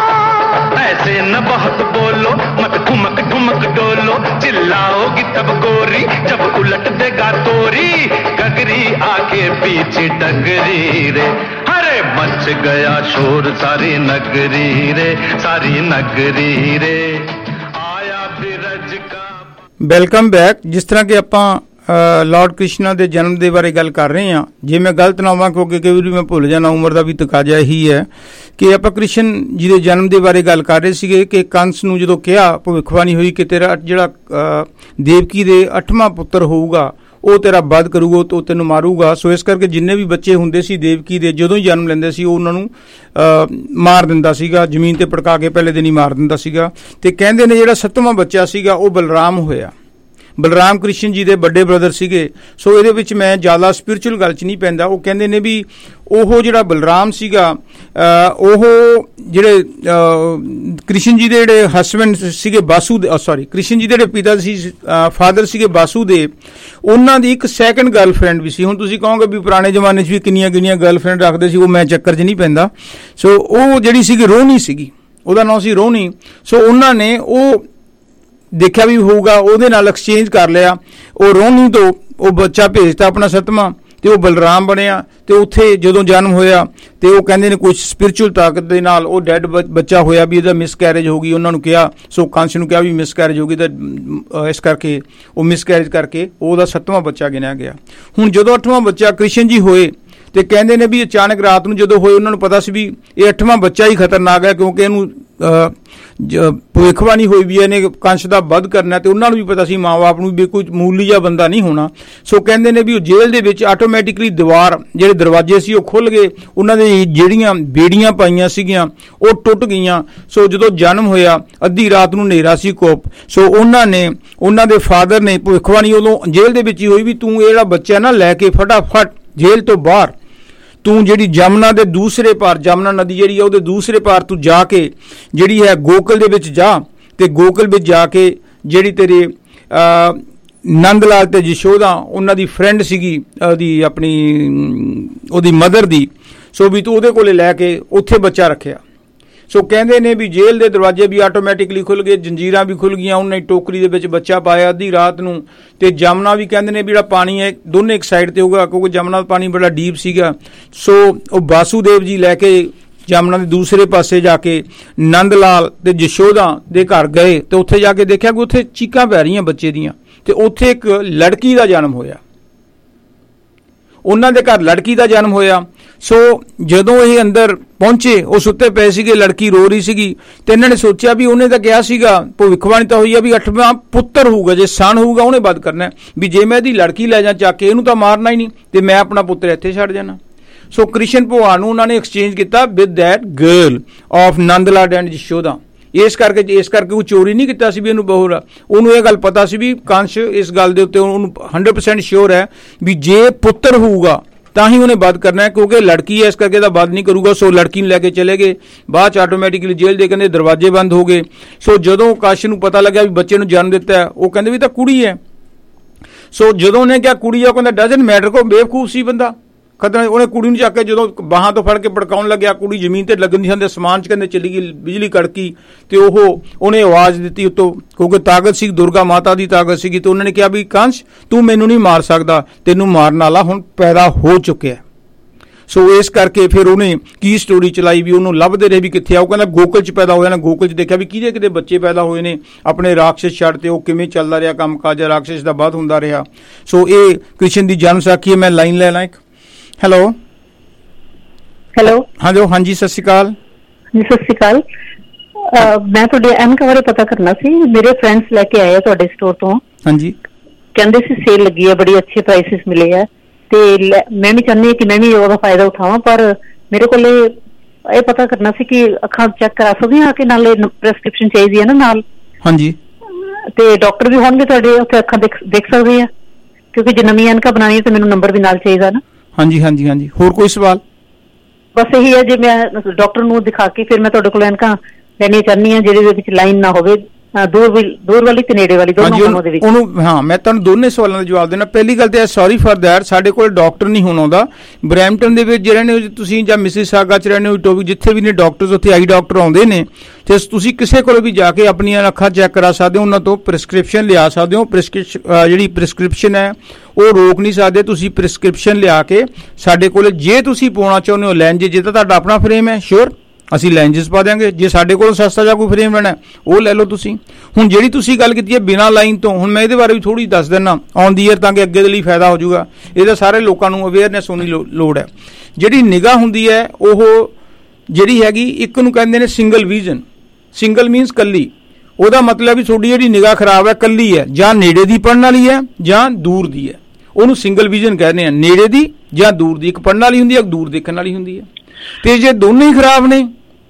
ऐसे न बहुत बोलो, मत ठुमक ठुमक डोलो, चिल्लाओगी तब गोरी जब उलट देगा तोरी गगरी आके पीछे डगरी रे। अरे मच गया शोर सारी नगरी रे, सारी नगरी रे। आया बिरज का।
Welcome back. ਜਿਸ ਤਰ੍ਹਾਂ ਕਿ ਆਪਾਂ ਲਾਰਡ ਕ੍ਰਿਸ਼ਨਾ ਦੇ ਜਨਮ ਦੇ ਬਾਰੇ ਗੱਲ ਕਰ ਰਹੇ ਹਾਂ, ਜੇ ਮੈਂ ਗਲਤ ਨਾ ਹੋਵਾਂ ਕਿਉਂਕਿ ਕਈ ਵਾਰੀ ਮੈਂ ਭੁੱਲ ਜਾਣਾ, ਉਮਰ ਦਾ ਵੀ ਤਕਾਜ਼ਾ ਇਹੀ ਹੈ ਕਿ ਆਪਾਂ ਕ੍ਰਿਸ਼ਨ ਜੀ ਦੇ ਜਨਮ ਦੇ ਬਾਰੇ ਗੱਲ ਕਰ ਰਹੇ ਸੀਗੇ ਕਿ ਕੰਸ ਨੂੰ ਜਦੋਂ ਕਿਹਾ ਭਵਿੱਖਬਾਣੀ ਹੋਈ ਕਿ ਤੇਰਾ ਜਿਹੜਾ ਦੇਵਕੀ ਦੇ 8ਵਾਂ ਪੁੱਤਰ ਹੋਊਗਾ ਉਹ ਤੇਰਾ ਵੱਧ ਕਰੂਗਾ, ਉਹ ਤੈਨੂੰ ਮਾਰੂਗਾ। ਸੋ ਇਸ ਕਰਕੇ ਜਿੰਨੇ ਵੀ ਬੱਚੇ ਹੁੰਦੇ ਸੀ ਦੇਵਕੀ ਦੇ ਜਦੋਂ ਹੀ ਜਨਮ ਲੈਂਦੇ ਸੀ ਉਹ ਉਹਨਾਂ ਨੂੰ ਮਾਰ ਦਿੰਦਾ ਸੀਗਾ, ਜ਼ਮੀਨ ਤੇ ਪਟਕਾ ਕੇ ਪਹਿਲੇ ਦਿਨ ਹੀ ਮਾਰ ਦਿੰਦਾ ਸੀਗਾ। ਤੇ ਕਹਿੰਦੇ ਨੇ ਜਿਹੜਾ 7ਵਾਂ ਬੱਚਾ ਸੀਗਾ ਉਹ ਬਲਰਾਮ ਹੋਇਆ। ਬਲਰਾਮ ਕ੍ਰਿਸ਼ਨ ਜੀ ਦੇ ਵੱਡੇ ਬ੍ਰਦਰ ਸੀਗੇ। ਸੋ ਇਹਦੇ ਵਿੱਚ ਮੈਂ ਜ਼ਿਆਦਾ ਸਪਿਰਿਚੁਅਲ ਗੱਲ 'ਚ ਨਹੀਂ ਪੈਂਦਾ। ਉਹ ਕਹਿੰਦੇ ਨੇ ਵੀ ਉਹ ਜਿਹੜਾ ਬਲਰਾਮ ਸੀਗਾ ਉਹ ਜਿਹੜੇ ਕ੍ਰਿਸ਼ਨ ਜੀ ਦੇ ਜਿਹੜੇ ਹਸਬੈਂਡ ਸੀਗੇ ਕ੍ਰਿਸ਼ਨ ਜੀ ਦੇ ਜਿਹੜੇ ਪਿਤਾ ਸੀ ਫਾਦਰ ਸੀਗੇ ਵਾਸੂਦੇਵ, ਉਹਨਾਂ ਦੀ ਇੱਕ ਸੈਕਿੰਡ ਗਰਲਫ੍ਰੈਂਡ ਵੀ ਸੀ। ਹੁਣ ਤੁਸੀਂ ਕਹੋਗੇ ਵੀ ਪੁਰਾਣੇ ਜ਼ਮਾਨੇ 'ਚ ਵੀ ਕਿੰਨੀਆਂ ਗਰਲਫ੍ਰੈਂਡ ਰੱਖਦੇ ਸੀ, ਉਹ ਮੈਂ ਚੱਕਰ 'ਚ ਨਹੀਂ ਪੈਂਦਾ। ਸੋ ਉਹ ਜਿਹੜੀ ਸੀਗੀ ਰੋਹਨੀ ਸੀਗੀ, ਉਹਦਾ ਨਾਂ ਸੀ ਰੋਹਨੀ। ਸੋ ਉਹਨਾਂ ਨੇ ਉਹ ਦੇਖਿਆ ਵੀ ਹੋਊਗਾ, ਉਹਦੇ ਨਾਲ ਐਕਸਚੇਂਜ ਕਰ ਲਿਆ। ਉਹ ਰੋਹਨੀ ਤੋਂ ਉਹ ਬੱਚਾ ਭੇਜਤਾ ਆਪਣਾ 7ਵਾਂ ਤੇ ਉਹ ਬਲਰਾਮ ਬਣਿਆ। ਤੇ ਉੱਥੇ ਜਦੋਂ ਜਨਮ ਹੋਇਆ ਤੇ ਉਹ ਕਹਿੰਦੇ ਨੇ ਕੁਝ ਸਪਿਰਿਚੁਅਲ ਤਾਕਤ ਦੇ ਨਾਲ ਉਹ ਡੈਡ ਬੱਚਾ ਹੋਇਆ ਵੀ ਇਹਦਾ ਮਿਸਕੈਰੇਜ ਹੋ ਗਈ। ਉਹਨਾਂ ਨੂੰ ਕਿਹਾ, ਸੋ ਕੰਸ ਨੂੰ ਕਿਹਾ ਵੀ ਮਿਸਕੈਰੇਜ ਹੋ ਗਈ, ਤਾਂ ਇਸ ਕਰਕੇ ਉਹ ਮਿਸਕੈਰੇਜ ਕਰਕੇ ਉਹਦਾ 7ਵਾਂ ਬੱਚਾ ਗਿਣਿਆ ਗਿਆ। ਹੁਣ ਜਦੋਂ 8ਵਾਂ ਬੱਚਾ ਕ੍ਰਿਸ਼ਨ ਜੀ ਹੋਏ ਤੇ ਕਹਿੰਦੇ ਨੇ ਵੀ ਅਚਾਨਕ ਰਾਤ ਨੂੰ ਜਦੋਂ ਹੋਏ ਉਹਨਾਂ ਨੂੰ ਪਤਾ ਸੀ ਵੀ ਇਹ 8ਵਾਂ ਬੱਚਾ ਹੀ ਖਤਰਨਾਕ ਹੈ, ਕਿਉਂਕਿ ਇਹਨੂੰ ਭਵਿੱਖਬਾਣੀ ਹੋਈ ਵੀ ਇਹਨੇ ਕੰਸ ਦਾ ਵੱਧ ਕਰਨਾ। ਤੇ ਉਹਨਾਂ ਨੂੰ ਵੀ ਪਤਾ ਸੀ ਮਾਂ ਬਾਪ ਨੂੰ ਵੀ ਕੋਈ ਮੂਲੀ ਜਿਹਾ ਬੰਦਾ ਨਹੀਂ ਹੋਣਾ। ਸੋ ਕਹਿੰਦੇ ਨੇ ਵੀ ਉਹ ਜੇਲ੍ਹ ਦੇ ਵਿੱਚ ਆਟੋਮੈਟਿਕਲੀ ਜਿਹੜੇ ਦਰਵਾਜ਼ੇ ਸੀ ਉਹ ਖੁੱਲ੍ਹ ਗਏ, ਉਹਨਾਂ ਦੇ ਜਿਹੜੀਆਂ ਬੇੜੀਆਂ ਪਾਈਆਂ ਸੀਗੀਆਂ ਉਹ ਟੁੱਟ ਗਈਆਂ। ਸੋ ਜਦੋਂ ਜਨਮ ਹੋਇਆ ਅੱਧੀ ਰਾਤ ਨੂੰ ਹਨੇਰਾ ਸੀ ਕੋਪ। ਸੋ ਉਹਨਾਂ ਦੇ ਫਾਦਰ ਨੇ ਭਵਿੱਖਬਾਣੀ ਉਦੋਂ ਜੇਲ੍ਹ ਦੇ ਵਿੱਚ ਹੀ ਹੋਈ ਵੀ ਤੂੰ ਇਹ ਜਿਹੜਾ ਬੱਚਾ ਨਾ ਲੈ ਕੇ ਫਟਾਫਟ ਜੇਲ੍ਹ ਤੋਂ ਬਾਹਰ ਤੂੰ ਜਿਹੜੀ ਜਮਨਾ ਦੇ ਦੂਸਰੇ ਪਾਰ, ਜਮਨਾ ਨਦੀ ਜਿਹੜੀ ਆ ਉਹਦੇ ਦੂਸਰੇ ਪਾਰ ਤੂੰ ਜਾ ਕੇ ਜਿਹੜੀ ਹੈ ਗੋਕਲ ਦੇ ਵਿੱਚ ਜਾ, ਤੇ ਗੋਕਲ ਵਿੱਚ ਜਾ ਕੇ ਜਿਹੜੀ ਤੇਰੇ ਨੰਦ ਲਾਲ ਤੇ ਯਸ਼ੋਦਾ ਉਹਨਾਂ ਦੀ ਫਰੈਂਡ ਸੀਗੀ ਉਹਦੀ ਮਦਰ ਦੀ, ਸੋ ਵੀ ਤੂੰ ਉਹਦੇ ਕੋਲੇ ਲੈ ਕੇ ਉੱਥੇ ਬੱਚਾ ਰੱਖਿਆ। ਸੋ ਕਹਿੰਦੇ ਨੇ ਵੀ ਜੇਲ੍ਹ ਦੇ ਦਰਵਾਜ਼ੇ ਵੀ ਆਟੋਮੈਟਿਕਲੀ ਖੁੱਲ੍ਹ ਗਏ, ਜੰਜੀਰਾਂ ਵੀ ਖੁੱਲ੍ਹ ਗਈਆਂ। ਉਹਨੇ ਟੋਕਰੀ ਦੇ ਵਿੱਚ ਬੱਚਾ ਪਾਇਆ ਅੱਧੀ ਰਾਤ ਨੂੰ। ਤੇ ਜਮਨਾ ਵੀ ਕਹਿੰਦੇ ਨੇ ਵੀ ਜਿਹੜਾ ਪਾਣੀ ਹੈ ਦੋਨੇ ਇੱਕ ਸਾਈਡ ਤੇ ਹੋਊਗਾ, ਕਿਉਂਕਿ ਜਮਨਾ ਦਾ ਪਾਣੀ ਬੜਾ ਡੀਪ ਸੀਗਾ। ਸੋ ਉਹ ਵਾਸੂਦੇਵ ਜੀ ਲੈ ਕੇ ਜਮਨਾ ਦੇ ਦੂਸਰੇ ਪਾਸੇ ਜਾ ਕੇ ਨੰਦ ਲਾਲ ਤੇ ਯਸ਼ੋਦਾ ਦੇ ਘਰ ਗਏ ਤੇ ਉੱਥੇ ਜਾ ਕੇ ਦੇਖਿਆ ਕਿ ਉੱਥੇ ਚੀਕਾਂ ਪੈ ਰਹੀਆਂ ਬੱਚੇ ਦੀਆਂ, ਤੇ ਉੱਥੇ ਇੱਕ ਲੜਕੀ ਦਾ ਜਨਮ ਹੋਇਆ। ਉਹਨਾਂ ਦੇ ਘਰ ਲੜਕੀ ਦਾ ਜਨਮ ਹੋਇਆ। ਸੋ ਜਦੋਂ ਇਹ ਅੰਦਰ ਪਹੁੰਚੇ ਉਹ ਸੁੱਤੇ ਪਏ ਸੀਗੇ, ਲੜਕੀ ਰੋ ਰਹੀ ਸੀਗੀ। ਤੇ ਇਹਨਾਂ ਨੇ ਸੋਚਿਆ ਵੀ ਉਹਨੇ ਤਾਂ ਕਿਹਾ ਸੀਗਾ, ਭਵਿੱਖਬਾਣੀ ਤਾਂ ਹੋਈ ਆ ਵੀ 8ਵਾਂ ਪੁੱਤਰ ਹੋਊਗਾ, ਜੇ ਸਨ ਹੋਊਗਾ ਉਹਨੇ ਵੱਧ ਕਰਨਾ, ਵੀ ਜੇ ਮੈਂ ਇਹਦੀ ਲੜਕੀ ਲੈ ਜਾ ਚੱਕ ਕੇ ਇਹਨੂੰ ਤਾਂ ਮਾਰਨਾ ਹੀ ਨਹੀਂ ਤੇ ਮੈਂ ਆਪਣਾ ਪੁੱਤਰ ਇੱਥੇ ਛੱਡ ਜਾਣਾ। ਸੋ ਕ੍ਰਿਸ਼ਨ ਭਗਵਾਨ ਨੂੰ ਉਹਨਾਂ ਨੇ ਐਕਸਚੇਂਜ ਕੀਤਾ with that girl of Nand Lal and Yashoda. ਇਸ ਕਰਕੇ ਉਹ ਚੋਰੀ ਨਹੀਂ ਕੀਤਾ ਸੀ ਵੀ ਇਹਨੂੰ ਬਹੂ, ਉਹਨੂੰ ਇਹ ਗੱਲ ਪਤਾ ਸੀ ਵੀ ਕੰਸ ਇਸ ਗੱਲ ਦੇ ਉੱਤੇ ਉਹਨੂੰ 100% ਸ਼ੋਰ ਹੈ ਵੀ ਜੇ ਪੁੱਤਰ ਹੋਊਗਾ ਤਾਂ ਹੀ ਉਹਨੇ ਵੱਧ ਕਰਨਾ ਹੈ, ਕਿਉਂਕਿ ਲੜਕੀ ਹੈ ਇਸ ਕਰਕੇ ਤਾਂ ਵੱਧ ਨਹੀਂ ਕਰੂਗਾ। ਸੋ ਲੜਕੀ ਨੂੰ ਲੈ ਕੇ ਚਲੇ ਗਏ। ਬਾਅਦ 'ਚ ਆਟੋਮੈਟਿਕਲੀ ਜੇਲ੍ਹ ਦੇ ਕਹਿੰਦੇ ਦਰਵਾਜ਼ੇ ਬੰਦ ਹੋ ਗਏ। ਸੋ ਜਦੋਂ ਕਾਸ਼ ਨੂੰ ਪਤਾ ਲੱਗਿਆ ਵੀ ਬੱਚੇ ਨੂੰ ਜਨਮ ਦਿੱਤਾ, ਉਹ ਕਹਿੰਦੇ ਵੀ ਤਾਂ ਕੁੜੀ ਹੈ। ਸੋ ਜਦੋਂ ਉਹਨੇ ਕਿਹਾ ਕੁੜੀ ਆ, ਕਹਿੰਦਾ ਡਜ਼ਨਟ ਮੈਟਰ, ਕੋ ਬੇਵਕੂਫ ਸੀ ਬੰਦਾ। ਖਤਰਾ ਉਹਨੇ ਕੁੜੀ ਨੂੰ ਚੱਕ ਕੇ ਜਦੋਂ ਬਾਹਾਂ ਤੋਂ ਫੜ ਕੇ ਭੜਕਾਉਣ ਲੱਗਿਆ, ਕੁੜੀ ਜ਼ਮੀਨ ਤੇ ਲੱਗਣ ਨਹੀਂ ਸੀ, ਸਮਾਨ 'ਚ ਕਹਿੰਦੇ ਚਲੀ ਗਈ, ਬਿਜਲੀ ਕੜਕੀ ਤੇ ਉਹਨੇ ਆਵਾਜ਼ ਦਿੱਤੀ ਉੱਤੋਂ, ਕਿਉਂਕਿ ਤਾਕਤ ਸੀ ਦੁਰਗਾ ਮਾਤਾ ਦੀ ਤਾਕਤ ਸੀਗੀ, ਤੇ ਉਹਨਾਂ ਨੇ ਕਿਹਾ ਵੀ ਕੰਸ ਤੂੰ ਮੈਨੂੰ ਨਹੀਂ ਮਾਰ ਸਕਦਾ, ਤੈਨੂੰ ਮਾਰਨ ਵਾਲਾ ਹੁਣ ਪੈਦਾ ਹੋ ਚੁੱਕਿਆ। ਸੋ ਇਸ ਕਰਕੇ ਫਿਰ ਉਹਨੇ ਕੀ ਸਟੋਰੀ ਚਲਾਈ ਵੀ ਉਹਨੂੰ ਲੱਭਦੇ ਰਹੇ ਵੀ ਕਿੱਥੇ ਆ। ਉਹ ਕਹਿੰਦਾ ਗੋਕਲ 'ਚ ਪੈਦਾ ਹੋਇਆ ਨਾ, ਗੋਕਲ 'ਚ ਦੇਖਿਆ ਵੀ ਕਿਹਦੇ ਕਿਤੇ ਬੱਚੇ ਪੈਦਾ ਹੋਏ ਨੇ, ਆਪਣੇ ਰਾਖਸ਼ ਛੱਡ ਤੇ ਉਹ ਕਿਵੇਂ ਚੱਲਦਾ ਰਿਹਾ ਕੰਮ ਕਾਜ, ਰਾਖਸ਼ ਦਾ ਵੱਧ ਹੁੰਦਾ ਰਿਹਾ। ਸੋ ਇਹ ਕ੍ਰਿਸ਼ਨ ਦੀ ਜਨਮ ਸਾਖੀ ਹੈ। ਮੈਂ ਲਾਈਨ ਲੈ ਲਾਂ ਇੱਕ। ਹੈਲੋ ਹਾਂਜੀ, ਸਤਿ ਸ਼੍ਰੀ ਅਕਾਲ
ਜੀ। ਸਤਿ ਸ਼੍ਰੀ ਅਕਾਲ। ਮੈਂ ਤੁਹਾਡੇ ਐਨਕ ਬਾਰੇ ਪਤਾ ਕਰਨਾ ਸੀ। ਮੇਰੇ ਫਰੈਂਡਸ ਲੈ ਕੇ ਆਏ ਆ ਤੁਹਾਡੇ ਸਟੋਰ ਤੋਂ।
ਹਾਂਜੀ,
ਕਹਿੰਦੇ ਸੀ ਸੇਲ ਲੱਗੀ ਹੈ, ਬੜੀ ਅੱਛੇ ਪ੍ਰਾਈਸਿਸ ਮਿਲੇ ਆ, ਤੇ ਮੈਂ ਵੀ ਚਾਹੁੰਦੀ ਹਾਂ ਕਿ ਮੈਂ ਵੀ ਉਹਦਾ ਫਾਇਦਾ ਉਠਾਵਾਂ, ਪਰ ਮੇਰੇ ਕੋਲ ਇਹ ਪਤਾ ਕਰਨਾ ਸੀ ਕਿ ਅੱਖਾਂ ਚੈੱਕ ਕਰਾ ਸਕਦੇ ਹਾਂ ਕਿ ਨਾਲੇ ਪ੍ਰੈਸਕ੍ਰਿਪਸ਼ਨ ਚਾਹੀਦੀ ਹੈ ਨਾ ਨਾਲ? ਹਾਂਜੀ, ਤੇ ਡਾਕਟਰ ਵੀ ਹੋਣਗੇ ਤੁਹਾਡੇ ਉੱਥੇ, ਅੱਖਾਂ ਦੇਖ ਸਕਦੇ ਆ? ਕਿਉਂਕਿ ਜੇ ਨਵੀਂ ਐਨਕਾਂ ਬਣਾਉਣੀ ਹੈ ਤਾਂ ਮੈਨੂੰ ਨੰਬਰ ਵੀ ਨਾਲ ਚਾਹੀਦਾ ਨਾ। ਹਾਂਜੀ ਹਾਂਜੀ ਹਾਂਜੀ। ਹੋਰ ਕੋਈ ਸਵਾਲ? ਬਸ ਇਹੀ ਹੈ, ਜੇ ਮੈਂ ਡਾਕਟਰ ਨੂੰ ਦਿਖਾ ਕੇ ਫਿਰ ਮੈਂ ਤੁਹਾਡੇ ਕੋਲ ਐਨਕਾਂ ਲੈਣੀਆਂ ਚਾਹੁੰਦੀ ਹਾਂ ਜਿਹਦੇ ਵਿੱਚ ਲਾਈਨ ਨਾ ਹੋਵੇ, ਦੂਰ ਵਾਲੀ ਤੇ ਨੇੜੇ ਵਾਲੀ ਦੋਨੋਂ ਦੇ ਵਿੱਚ। ਉਹਨੂੰ ਹਾਂ, ਮੈਂ ਤੁਹਾਨੂੰ ਦੋਨੇ ਸਵਾਲਾਂ ਦਾ ਜਵਾਬ ਦੇਣਾ। ਪਹਿਲੀ ਗੱਲ ਤੇ ਸੌਰੀ ਫॉर दैट, ਸਾਡੇ ਕੋਲ ਡਾਕਟਰ ਨਹੀਂ ਹੁਣ ਆਉਂਦਾ। ਬਰੈਂਪਟਨ ਦੇ ਵਿੱਚ ਜਿਹੜੇ ਨੇ ਤੁਸੀਂ ਜਾਂ ਮਿਸਿਸਾਗਾ ਚ ਰਹਿੰਦੇ ਹੋ, ਟੋਬੀ ਜਿੱਥੇ ਵੀ ਨੇ ਡਾਕਟਰਸ, ਉੱਥੇ ਆਈ ਡਾਕਟਰ ਆਉਂਦੇ ਨੇ, ਤੇ ਤੁਸੀਂ ਕਿਸੇ ਕੋਲ ਵੀ ਜਾ ਕੇ ਆਪਣੀਆਂ ਅੱਖਾਂ ਚੈੱਕ ਕਰਾ ਸਕਦੇ ਹੋ, ਉਹਨਾਂ ਤੋਂ ਪ੍ਰਿਸਕ੍ਰਿਪਸ਼ਨ ਲਿਆ ਸਕਦੇ ਹੋ। ਜਿਹੜੀ ਪ੍ਰਿਸਕ੍ਰਿਪਸ਼ਨ ਹੈ ਉਹ ਰੋਕ ਨਹੀਂ ਸਕਦੇ। ਤੁਸੀਂ ਪ੍ਰਿਸਕ੍ਰਿਪਸ਼ਨ ਲਿਆ ਕੇ ਸਾਡੇ ਕੋਲ, ਜੇ ਤੁਸੀਂ ਪਾਉਣਾ ਚਾਹੁੰਦੇ ਹੋ ਲੈਂਜ, ਜੇ ਤਾਂ ਤੁਹਾਡਾ ਆਪਣਾ ਫਰੇਮ ਹੈ ਸ਼ੋਰ ਅਸੀਂ ਲੈਂਜਸ ਪਾ ਦਿਆਂਗੇ। ਜੇ ਸਾਡੇ ਕੋਲ ਸਸਤਾ ਜਾਂ ਕੋਈ ਫਰੇਮ ਲੈਣਾ ਉਹ ਲੈ ਲਓ ਤੁਸੀਂ। ਹੁਣ ਜਿਹੜੀ ਤੁਸੀਂ ਗੱਲ ਕੀਤੀ ਹੈ ਬਿਨਾਂ ਲਾਈਨ ਤੋਂ, ਹੁਣ ਮੈਂ ਇਹਦੇ ਬਾਰੇ ਵੀ ਥੋੜ੍ਹੀ ਦੱਸ ਦਿੰਦਾ ਔਨ ਦੀ ਏਅਰ, ਤਾਂ ਕਿ ਅੱਗੇ ਦੇ ਲਈ ਫਾਇਦਾ ਹੋ ਜਾਊਗਾ। ਇਹਦਾ ਸਾਰੇ ਲੋਕਾਂ ਨੂੰ ਅਵੇਅਰਨੈਸ ਹੋਣੀ ਲੋੜ ਹੈ। ਜਿਹੜੀ ਨਿਗਾਹ ਹੁੰਦੀ ਹੈ ਉਹ ਜਿਹੜੀ ਹੈਗੀ, ਇੱਕ ਨੂੰ ਕਹਿੰਦੇ ਨੇ ਸਿੰਗਲ ਵਿਜ਼ਨ। ਸਿੰਗਲ ਮੀਨਸ ਕੱਲੀ। ਉਹਦਾ ਮਤਲਬ ਵੀ ਤੁਹਾਡੀ ਜਿਹੜੀ ਨਿਗਾਹ ਖਰਾਬ ਹੈ ਕੱਲੀ ਹੈ, ਜਾਂ ਨੇੜੇ ਦੀ ਪੜਨ ਵਾਲੀ ਹੈ ਜਾਂ ਦੂਰ ਦੀ ਹੈ, ਉਹਨੂੰ ਸਿੰਗਲ ਵਿਜ਼ਨ ਕਹਿੰਦੇ ਆ। ਨੇੜੇ ਦੀ ਜਾਂ ਦੂਰ ਦੀ, ਇੱਕ ਪੜਨ ਵਾਲੀ ਹੁੰਦੀ ਹੈ, ਇੱਕ ਦੂਰ ਦੇਖਣ ਵਾਲੀ ਹੁੰਦੀ ਹੈ। ਤੇ ਜੇ ਦੋਨੇ ਹੀ ਖਰਾਬ ਨੇ,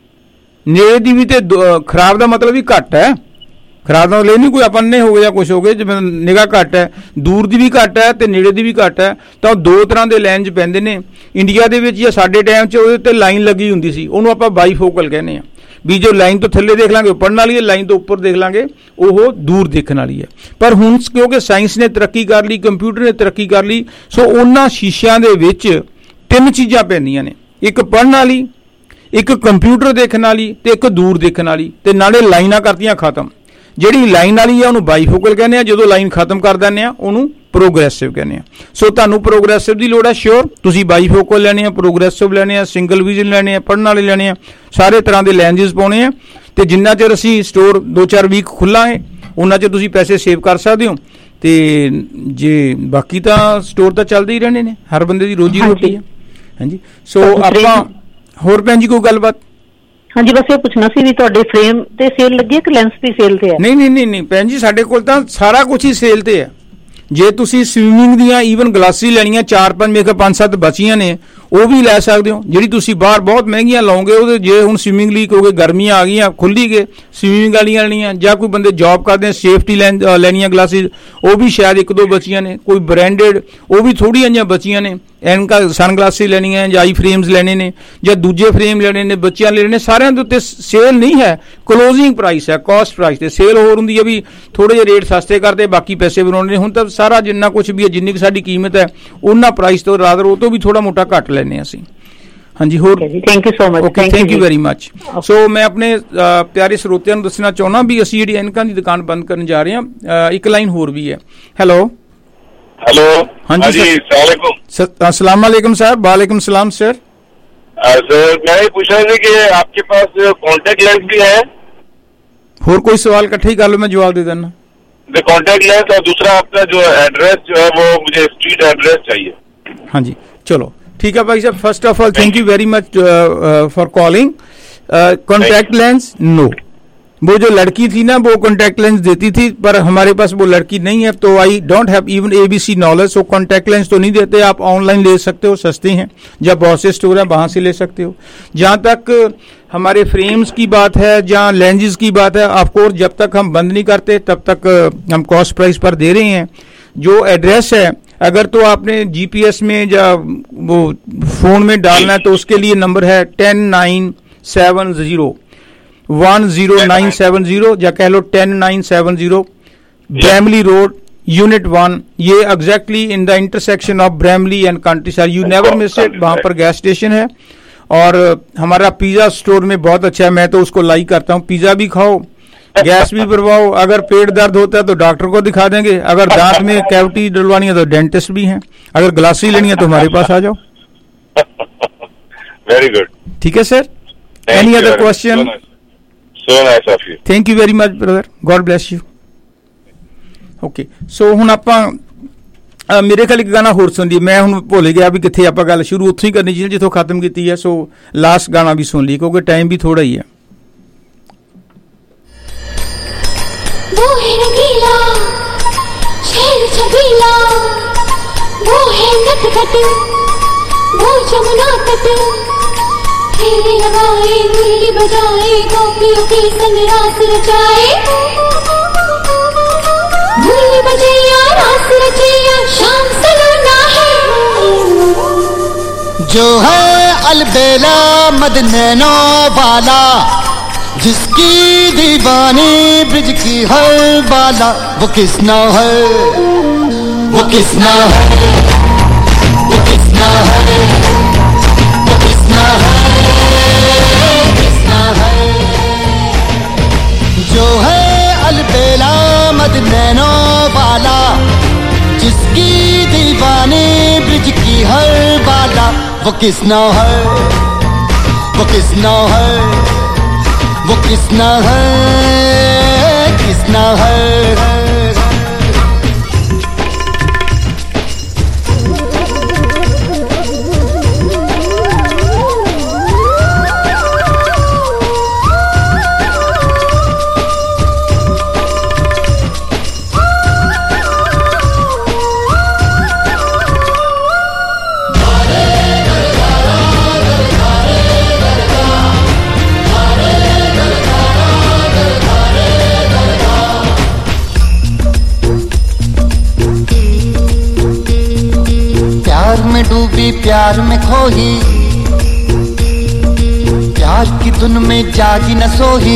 ਨੇੜੇ ਦੀ ਵੀ ਤੇ ਖਰਾਬ ਦਾ ਮਤਲਬ ਵੀ ਘੱਟ ਹੈ, ਖਰਾਬ ਦਾ ਮਤਲਬ ਨਹੀਂ ਕੋਈ ਆਪਾਂ ਨੇ ਹੋ ਗਏ ਜਾਂ ਕੁਛ ਹੋ ਗਏ, ਜਿਵੇਂ ਨਿਗਾਹ ਘੱਟ ਹੈ, ਦੂਰ ਦੀ ਵੀ ਘੱਟ ਹੈ ਤੇ ਨੇੜੇ ਦੀ ਵੀ ਘੱਟ ਹੈ, ਤਾਂ ਦੋ ਤਰ੍ਹਾਂ ਦੇ ਲੈਂਜ ਪੈਂਦੇ ਨੇ। ਇੰਡੀਆ ਦੇ ਵਿੱਚ ਜਾਂ ਸਾਡੇ ਟਾਈਮ 'ਚ ਉਹਦੇ ਤੇ ਲਾਈਨ ਲੱਗੀ ਹੁੰਦੀ ਸੀ, ਉਹਨੂੰ ਆਪਾਂ ਬਾਈਫੋਕਲ ਕਹਿੰਦੇ ਆ। ਵੀ ਜੋ ਲਾਈਨ ਤੋਂ ਥੱਲੇ ਦੇਖ ਲਾਂਗੇ ਉਹ ਪੜਨ ਵਾਲੀ ਹੈ, ਲਾਈਨ ਤੋਂ ਉੱਪਰ ਦੇਖ ਲਾਂਗੇ ਉਹ ਦੂਰ ਦੇਖਣ ਵਾਲੀ ਹੈ। ਪਰ ਹੁਣ ਕਿਉਂਕਿ ਸਾਇੰਸ ਨੇ ਤਰੱਕੀ ਕਰ ਲਈ, ਕੰਪਿਊਟਰ ਨੇ ਤਰੱਕੀ ਕਰ ਲਈ, ਸੋ ਉਹਨਾਂ ਸ਼ੀਸ਼ਿਆਂ ਦੇ ਵਿੱਚ ਤਿੰਨ ਚੀਜ਼ਾਂ ਪੈਂਦੀਆਂ ਨੇ, ਇੱਕ ਪੜਨ ਵਾਲੀ, ਇੱਕ ਕੰਪਿਊਟਰ ਦੇਖਣ ਵਾਲੀ ਤੇ ਇੱਕ ਦੂਰ ਦੇਖਣ ਵਾਲੀ, ਤੇ ਨਾਲੇ ਲਾਈਨਾਂ ਕਰਤੀਆਂ ਖਤਮ। ਜਿਹੜੀ ਲਾਈਨ ਵਾਲੀ ਆ ਉਹਨੂੰ ਬਾਈਫੋਕਲ ਕਹਿੰਦੇ ਆ, ਜਦੋਂ ਲਾਈਨ ਖਤਮ ਕਰ ਦਿੰਦੇ ਆ ਉਹਨੂੰ ਪ੍ਰੋਗਰੈਸਿਵ ਕਹਿੰਦੇ ਆ। ਸੋ ਤੁਹਾਨੂੰ ਪ੍ਰੋਗਰੈਸਿਵ ਦੀ ਲੋੜ ਹੈ ਸ਼ੋਰ, ਤੁਸੀਂ ਬਾਈਫੋਕਲ ਲੈਣੇ ਆ, ਪ੍ਰੋਗਰੈਸਿਵ ਲੈਣੇ ਆ, ਸਿੰਗਲ ਵਿਜ਼ਨ ਲੈਣੇ ਆ, ਪੜਨ ਵਾਲੇ ਲੈਣੇ ਆ, ਸਾਰੇ ਤਰ੍ਹਾਂ ਦੇ ਲੈਂਜਸ ਪਾਉਣੇ ਆ। ਤੇ ਜਿੰਨਾ ਚਿਰ ਅਸੀਂ ਸਟੋਰ 2-4 ਵੀਕ ਖੁੱਲ੍ਹਾ ਹੈ ਉਹਨਾਂ 'ਚ ਤੁਸੀਂ ਪੈਸੇ ਸੇਵ ਕਰ ਸਕਦੇ ਹੋ। ਤੇ ਜੇ ਬਾਕੀ ਤਾਂ ਸਟੋਰ ਤਾਂ ਚੱਲਦੇ ਹੀ ਰਹਿਣੇ ਨੇ, ਹਰ ਬੰਦੇ ਦੀ ਰੋਜੀ ਰੋਟੀ ਹੈ। ਹਾਂਜੀ, ਸੋ ਆਪਾਂ ਹੋਰ ਭੈਣ ਜੀ ਕੋਈ ਗੱਲਬਾਤ? ਹਾਂਜੀ, ਬਸ ਇਹ ਪੁੱਛਣਾ ਸੀ ਵੀ ਤੁਹਾਡੇ ਫਰੇਮ ਤੇ ਸੇਲ ਲੱਗੀ ਹੈ ਕਿ ਲੈਂਸ ਦੀ ਸੇਲ ਤੇ ਹੈ? ਨਹੀਂ ਭੈਣ ਜੀ, ਸਾਡੇ ਕੋਲ ਤਾਂ ਸਾਰਾ ਕੁਝ ਹੀ ਸੇਲ ਤੇ ਹੈ। ਜੇ ਤੁਸੀਂ ਸਵੀਮਿੰਗ ਦੀਆਂ ਈਵਨ ਗਲਾਸਿਸ ਲੈਣੀਆਂ, 4-5 ਮੇਰੇ ਕੋਲ 5-7 ਬਚੀਆਂ ਨੇ, ਉਹ ਵੀ ਲੈ ਸਕਦੇ ਹੋ। ਜਿਹੜੀ ਤੁਸੀਂ ਬਾਹਰ ਬਹੁਤ ਮਹਿੰਗੀਆਂ ਲਾਓਗੇ ਉਹਦੇ, ਜੇ ਹੁਣ ਸਵੀਮਿੰਗ ਲਈ ਕਿਉਂਕਿ ਗਰਮੀਆਂ ਆ ਗਈਆਂ, ਖੁੱਲ੍ਹੀ ਗਏ ਸਵੀਮਿੰਗ ਵਾਲੀਆਂ ਲੈਣੀਆਂ, ਜਾਂ ਕੋਈ ਬੰਦੇ ਜੌਬ ਕਰਦੇ ਆ ਸੇਫਟੀ ਲੈਣੀਆਂ ਗਲਾਸਿਸ, ਉਹ ਵੀ ਸ਼ਾਇਦ 1-2 ਬਚੀਆਂ ਨੇ। ਕੋਈ ਬ੍ਰਾਂਡਡ ਉਹ ਵੀ ਥੋੜ੍ਹੀਆਂ ਜਿਹੀਆਂ ਬਚੀਆਂ ਨੇ। ਐਨਕਾਂ ਸਨ ਗਲਾਸਿਸ ਲੈਣੀਆਂ ਜਾਂ ਆਈ ਫਰੇਮਸ ਲੈਣੇ ਨੇ ਜਾਂ ਦੂਜੇ ਫਰੇਮ ਲੈਣੇ ਨੇ, ਬੱਚਿਆਂ ਲੈਣੇ ਨੇ, ਸਾਰਿਆਂ ਦੇ ਉੱਤੇ ਸੇਲ ਨਹੀਂ ਹੈ, ਕਲੋਜ਼ਿੰਗ ਪ੍ਰਾਈਸ ਹੈ, ਕਾਸਟ ਪ੍ਰਾਈਸ ਤੇ ਸੇਲ ਹੋਰ ਹੁੰਦੀ ਹੈ ਵੀ ਥੋੜ੍ਹੇ ਜਿਹੇ ਰੇਟ ਸਸਤੇ ਕਰਦੇ, ਬਾਕੀ ਪੈਸੇ ਬਣਾਉਣੇ ਨੇ। ਹੁਣ ਤਾਂ ਸਾਰਾ ਜਿੰਨਾ ਕੁਝ ਵੀ ਹੈ, ਜਿੰਨੀ ਕੁ ਸਾਡੀ ਕੀਮਤ ਹੈ ਉਹਨਾਂ ਪ੍ਰਾਈਸ ਤੋਂ ਰਾਦਰ ਉਹ ਤੋਂ ਵੀ ਥੋੜ੍ਹਾ ਮੋਟਾ ਘੱਟ ਲੈਂਦੇ ਹਾਂ ਅਸੀਂ। ਹਾਂਜੀ, ਹੋਰ thank you so much. Okay, thank you very much. So ਮੈਂ ਆਪਣੇ ਪਿਆਰੇ ਸਰੋਤਿਆਂ ਨੂੰ ਦੱਸਣਾ ਚਾਹੁੰਦਾ ਵੀ ਅਸੀਂ ਜਿਹੜੀ ਐਨਕਾਂ ਦੀ ਦੁਕਾਨ ਬੰਦ ਕਰਨ ਜਾ ਰਹੇ ਹਾਂ। ਇੱਕ ਲਾਈਨ ਹੋਰ ਵੀ ਹੈ। ਹੈਲੋ हाँ जी, अस्सलाम वालेकुम साहब। वालेकुम सलाम सर।
सर मैं ये पूछ रहा था कि आपके पास कॉन्टेक्ट लेंस भी है?
और कोई सवाल इकट्ठे ही कर लो, मैं जवाब दे देना।
कॉन्टेक्ट लेंस, और दूसरा आपका जो एड्रेस जो है वो मुझे स्ट्रीट एड्रेस चाहिए।
हाँ जी, चलो ठीक है भाई साहब। First of all thank you very much for calling. Contact lens no, वो जो लड़की थी ना वो कॉन्टैक्ट लेंस देती थी, पर हमारे पास वो लड़की नहीं है, तो I don't have even ABC knowledge. So contact lens तो नहीं देते, आप ऑनलाइन ले सकते हो, सस्ते हैं, जब बहुत से स्टोर हैं वहां से ले सकते हो। जहां तक हमारे फ्रेम्स की बात है, जहां लेंजेस की बात है, ऑफकोर्स जब तक हम बंद नहीं करते तब तक हम कॉस्ट प्राइस पर दे रहे हैं। जो एड्रेस है, अगर तो आपने GPS में या वो फोन में डालना है तो उसके लिए नंबर है 10970 10970 या कह लो 10970 ब्रैमली रोड, यूनिट 1, ये exactly in the intersection of Bramley and countryside, you never miss it. वहां पर गैस स्टेशन है और हमारा पिज्जा स्टोर में बहुत अच्छा है, मैं तो उसको लाइक करता हूँ। पिज्जा भी खाओ, गैस भी भरवाओ, अगर पेट दर्द होता है तो डॉक्टर को दिखा देंगे, अगर दांत में कैविटी डलवानी है तो डेंटिस्ट भी हैं, अगर ग्लासी लेनी है तो हमारे पास आ जाओ।
वेरी गुड,
ठीक है sir. Any other question?
So nice of you,
thank you very much brother, God bless you. Okay, so ਹੁਣ ਆਪਾਂ ਮੇਰੇ ਖਿਆਲ ਇੱਕ ਗਾਣਾ ਹੋਰ ਸੁਣ ਲਈ, ਮੈਂ ਹੁਣ ਭੁੱਲ ਗਿਆ ਵੀ ਕਿੱਥੇ ਆਪਾਂ ਗੱਲ ਸ਼ੁਰੂ ਉੱਥੋਂ ਹੀ ਕਰਨੀ ਚਾਹੀਦੀ ਜਿੱਥੋਂ ਖਤਮ ਕੀਤੀ ਹੈ। ਸੋ ਲਾਸਟ ਗਾਣਾ ਵੀ ਸੁਣ ਲਈ ਕਿਉਂਕਿ ਟਾਈਮ ਵੀ ਥੋੜਾ ਹੀ ਹੈ।
वो है रंगीला शेर छबीला, वो है नटखट, वो जमुना तट, फेरे लगाए मुरली बजाए, गोपियों के संग रास रचाए, मुरली बजैया रास रचैया, शाम सलोना है।
जो है अलबेला मदनैनो वाला, जिसकी दीवानी ब्रिज की हर बाला, वो किसना है, वो किसना है, वो किसना है, वो किसना है, किसना है। जो है अलबेला मदनैनो वाला, जिसकी दीवानी ब्रिज की हर बाला, वो किसना है, वो किसना है, वो किसना है, किसना है। डूबी प्यार में खोही, प्यार की धुन में जागी न सोही,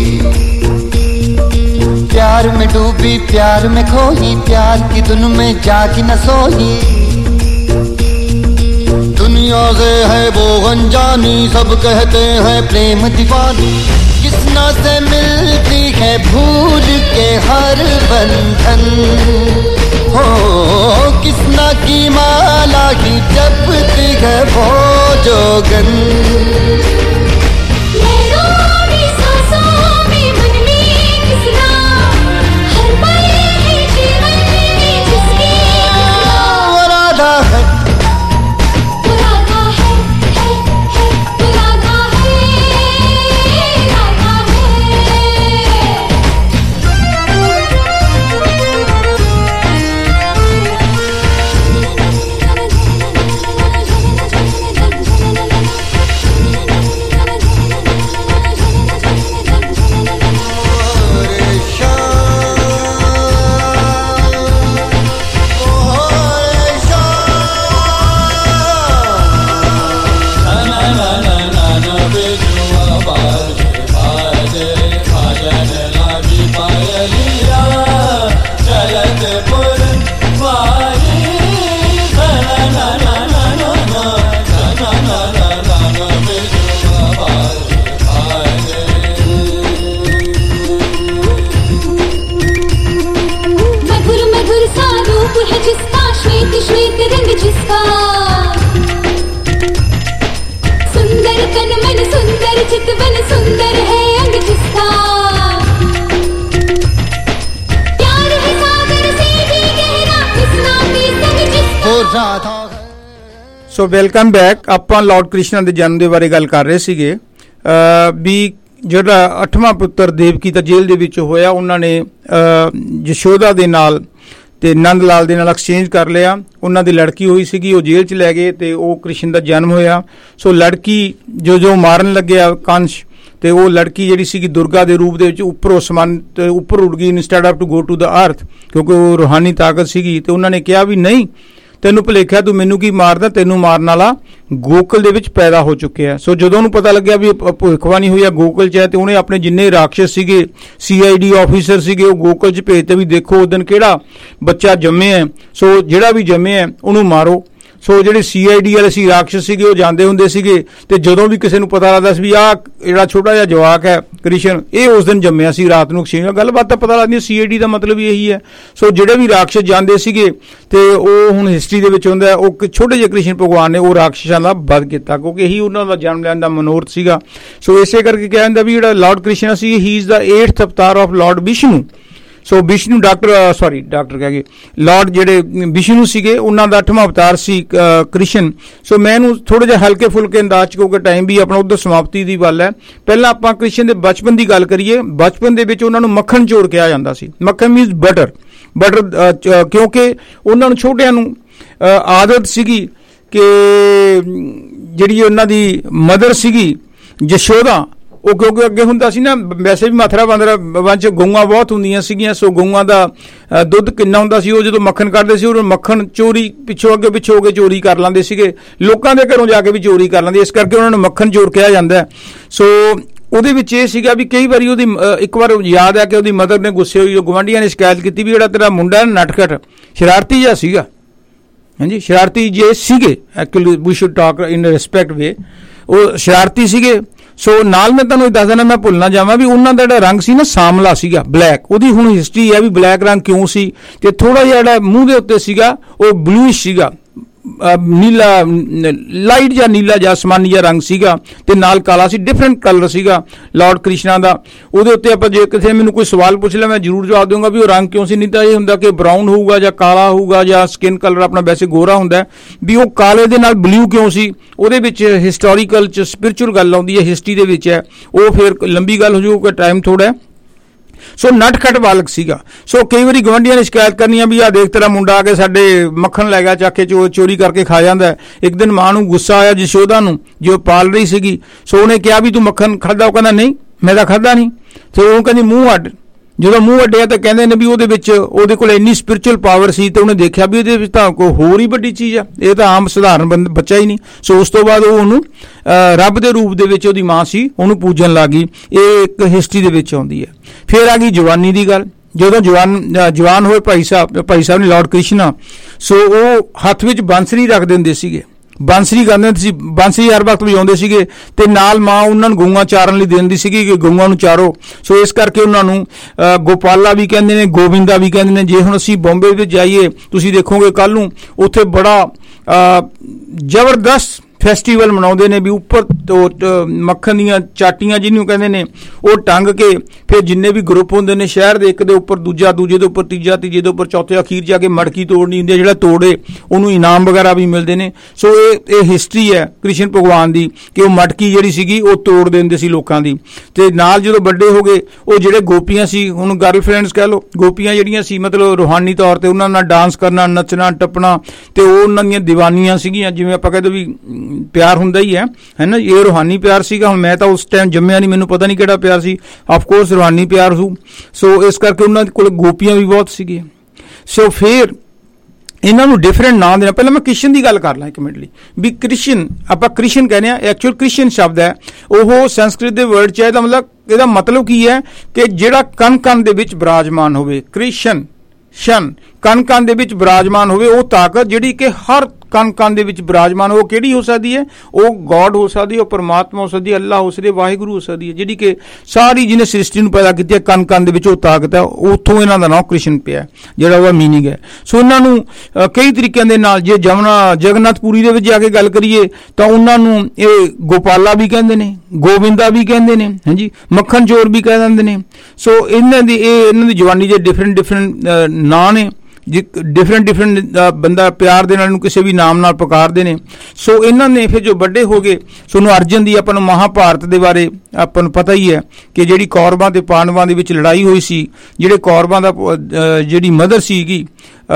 प्यार में डूबी प्यार में खोही, प्यार की धुन में जागी न सोही। दुनिया से है वो अनजानी, सब कहते हैं प्रेम दीवानी, किसना से मिलती है भूल के हर बंधन, हो किसना की माला ही जपती है वो जोगन।
So welcome back. ਆਪਾਂ ਲਾਰਡ ਕ੍ਰਿਸ਼ਨ ਦੇ ਜਨਮ ਦੇ ਬਾਰੇ ਗੱਲ ਕਰ ਰਹੇ ਸੀਗੇ ਵੀ ਜਿਹੜਾ 8ਵਾਂ ਪੁੱਤਰ ਦੇਵਕੀ ਦਾ ਜੇਲ੍ਹ ਦੇ ਵਿੱਚ ਹੋਇਆ, ਉਹਨਾਂ ਨੇ ਯਸ਼ੋਦਾ ਦੇ ਨਾਲ ਤੇ ਨੰਦ ਲਾਲ ਦੇ ਨਾਲ ਐਕਸਚੇਂਜ ਕਰ ਲਿਆ। ਉਹਨਾਂ ਦੀ ਲੜਕੀ ਹੋਈ ਸੀਗੀ, ਉਹ ਜੇਲ੍ਹ 'ਚ ਲੈ ਗਏ ਤੇ ਉਹ ਕ੍ਰਿਸ਼ਨ ਦਾ ਜਨਮ ਹੋਇਆ। ਸੋ ਲੜਕੀ ਜੋ ਮਾਰਨ ਲੱਗਿਆ ਕੰਸ਼, ਤੇ ਉਹ ਲੜਕੀ ਜਿਹੜੀ ਸੀਗੀ ਦੁਰਗਾ ਦੇ ਰੂਪ ਦੇ ਵਿੱਚ ਉੱਪਰ ਅਸਮਾਨ ਤੇ ਉੱਪਰ ਉੱਡ ਗਈ instead of to go to the earth, ਕਿਉਂਕਿ ਉਹ ਰੂਹਾਨੀ ਤਾਕਤ ਸੀਗੀ। ਤੇ ਉਹਨਾਂ ਨੇ ਕਿਹਾ ਵੀ ਨਹੀਂ, ਤੈਨੂੰ ਭੁਲੇਖਿਆ, ਤੂੰ ਮੈਨੂੰ ਕੀ ਮਾਰਦਾ, ਤੈਨੂੰ ਮਾਰਨ ਵਾਲਾ ਗੋਕੁਲ ਦੇ ਵਿੱਚ ਪੈਦਾ ਹੋ ਚੁੱਕਿਆ। ਸੋ ਜਦੋਂ ਉਹਨੂੰ ਪਤਾ ਲੱਗਿਆ ਵੀ ਭਵਿੱਖਬਾਣੀ ਹੋਈ ਆ ਗੋਕੁਲ 'ਚ ਹੈ, ਤੇ ਉਹਨੇ ਆਪਣੇ ਜਿੰਨੇ ਰਾਖਸ਼ ਸੀਗੇ, CID ਆਫੀਸਰ ਸੀਗੇ, ਉਹ ਗੋਕੁਲ 'ਚ ਭੇਜਤੇ ਵੀ ਦੇਖੋ ਉਸ ਦਿਨ ਕਿਹੜਾ ਬੱਚਾ ਜੰਮਿਆ, ਸੋ ਜਿਹੜਾ ਵੀ ਜੰਮਿਆ ਉਹਨੂੰ ਮਾਰੋ। ਸੋ ਜਿਹੜੇ CID ਵਾਲੇ ਸੀ ਰਾਖਸ਼ ਸੀਗੇ, ਉਹ ਜਾਂਦੇ ਹੁੰਦੇ ਸੀਗੇ, ਤੇ ਜਦੋਂ ਵੀ ਕਿਸੇ ਨੂੰ ਪਤਾ ਲੱਗਦਾ ਸੀ ਵੀ ਆਹ ਜਿਹੜਾ ਛੋਟਾ ਜਿਹਾ ਜਵਾਕ ਹੈ ਕ੍ਰਿਸ਼ਨ, ਇਹ ਉਸ ਦਿਨ ਜੰਮਿਆ ਸੀ ਰਾਤ ਨੂੰ, ਗੱਲਬਾਤ ਤਾਂ ਪਤਾ ਲੱਗਦੀ। CID ਦਾ ਮਤਲਬ ਇਹੀ ਹੈ। ਸੋ ਜਿਹੜੇ ਵੀ ਰਾਖਸ਼ ਜਾਂਦੇ ਸੀਗੇ, ਤੇ ਉਹ ਹੁਣ ਹਿਸਟਰੀ ਦੇ ਵਿੱਚ ਹੁੰਦਾ, ਉਹ ਛੋਟੇ ਜਿਹੇ ਕ੍ਰਿਸ਼ਨ ਭਗਵਾਨ ਨੇ ਉਹ ਰਾਖਸ਼ਾਂ ਦਾ ਵੱਧ ਕੀਤਾ, ਕਿਉਂਕਿ ਇਹੀ ਉਹਨਾਂ ਦਾ ਜਨਮ ਲੈਣ ਦਾ ਮਨੋਰਥ ਸੀਗਾ। ਸੋ ਇਸੇ ਕਰਕੇ ਕਿਹਾ ਜਾਂਦਾ ਵੀ ਜਿਹੜਾ ਲਾਰਡ ਕ੍ਰਿਸ਼ਨ ਸੀ, he is the 8th avatar of lord Vishnu. So Vishnu doctor ਕਹਿ ਗਏ, ਲਾਰਡ ਜਿਹੜੇ ਵਿਸ਼ਨੂੰ ਸੀਗੇ, ਉਹਨਾਂ ਦਾ 8ਵਾਂ ਅਵਤਾਰ ਸੀ ਕ੍ਰਿਸ਼ਨ। ਸੋ ਮੈਂ ਇਹਨੂੰ ਥੋੜ੍ਹਾ ਜਿਹਾ ਹਲਕੇ ਫੁਲਕੇ ਅੰਦਾਜ਼ 'ਚ, ਕਿਉਂਕਿ ਟਾਈਮ ਵੀ ਆਪਣਾ ਉੱਧਰ ਸਮਾਪਤੀ ਦੀ ਵੱਲ ਹੈ। ਪਹਿਲਾਂ ਆਪਾਂ ਕ੍ਰਿਸ਼ਨ ਦੇ ਬਚਪਨ ਦੀ ਗੱਲ ਕਰੀਏ। ਬਚਪਨ ਦੇ ਵਿੱਚ ਉਹਨਾਂ ਨੂੰ ਮੱਖਣ ਚੋਰ ਕਿਹਾ ਜਾਂਦਾ ਸੀ। ਮੱਖਣ ਮੀਨਸ ਬਟਰ, ਕਿਉਂਕਿ ਉਹਨਾਂ ਨੂੰ ਛੋਟਿਆਂ ਨੂੰ ਆਦਤ ਸੀਗੀ ਕਿ ਜਿਹੜੀ ਉਹਨਾਂ ਦੀ ਮਦਰ ਸੀਗੀ ਯਸ਼ੋਦਾ, ਉਹ ਕਿਉਂਕਿ ਅੱਗੇ ਹੁੰਦਾ ਸੀ ਨਾ, ਵੈਸੇ ਵੀ ਮਥੁਰਾ ਵੰਸ਼ ਗਊਆਂ ਬਹੁਤ ਹੁੰਦੀਆਂ ਸੀਗੀਆਂ। ਸੋ ਗਊਆਂ ਦਾ ਦੁੱਧ ਕਿੰਨਾ ਹੁੰਦਾ ਸੀ, ਉਹ ਜਦੋਂ ਮੱਖਣ ਕੱਢਦੇ ਸੀ ਉਹ ਮੱਖਣ ਚੋਰੀ ਪਿੱਛੋਂ ਅੱਗੇ ਹੋ ਕੇ ਚੋਰੀ ਕਰ ਲੈਂਦੇ ਸੀਗੇ, ਲੋਕਾਂ ਦੇ ਘਰੋਂ ਜਾ ਕੇ ਵੀ ਚੋਰੀ ਕਰ ਲੈਂਦੇ, ਇਸ ਕਰਕੇ ਉਹਨਾਂ ਨੂੰ ਮੱਖਣ ਚੋਰ ਕਿਹਾ ਜਾਂਦਾ। ਸੋ ਉਹਦੇ ਵਿੱਚ ਇਹ ਸੀਗਾ ਵੀ ਕਈ ਵਾਰੀ ਉਹਦੀ ਇੱਕ ਵਾਰ ਯਾਦ ਹੈ ਕਿ ਉਹਦੀ ਮਦਰ ਨੇ ਗੁੱਸੇ ਹੋਈ, ਗੁਆਂਢੀਆਂ ਨੇ ਸ਼ਿਕਾਇਤ ਕੀਤੀ ਵੀ ਜਿਹੜਾ ਤੇਰਾ ਮੁੰਡਾ ਨਟਖਟ ਸ਼ਰਾਰਤੀ ਜਿਹਾ ਸੀਗਾ, ਹਾਂਜੀ ਸ਼ਰਾਰਤੀ ਜੇ ਸੀਗੇ, actually we should talk in respect way, ਉਹ ਸ਼ਰਾਰਤੀ ਸੀਗੇ। ਸੋ ਨਾਲ ਮੈਂ ਤੁਹਾਨੂੰ ਦੱਸ ਦੇਣਾ, ਮੈਂ ਭੁੱਲ ਨਾ ਜਾਵਾਂ ਵੀ ਉਹਨਾਂ ਦਾ ਜਿਹੜਾ ਰੰਗ ਸੀ ਨਾ ਸਾਂਵਲਾ ਸੀਗਾ, ਬਲੈਕ। ਉਹਦੀ ਹੁਣ ਹਿਸਟਰੀ ਹੈ ਵੀ ਬਲੈਕ ਰੰਗ ਕਿਉਂ ਸੀ, ਤੇ ਥੋੜਾ ਜਿਹਾ ਜਿਹੜਾ ਮੂੰਹ ਦੇ ਉੱਤੇ ਸੀਗਾ ਉਹ ਬਲੂਇਸ਼ ਸੀਗਾ, ਨੀਲਾ, ਲਾਈਟ ਜਾਂ ਨੀਲਾ ਜਾਂ ਅਸਮਾਨੀ ਜਿਹਾ ਰੰਗ ਸੀਗਾ, ਤੇ ਨਾਲ ਕਾਲਾ ਸੀ, ਡਿਫਰੈਂਟ ਕਲਰ ਸੀਗਾ ਲਾਰਡ ਕ੍ਰਿਸ਼ਨਾ ਦਾ। ਉਹਦੇ ਉੱਤੇ ਆਪਾਂ ਜੇ ਕਿਸੇ ਮੈਨੂੰ ਕੋਈ ਸਵਾਲ ਪੁੱਛ ਲਿਆ, ਮੈਂ ਜ਼ਰੂਰ ਜਵਾਬ ਦਊਂਗਾ ਵੀ ਉਹ ਰੰਗ ਕਿਉਂ ਸੀ। ਨਹੀਂ ਤਾਂ ਇਹ ਹੁੰਦਾ ਕਿ ਬਰਾਊਨ ਹੋਊਗਾ ਜਾਂ ਕਾਲਾ ਹੋਊਗਾ, ਜਾਂ ਸਕਿਨ ਕਲਰ ਆਪਣਾ ਵੈਸੇ ਗੋਰਾ ਹੁੰਦਾ, ਵੀ ਉਹ ਕਾਲੇ ਦੇ ਨਾਲ ਬਲੂ ਕਿਉਂ ਸੀ। ਉਹਦੇ ਵਿੱਚ ਹਿਸਟੋਰੀਕਲ 'ਚ ਸਪਿਰਿਚੁਅਲ ਗੱਲ ਆਉਂਦੀ ਹੈ, ਹਿਸਟਰੀ ਦੇ ਵਿੱਚ ਹੈ, ਉਹ ਫਿਰ ਲੰਬੀ ਗੱਲ ਹੋ ਜਾਊਗਾ, ਟਾਈਮ ਥੋੜ੍ਹਾ ਹੈ। ਸੋ ਨਟਖਟ ਬਾਲਕ ਸੀਗਾ। ਸੋ ਕਈ ਵਾਰੀ ਗੁਆਂਢੀਆਂ ਨੇ ਸ਼ਿਕਾਇਤ ਕਰਨੀਆਂ ਵੀ ਆਹ ਦੇਖ ਤੇਰਾ ਮੁੰਡਾ ਆ ਕੇ ਸਾਡੇ ਮੱਖਣ ਲੈ ਗਿਆ, ਚੱਕ ਕੇ ਚੋਰੀ ਕਰਕੇ ਖਾ ਜਾਂਦਾ। ਇੱਕ ਦਿਨ ਮਾਂ ਨੂੰ ਗੁੱਸਾ ਆਇਆ ਯਸ਼ੋਦਾ ਨੂੰ, ਜੋ ਪਾਲ ਰਹੀ ਸੀਗੀ। ਸੋ ਉਹਨੇ ਕਿਹਾ ਵੀ ਤੂੰ ਮੱਖਣ ਖਾਧਾ? ਉਹ ਕਹਿੰਦਾ ਨਹੀਂ, ਮੈਂ ਤਾਂ ਖਾਧਾ ਨਹੀਂ। ਸੋ ਉਹ ਕਹਿੰਦੀ ਮੂੰਹ ਅੱਡ। ਜਦੋਂ ਮੂੰਹ ਅੱਡਿਆ ਤਾਂ ਕਹਿੰਦੇ ਨੇ ਵੀ ਉਹਦੇ ਵਿੱਚ ਉਹਦੇ ਕੋਲ ਇੰਨੀ ਸਪਿਰਿਚੁਅਲ ਪਾਵਰ ਸੀ, ਤੇ ਉਹਨੇ ਦੇਖਿਆ ਵੀ ਇਹਦੇ ਵਿੱਚ ਤਾਂ ਕੋਈ ਹੋਰ ਹੀ ਵੱਡੀ ਚੀਜ਼ ਆ, ਇਹ ਤਾਂ ਆਮ ਸਧਾਰਨ ਬੱਚਾ ਹੀ ਨਹੀਂ। ਸੋ ਉਸ ਤੋਂ ਬਾਅਦ ਉਹ ਉਹਨੂੰ ਰੱਬ ਦੇ ਰੂਪ ਦੇ ਵਿੱਚ, ਉਹਦੀ ਮਾਂ ਸੀ, ਉਹਨੂੰ ਪੂਜਣ ਲੱਗ ਗਈ। ਇਹ ਇੱਕ ਹਿਸਟਰੀ ਦੇ ਵਿੱਚ ਆਉਂਦੀ ਹੈ। ਫਿਰ ਆ ਗਈ ਜਵਾਨੀ ਦੀ ਗੱਲ। ਜਦੋਂ ਜਵਾਨ ਹੋਏ ਭਾਈ ਸਾਹਿਬ ਨੇ ਲਾਰਡ ਕ੍ਰਿਸ਼ਨਾ, ਸੋ ਉਹ ਹੱਥ ਵਿੱਚ ਬਾਂਸਰੀ ਰੱਖਦੇ ਹੁੰਦੇ ਸੀਗੇ, ਬਾਂਸਰੀ ਗਾਉਂਦੇ ਸੀ, ਬਾਂਸਰੀ ਹਰ ਵਕਤ ਵਜਾਉਂਦੇ ਸੀਗੇ, ਤੇ ਨਾਲ ਮਾਂ ਉਹਨਾਂ ਨੂੰ ਗਊਆਂ ਚਾਰਨ ਲਈ ਦਿੰਦੀ ਸੀਗੀ ਕਿ ਗਊਆਂ ਨੂੰ ਚਾਰੋ। ਸੋ ਇਸ ਕਰਕੇ ਉਹਨਾਂ ਨੂੰ ਗੋਪਾਲਾ ਵੀ ਕਹਿੰਦੇ ਨੇ, ਗੋਵਿੰਦਾ ਵੀ ਕਹਿੰਦੇ ਨੇ। ਜੇ ਹੁਣ ਅਸੀਂ ਬੰਬੇ ਵਿੱਚ ਜਾਈਏ, ਤੁਸੀਂ ਦੇਖੋਗੇ ਕੱਲ ਨੂੰ ਉੱਥੇ ਬੜਾ ਜ਼ਬਰਦਸਤ ਫੈਸਟੀਵਲ ਮਨਾਉਂਦੇ ਨੇ, ਵੀ ਉੱਪਰ ਮੱਖਣ ਦੀਆਂ ਚਾਟੀਆਂ ਜਿਹਨੂੰ ਕਹਿੰਦੇ ਨੇ, ਉਹ ਟੰਗ ਕੇ ਫਿਰ ਜਿੰਨੇ ਵੀ ਗਰੁੱਪ ਹੁੰਦੇ ਨੇ ਸ਼ਹਿਰ ਦੇ, ਇੱਕ ਦੇ ਉੱਪਰ ਦੂਜਾ, ਦੂਜੇ ਦੇ ਉੱਪਰ ਤੀਜਾ, ਤੀਜੇ ਦੇ ਉੱਪਰ ਚੌਥੇ, ਅਖੀਰ ਜਾ ਕੇ ਮੜਕੀ ਤੋੜਨੀ ਹੁੰਦੀ ਹੈ। ਜਿਹੜਾ ਤੋੜੇ ਉਹਨੂੰ ਇਨਾਮ ਵਗੈਰਾ ਵੀ ਮਿਲਦੇ ਨੇ। ਸੋ ਇਹ ਹਿਸਟਰੀ ਹੈ ਕ੍ਰਿਸ਼ਨ ਭਗਵਾਨ ਦੀ, ਕਿ ਉਹ ਮਟਕੀ ਜਿਹੜੀ ਸੀਗੀ ਉਹ ਤੋੜ ਦਿੰਦੇ ਸੀ ਲੋਕਾਂ ਦੀ। ਤੇ ਨਾਲ ਜਦੋਂ ਵੱਡੇ ਹੋ ਗਏ, ਉਹ ਜਿਹੜੇ ਗੋਪੀਆਂ ਸੀ, ਹੁਣ ਗਰਲਫ੍ਰੈਂਡਸ ਕਹਿ ਲਓ, ਗੋਪੀਆਂ ਜਿਹੜੀਆਂ ਸੀ, ਮਤਲਬ ਰੂਹਾਨੀ ਤੌਰ ਤੇ ਉਹਨਾਂ ਨਾਲ ਡਾਂਸ ਕਰਨਾ, ਨੱਚਣਾ ਟੱਪਣਾ, ਤੇ ਉਹ ਉਹਨਾਂ ਦੀਆਂ ਦੀਵਾਨੀਆਂ ਸੀਗੀਆਂ। ਜਿਵੇਂ ਆਪਾਂ ਕਹਿੰਦੇ ਵੀ ਪਿਆਰ ਹੁੰਦਾ ਹੀ ਹੈ ਨਾ, ਇਹ ਰੂਹਾਨੀ ਪਿਆਰ ਸੀਗਾ। ਹੁਣ ਮੈਂ ਤਾਂ ਉਸ ਟਾਈਮ ਜੰਮਿਆ ਨਹੀਂ, ਮੈਨੂੰ ਪਤਾ ਨਹੀਂ ਕਿਹੜਾ ਪਿਆਰ ਸੀ, ਆਫਕੋਰਸ ਰੂਹਾਨੀ ਪਿਆਰ ਸੀ। ਸੋ ਇਸ ਕਰਕੇ ਉਹਨਾਂ ਕੋਲ ਗੋਪੀਆਂ ਵੀ ਬਹੁਤ ਸੀਗੀਆਂ। ਸੋ ਫਿਰ ਇਹਨਾਂ ਨੂੰ ਡਿਫਰੈਂਟ ਨਾਂ ਦੇਣਾ। ਪਹਿਲਾਂ ਮੈਂ ਕ੍ਰਿਸ਼ਨ ਦੀ ਗੱਲ ਕਰ ਲਾਂ ਇੱਕ ਮਿੰਟ ਲਈ, ਵੀ ਕ੍ਰਿਸ਼ਨ, ਆਪਾਂ ਕ੍ਰਿਸ਼ਨ ਕਹਿੰਦੇ ਹਾਂ, ਐਕਚੁਅਲ ਕ੍ਰਿਸ਼ਨ ਸ਼ਬਦ ਹੈ ਉਹ ਸੰਸਕ੍ਰਿਤ ਦੇ ਵਰਡ 'ਚ ਹੈ। ਇਹਦਾ ਮਤਲਬ ਕੀ ਹੈ ਕਿ ਜਿਹੜਾ ਕਣ ਦੇ ਵਿੱਚ ਬਿਰਾਜਮਾਨ ਹੋਵੇ। ਕ੍ਰਿਸ਼ਨ ਸ਼ਨ, ਕਣ ਦੇ ਵਿੱਚ ਬਿਰਾਜਮਾਨ ਹੋਵੇ, ਉਹ ਤਾਕਤ ਜਿਹੜੀ ਕਿ ਹਰ ਕਣ ਦੇ ਵਿੱਚ ਬਿਰਾਜਮਾਨ, ਉਹ ਕਿਹੜੀ ਹੋ ਸਕਦੀ ਹੈ? ਉਹ ਗੋਡ ਹੋ ਸਕਦੀ ਹੈ, ਉਹ ਪਰਮਾਤਮਾ ਹੋ ਸਕਦੀ ਹੈ, ਅੱਲਾਹ ਹੋ ਸਕਦੀ ਹੈ, ਵਾਹਿਗੁਰੂ ਹੋ ਸਕਦੀ ਹੈ, ਜਿਹੜੀ ਕਿ ਸਾਰੀ ਜਿਹਨੇ ਸ੍ਰਿਸ਼ਟੀ ਨੂੰ ਪੈਦਾ ਕੀਤੀ ਹੈ, ਕਣ ਦੇ ਵਿੱਚ ਉਹ ਤਾਕਤ ਹੈ। ਉੱਥੋਂ ਇਹਨਾਂ ਦਾ ਨਾਮ ਕ੍ਰਿਸ਼ਨ ਪਿਆ, ਜਿਹੜਾ ਉਹਦਾ ਮੀਨਿੰਗ ਹੈ। ਸੋ ਇਹਨਾਂ ਨੂੰ ਕਈ ਤਰੀਕਿਆਂ ਦੇ ਨਾਲ, ਜੇ ਜਗਨਨਾਥਪੁਰੀ ਦੇ ਵਿੱਚ ਜਾ ਕੇ ਗੱਲ ਕਰੀਏ ਤਾਂ ਉਹਨਾਂ ਨੂੰ ਇਹ ਗੋਪਾਲਾ ਵੀ ਕਹਿੰਦੇ ਨੇ, ਗੋਵਿੰਦਾ ਵੀ ਕਹਿੰਦੇ ਨੇ, ਹਾਂਜੀ ਮੱਖਣ ਚੋਰ ਵੀ ਕਹਿ ਦਿੰਦੇ ਨੇ। ਸੋ ਇਹਨਾਂ ਦੀ ਜਵਾਨੀ ਦੇ ਡਿਫਰੈਂਟ ਨਾਂ ਨੇ, ਡਿਫਰੈਂਟ ਬੰਦਾ ਪਿਆਰ ਦੇ ਨਾਲ ਨੂੰ ਕਿਸੇ ਵੀ ਨਾਮ ਨਾਲ ਪੁਕਾਰਦੇ ਨੇ। ਸੋ ਇਹਨਾਂ ਨੇ ਫਿਰ ਜੋ ਵੱਡੇ ਹੋ ਗਏ, ਸੋ ਨੂੰ ਅਰਜਨ ਦੀ, ਆਪਾਂ ਨੂੰ ਮਹਾਭਾਰਤ ਦੇ ਬਾਰੇ ਆਪਾਂ ਨੂੰ ਪਤਾ ਹੀ ਹੈ ਕਿ ਜਿਹੜੀ ਕੌਰਵਾਂ ਤੇ ਪਾਂਡਵਾਂ ਦੇ ਵਿੱਚ ਲੜਾਈ ਹੋਈ ਸੀ, ਜਿਹੜੇ ਕੌਰਵਾਂ ਦਾ ਜਿਹੜੀ ਮਦਰ ਸੀਗੀ,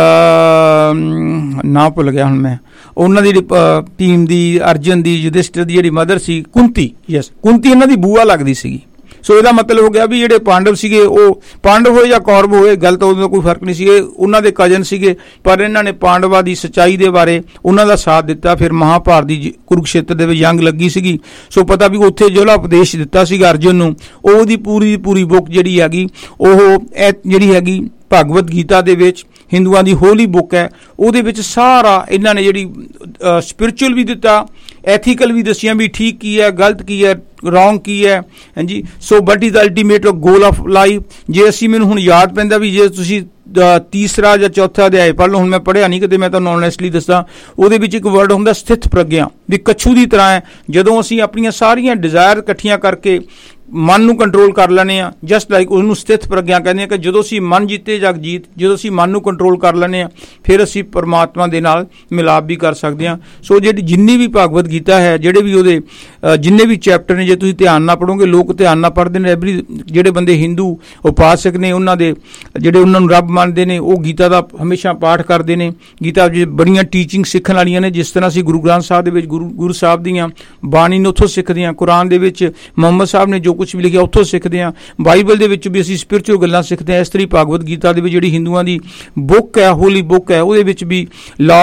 ਨਾਂ ਭੁੱਲ ਗਿਆ ਹੁਣ ਮੈਂ, ਉਹਨਾਂ ਦੀ ਟੀਮ ਦੀ, ਅਰਜਨ ਦੀ, ਯੁਧਿਸ਼ਠਿਰ ਦੀ ਜਿਹੜੀ ਮਦਰ ਸੀ, ਕੁੰਤੀ, ਯੈਸ ਕੁੰਤੀ ਇਹਨਾਂ ਦੀ ਬੂਆ ਲੱਗਦੀ ਸੀਗੀ। ਸੋ ਇਹਦਾ ਮਤਲਬ ਹੋ ਗਿਆ ਵੀ ਜਿਹੜੇ ਪਾਂਡਵ ਸੀਗੇ, ਉਹ ਪਾਂਡਵ ਹੋਏ ਜਾਂ ਕੌਰਵ ਹੋਏ, ਗੱਲ ਤਾਂ ਉਹਦਾ ਕੋਈ ਫਰਕ ਨਹੀਂ ਸੀਗੇ, ਉਹਨਾਂ ਦੇ ਕਜ਼ਨ ਸੀਗੇ, ਪਰ ਇਹਨਾਂ ਨੇ ਪਾਂਡਵਾਂ ਦੀ ਸੱਚਾਈ ਦੇ ਬਾਰੇ ਉਹਨਾਂ ਦਾ ਸਾਥ ਦਿੱਤਾ। ਫਿਰ ਮਹਾਭਾਰਤ ਦੀ ਕੁਰੂਕਸ਼ੇਤਰ ਦੇ ਵਿੱਚ ਜੰਗ ਲੱਗੀ ਸੀਗੀ, ਸੋ ਪਤਾ ਵੀ ਉੱਥੇ ਜਿਹੜਾ ਉਪਦੇਸ਼ ਦਿੱਤਾ ਸੀਗਾ ਅਰਜੁਨ ਨੂੰ, ਉਹਦੀ ਪੂਰੀ ਬੁੱਕ ਜਿਹੜੀ ਹੈਗੀ ਉਹ ਜਿਹੜੀ ਹੈਗੀ ਭਗਵਦ ਗੀਤਾ ਦੇ ਵਿੱਚ, ਹਿੰਦੂਆਂ ਦੀ ਹੋਲੀ ਬੁੱਕ ਹੈ, ਉਹਦੇ ਵਿੱਚ ਸਾਰਾ ਇਹਨਾਂ ਨੇ ਜਿਹੜੀ ਸਪਿਰਿਚੁਅਲ ਵੀ ਦਿੱਤਾ, ਐਥੀਕਲ ਵੀ ਦੱਸੀਆਂ ਵੀ ਠੀਕ ਕੀ ਹੈ, ਗਲਤ ਕੀ ਹੈ, ਰੌਂਗ ਕੀ ਹੈ। ਹਾਂਜੀ, so but is ultimate goal of life. ਜੇ ਅਸੀਂ, ਮੈਨੂੰ ਹੁਣ ਯਾਦ ਪੈਂਦਾ ਵੀ ਜੇ ਤੁਸੀਂ ਤੀਸਰਾ ਜਾਂ ਚੌਥਾ ਅਧਿਆਇ ਪੜ੍ਹ ਲਓ, ਹੁਣ ਮੈਂ ਪੜ੍ਹਿਆ ਨਹੀਂ ਕਦੇ, ਮੈਂ ਤੁਹਾਨੂੰ ਓਨੈਸਟਲੀ ਦੱਸਾਂ, ਉਹਦੇ ਵਿੱਚ ਇੱਕ ਵਰਡ ਹੁੰਦਾ ਸਥਿਤ ਪ੍ਰਗਿਆ, ਵੀ ਕੱਛੂ ਦੀ ਤਰ੍ਹਾਂ ਹੈ। ਜਦੋਂ ਅਸੀਂ ਆਪਣੀਆਂ ਸਾਰੀਆਂ ਡਿਜ਼ਾਇਰ ਇਕੱਠੀਆਂ ਕਰਕੇ ਮਨ ਨੂੰ ਕੰਟਰੋਲ ਕਰ ਲੈਂਦੇ ਹਾਂ, ਜਸਟ ਲਾਈਕ ਉਹਨੂੰ ਸਥਿਤ ਪ੍ਰਗਿਆ ਕਹਿੰਦੇ ਆ, ਕਿ ਜਦੋਂ ਅਸੀਂ ਮਨ ਜਿੱਤੇ ਜਗ ਜੀਤ, ਜਦੋਂ ਅਸੀਂ ਮਨ ਨੂੰ ਕੰਟਰੋਲ ਕਰ ਲੈਂਦੇ ਹਾਂ, ਫਿਰ ਅਸੀਂ ਪਰਮਾਤਮਾ ਦੇ ਨਾਲ ਮਿਲਾਪ ਵੀ ਕਰ ਸਕਦੇ ਹਾਂ। ਸੋ ਜਿਹੜੀ ਜਿੰਨੀ ਵੀ ਭਗਵਦ ਗੀਤਾ ਹੈ, ਜਿਹੜੇ ਵੀ ਉਹਦੇ ਜਿੰਨੇ ਵੀ ਚੈਪਟਰ ਨੇ, ਜੇ ਤੁਸੀਂ ਧਿਆਨ ਨਾਲ ਪੜ੍ਹੋਗੇ, ਲੋਕ ਧਿਆਨ ਨਾਲ ਪੜ੍ਹਦੇ ਨੇ, ਜਿਹੜੇ ਬੰਦੇ ਹਿੰਦੂ ਉਪਾਸਕ ਨੇ, ਉਹਨਾਂ ਦੇ ਜਿਹੜੇ ਉਹਨਾਂ ਨੂੰ ਰੱਬ ਮੰਨਦੇ ਨੇ, ਉਹ ਗੀਤਾ ਦਾ ਹਮੇਸ਼ਾ ਪਾਠ ਕਰਦੇ ਨੇ। ਗੀਤਾ ਵਿੱਚ ਬੜੀਆਂ ਟੀਚਿੰਗ ਸਿੱਖਣ ਵਾਲੀਆਂ ਨੇ, ਜਿਸ ਤਰ੍ਹਾਂ ਅਸੀਂ ਗੁਰੂ ਗ੍ਰੰਥ ਸਾਹਿਬ ਦੇ ਵਿੱਚ ਗੁਰੂ ਸਾਹਿਬ ਦੀਆਂ ਬਾਣੀ ਨੂੰ ਉੱਥੋਂ ਸਿੱਖਦੇ ਹਾਂ, ਕੁਰਾਨ ਦੇ ਵਿੱਚ ਮੁਹੰਮਦ ਸਾਹਿਬ ਨੇ ਜੋ ਕੁਛ ਵੀ ਲਿਖਿਆ ਉੱਥੋਂ ਸਿੱਖਦੇ ਹਾਂ, ਬਾਈਬਲ ਦੇ ਵਿੱਚ ਵੀ ਅਸੀਂ ਸਪਿਰਿਚੁਅਲ ਗੱਲਾਂ ਸਿੱਖਦੇ ਹਾਂ। ਇਸ ਤਰ੍ਹਾਂ ਭਗਵਦ ਗੀਤਾ ਦੇ ਵਿੱਚ ਜਿਹੜੀ ਹਿੰਦੂਆਂ ਦੀ ਬੁੱਕ ਹੈ, ਹੋਲੀ ਬੁੱਕ ਹੈ, ਉਹਦੇ ਵਿੱਚ ਵੀ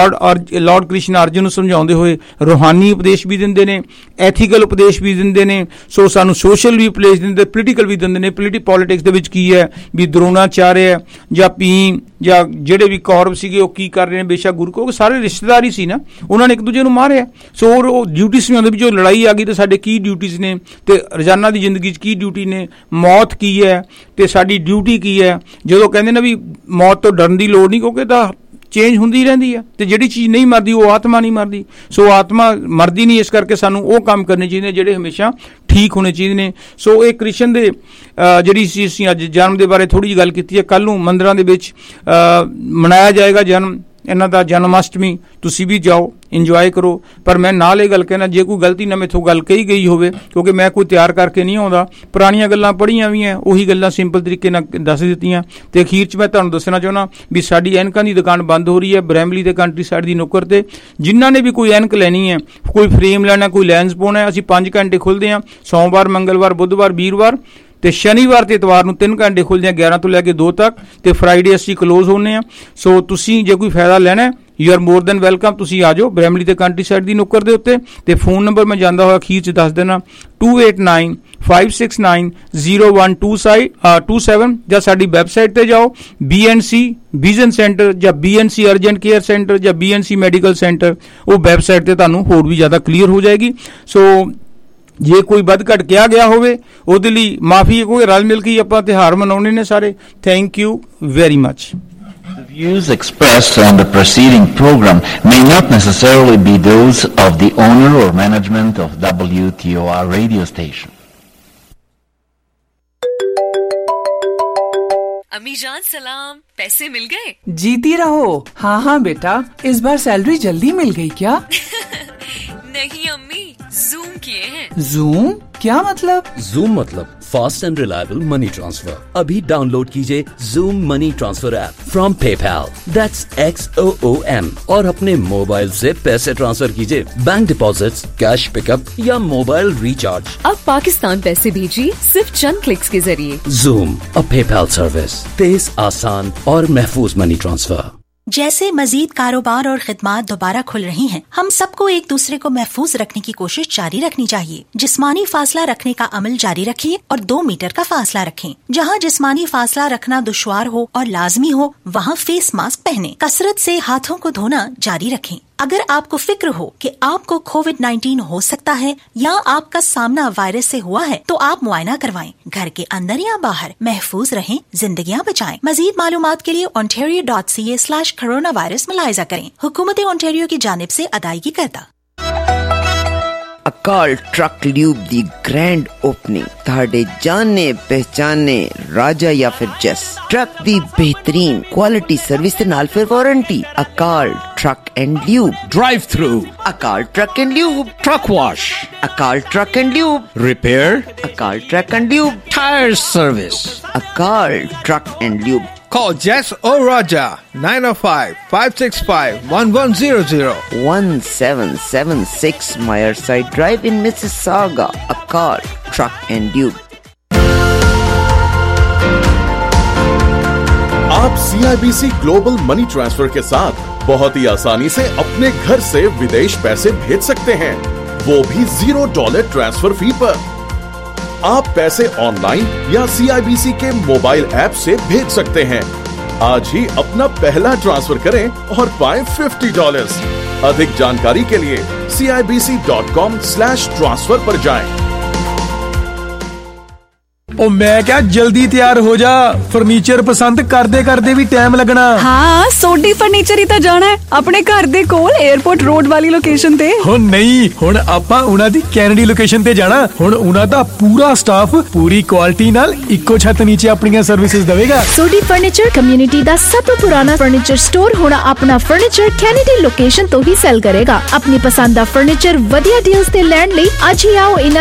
ਲਾਰਡ ਕ੍ਰਿਸ਼ਨ ਅਰਜੁਨ ਨੂੰ ਸਮਝਾਉਂਦੇ ਹੋਏ ਰੂਹਾਨੀ ਉਪਦੇਸ਼ ਵੀ ਦਿੰਦੇ ਨੇ, ਐਥੀਕਲ ਉਪਦੇਸ਼ ਵੀ ਦਿੰਦੇ ਨੇ। ਸੋ ਸਾਨੂੰ ਸੋਸ਼ਲ ਵੀ ਉਪਦੇਸ਼ ਦਿੰਦੇ, ਪੋਲੀਟੀਕਲ ਵੀ ਦਿੰਦੇ ਨੇ। ਪੋਲੀਟਿਕਸ ਦੇ ਵਿੱਚ ਕੀ ਹੈ ਵੀ ਦਰੋਣਾਚਾਰਿਆ ਜਾਂ ਭੀਮ ਜਾਂ ਜਿਹੜੇ ਵੀ ਕੌਰਵ ਸੀਗੇ ਉਹ ਕੀ ਕਰ ਰਹੇ ਨੇ, ਬੇਸ਼ੱਕ ਗੁਰੂ, ਕਿਉਂਕਿ ਸਾਰੇ ਰਿਸ਼ਤੇਦਾਰ ਹੀ ਸੀ ਨਾ, ਉਹਨਾਂ ਨੇ ਇੱਕ ਦੂਜੇ ਨੂੰ ਮਾਰਿਆ। ਸੋ ਉਹ ਡਿਊਟੀਜ਼ ਨਹੀਂ ਹੁੰਦੇ ਵੀ ਜੋ ਲੜਾਈ ਆ ਗਈ ਤਾਂ ਸਾਡੇ ਕੀ ਡਿਊਟੀਜ਼ ਨੇ, ਤੇ ਰੋਜ਼ਾਨਾ ਦੀ ਜ਼ਿੰਦਗੀ 'ਚ ਕੀ ਡਿਊਟੀ ਨੇ, ਮੌਤ ਕੀ ਹੈ ਤੇ ਸਾਡੀ ਡਿਊਟੀ ਕੀ ਹੈ। ਜਦੋਂ ਕਹਿੰਦੇ ਨਾ ਵੀ ਮੌਤ ਤੋਂ ਡਰਨ ਦੀ ਲੋੜ ਨਹੀਂ, ਕਿਉਂਕਿ ਤਾਂ ਚੇਂਜ ਹੁੰਦੀ ਰਹਿੰਦੀ ਹੈ, ਤੇ ਜਿਹੜੀ ਚੀਜ਼ ਨਹੀਂ ਮਰਦੀ ਉਹ ਆਤਮਾ ਨਹੀਂ ਮਰਦੀ। ਸੋ ਆਤਮਾ ਮਰਦੀ ਨਹੀਂ, ਇਸ ਕਰਕੇ ਸਾਨੂੰ ਉਹ ਕੰਮ ਕਰਨੇ ਚਾਹੀਦੇ ਜਿਹੜੇ ਹਮੇਸ਼ਾ ਠੀਕ ਹੋਣੇ ਚਾਹੀਦੇ ਨੇ। ਸੋ ਇਹ ਕ੍ਰਿਸ਼ਨ ਦੇ ਜਿਹੜੀ ਸੀ, ਅਸੀਂ ਅੱਜ ਜਨਮ ਦੇ ਬਾਰੇ ਥੋੜ੍ਹੀ ਜਿਹੀ ਗੱਲ ਕੀਤੀ ਹੈ। ਕੱਲ੍ਹ ਨੂੰ ਮੰਦਿਰਾਂ ਦੇ ਵਿੱਚ ਮਨਾਇਆ ਜਾਏਗਾ ਜਨਮ, ਇਹਨਾਂ ਦਾ ਜਨਮ ਅਸ਼ਟਮੀ, ਤੁਸੀਂ ਵੀ ਜਾਓ, ਇੰਜੋਏ ਕਰੋ। ਪਰ ਮੈਂ ਨਾਲ ਇਹ ਗੱਲ ਕਹਿਣਾ, ਜੇ ਕੋਈ ਗਲਤੀ ਨਾਲ ਮੈਥੋਂ ਗੱਲ ਕਹੀ ਗਈ ਹੋਵੇ, ਕਿਉਂਕਿ ਮੈਂ ਕੋਈ ਤਿਆਰ ਕਰਕੇ ਨਹੀਂ ਆਉਂਦਾ, ਪੁਰਾਣੀਆਂ ਗੱਲਾਂ ਪੜ੍ਹੀਆਂ ਵੀ ਹੈ, ਉਹੀ ਗੱਲਾਂ ਸਿੰਪਲ ਤਰੀਕੇ ਨਾਲ ਦੱਸ ਦਿੱਤੀਆਂ। ਤੇ ਅਖੀਰ 'ਚ ਮੈਂ ਤੁਹਾਨੂੰ ਦੱਸਣਾ ਚਾਹੁੰਦਾ ਵੀ ਸਾਡੀ ਐਨਕਾਂ ਦੀ ਦੁਕਾਨ ਬੰਦ ਹੋ ਰਹੀ ਹੈ ਬਰੈਮਲੀ ਤੇ ਕੰਟਰੀ ਸਾਈਡ ਦੀ ਨੁੱਕਰ ਤੇ। ਜਿਨ੍ਹਾਂ ਨੇ ਵੀ ਕੋਈ ਐਨਕ ਲੈਣੀ ਹੈ, ਕੋਈ ਫਰੇਮ ਲੈਣਾ, ਕੋਈ ਲੈਂਸ ਪਾਉਣਾ ਹੈ, ਅਸੀਂ 5 ਘੰਟੇ ਖੁੱਲ੍ਹਦੇ ਹਾਂ, ਸੋਮਵਾਰ, ਮੰਗਲਵਾਰ, ਬੁੱਧਵਾਰ, ਵੀਰਵਾਰ ਤੇ ਸ਼ਨੀਵਾਰ ਤੇ ਇਤਵਾਰ ਨੂੰ 3 ਘੰਟੇ ਖੁੱਲ੍ਹਦੇ ਆ 11 ਤੋਂ ਲੈ ਕੇ 2 ਤੱਕ, ਤੇ ਫਰਾਈਡੇ ਅਸੀਂ ਕਲੋਜ਼ ਹੁੰਦੇ ਆ। ਸੋ ਤੁਸੀਂ ਜੇ ਕੋਈ ਫਾਇਦਾ ਲੈਣਾ, you are more than welcome, ਤੁਸੀਂ ਆ ਜਾਓ ਬਰੈਮਲੀ ਤੇ ਕੰਟਰੀ ਸਾਈਡ ਦੀ ਨੁੱਕਰ ਦੇ ਉੱਤੇ। ਤੇ ਫੋਨ ਨੰਬਰ ਮੈਂ ਜਾਂਦਾ ਹੋਇਆ ਅਖੀਰ 'ਚ ਦੱਸ ਦੇਣਾ, 2895690127, ਜਾਂ ਸਾਡੀ ਵੈਬਸਾਈਟ ਤੇ ਜਾਓ, BNC ਵਿਜ਼ਨ ਸੈਂਟਰ ਜਾਂ BNC ਅਰਜੈਂਟ ਕੇਅਰ ਸੈਂਟਰ ਜਾਂ BNC ਮੈਡੀਕਲ ਸੈਂਟਰ, ਉਹ ਵੈਬਸਾਈਟ ਤੇ ਤੁਹਾਨੂੰ ਹੋਰ ਵੀ ਜ਼ਿਆਦਾ ਕਲੀਅਰ ਹੋ ਜਾਏਗੀ। ਸੋ ਜੇ ਕੋਈ ਵੱਧ ਘੱਟ ਕਿਹਾ ਗਿਆ ਹੋਵੇ ਉਹਦੇ ਲਈ ਮਾਫੀ, ਕੋਈ ਰਲ ਮਿਲ ਕੇ ਆਪਾਂ ਤਿਉਹਾਰ ਮਨਾਉਣੇ ਨੇ ਸਾਰੇ। Thank you very much.
The views expressed on the preceding program may not necessarily be those of the owner or management of WTOR radio station.
अम्मी जान सलाम, पैसे मिल गए?
जीती रहो। हाँ हाँ बेटा, इस बार सैलरी जल्दी मिल गई क्या?
नहीं अम्मी, ज़ूम किए हैं।
ज़ूम? क्या मतलब?
ज़ूम मतलब fast and reliable money transfer. अभी डाउनलोड कीजिए Xoom money transfer app from PayPal, that's XOOM, और अपने मोबाइल से पैसे ट्रांसफर कीजिए, बैंक डिपॉजिट्स, कैश पिकअप या मोबाइल रिचार्ज।
अब पाकिस्तान पैसे भेजिए सिर्फ चंद क्लिक्स के जरिए।
ज़ूम, अ पेपैल सर्विस, तेज, आसान और महफूज मनी ट्रांसफर।
जैसे मजीद कारोबार और खिदमात दोबारा खुल रही हैं, हम सबको एक दूसरे को महफूज रखने की कोशिश जारी रखनी चाहिए। जिस्मानी फासला रखने का अमल जारी रखिए और 2 मीटर का फासला रखें। जहां जिस्मानी फासला रखना दुश्वार हो और लाजमी हो, वहां फेस मास्क पहनें। कसरत से हाथों को धोना जारी रखें। अगर आपको फिक्र हो कि आपको कोविड-19 हो सकता है या आपका सामना वायरस से हुआ है, तो आप मुआयना करवाएं। घर के अंदर या बाहर महफूज रहें, जिंदगियां बचाएं। मजीद मालूमात के लिए ontario.ca/coronavirus मुलाहिजा करें। हुकूमत ओंटारियो की जानिब से अदायगी करता।
Akal truck lube the grand opening, ताड़े जाने पहचाने राजा या फिर जस ट्रक दी बेहतरीन क्वालिटी सर्विस ते नाल फिर warranty. Akal truck and lube
drive through,
Akal truck and lube
truck wash,
Akal truck and lube
repair,
Akal truck and lube
tyre service,
Akal truck and lube.
Call Jess or Raja 905-565-1100
1776 Meyerside Drive in Mississauga. Akal Truck and Tube.
आप CIBC ग्लोबल मनी ट्रांसफर के साथ बहुत ही आसानी से अपने घर से विदेश पैसे भेज सकते हैं, वो भी $0 ट्रांसफर फी पर। आप पैसे ऑनलाइन या CIBC के मोबाइल ऐप से भेज सकते हैं। आज ही अपना पहला ट्रांसफर करें और पाएं $50। अधिक जानकारी के लिए CIBC.com/transfer पर जाएं।
ओ मैं क्या जल्दी तैयार हो जा, फर्नीचर पसंद करदे भी टाइम लगना।
हाँ सोडी फर्नीचर ही तो जाना है अपने घर दे कोल एयरपोर्ट रोड वाली लोकेशन ते।
हो नहीं, हुण आपां उन्हां दी कैनेडी लोकेशन ते जाना। हुण उन्हां दा पूरा स्टाफ पूरी क्वालिटी नाल इक्को छत नीचे अपनी सर्विसेज देवेगा।
सोडी फर्नीचर कम्युनिटी दा सब तो पुराना फर्नीचर स्टोर हुण अपना फर्नीचर कैनेडी लोकेशन तो ही सेल करेगा। अपनी पसंद दा फर्नीचर वधिया डील्स ते लैण लई अज ही आओ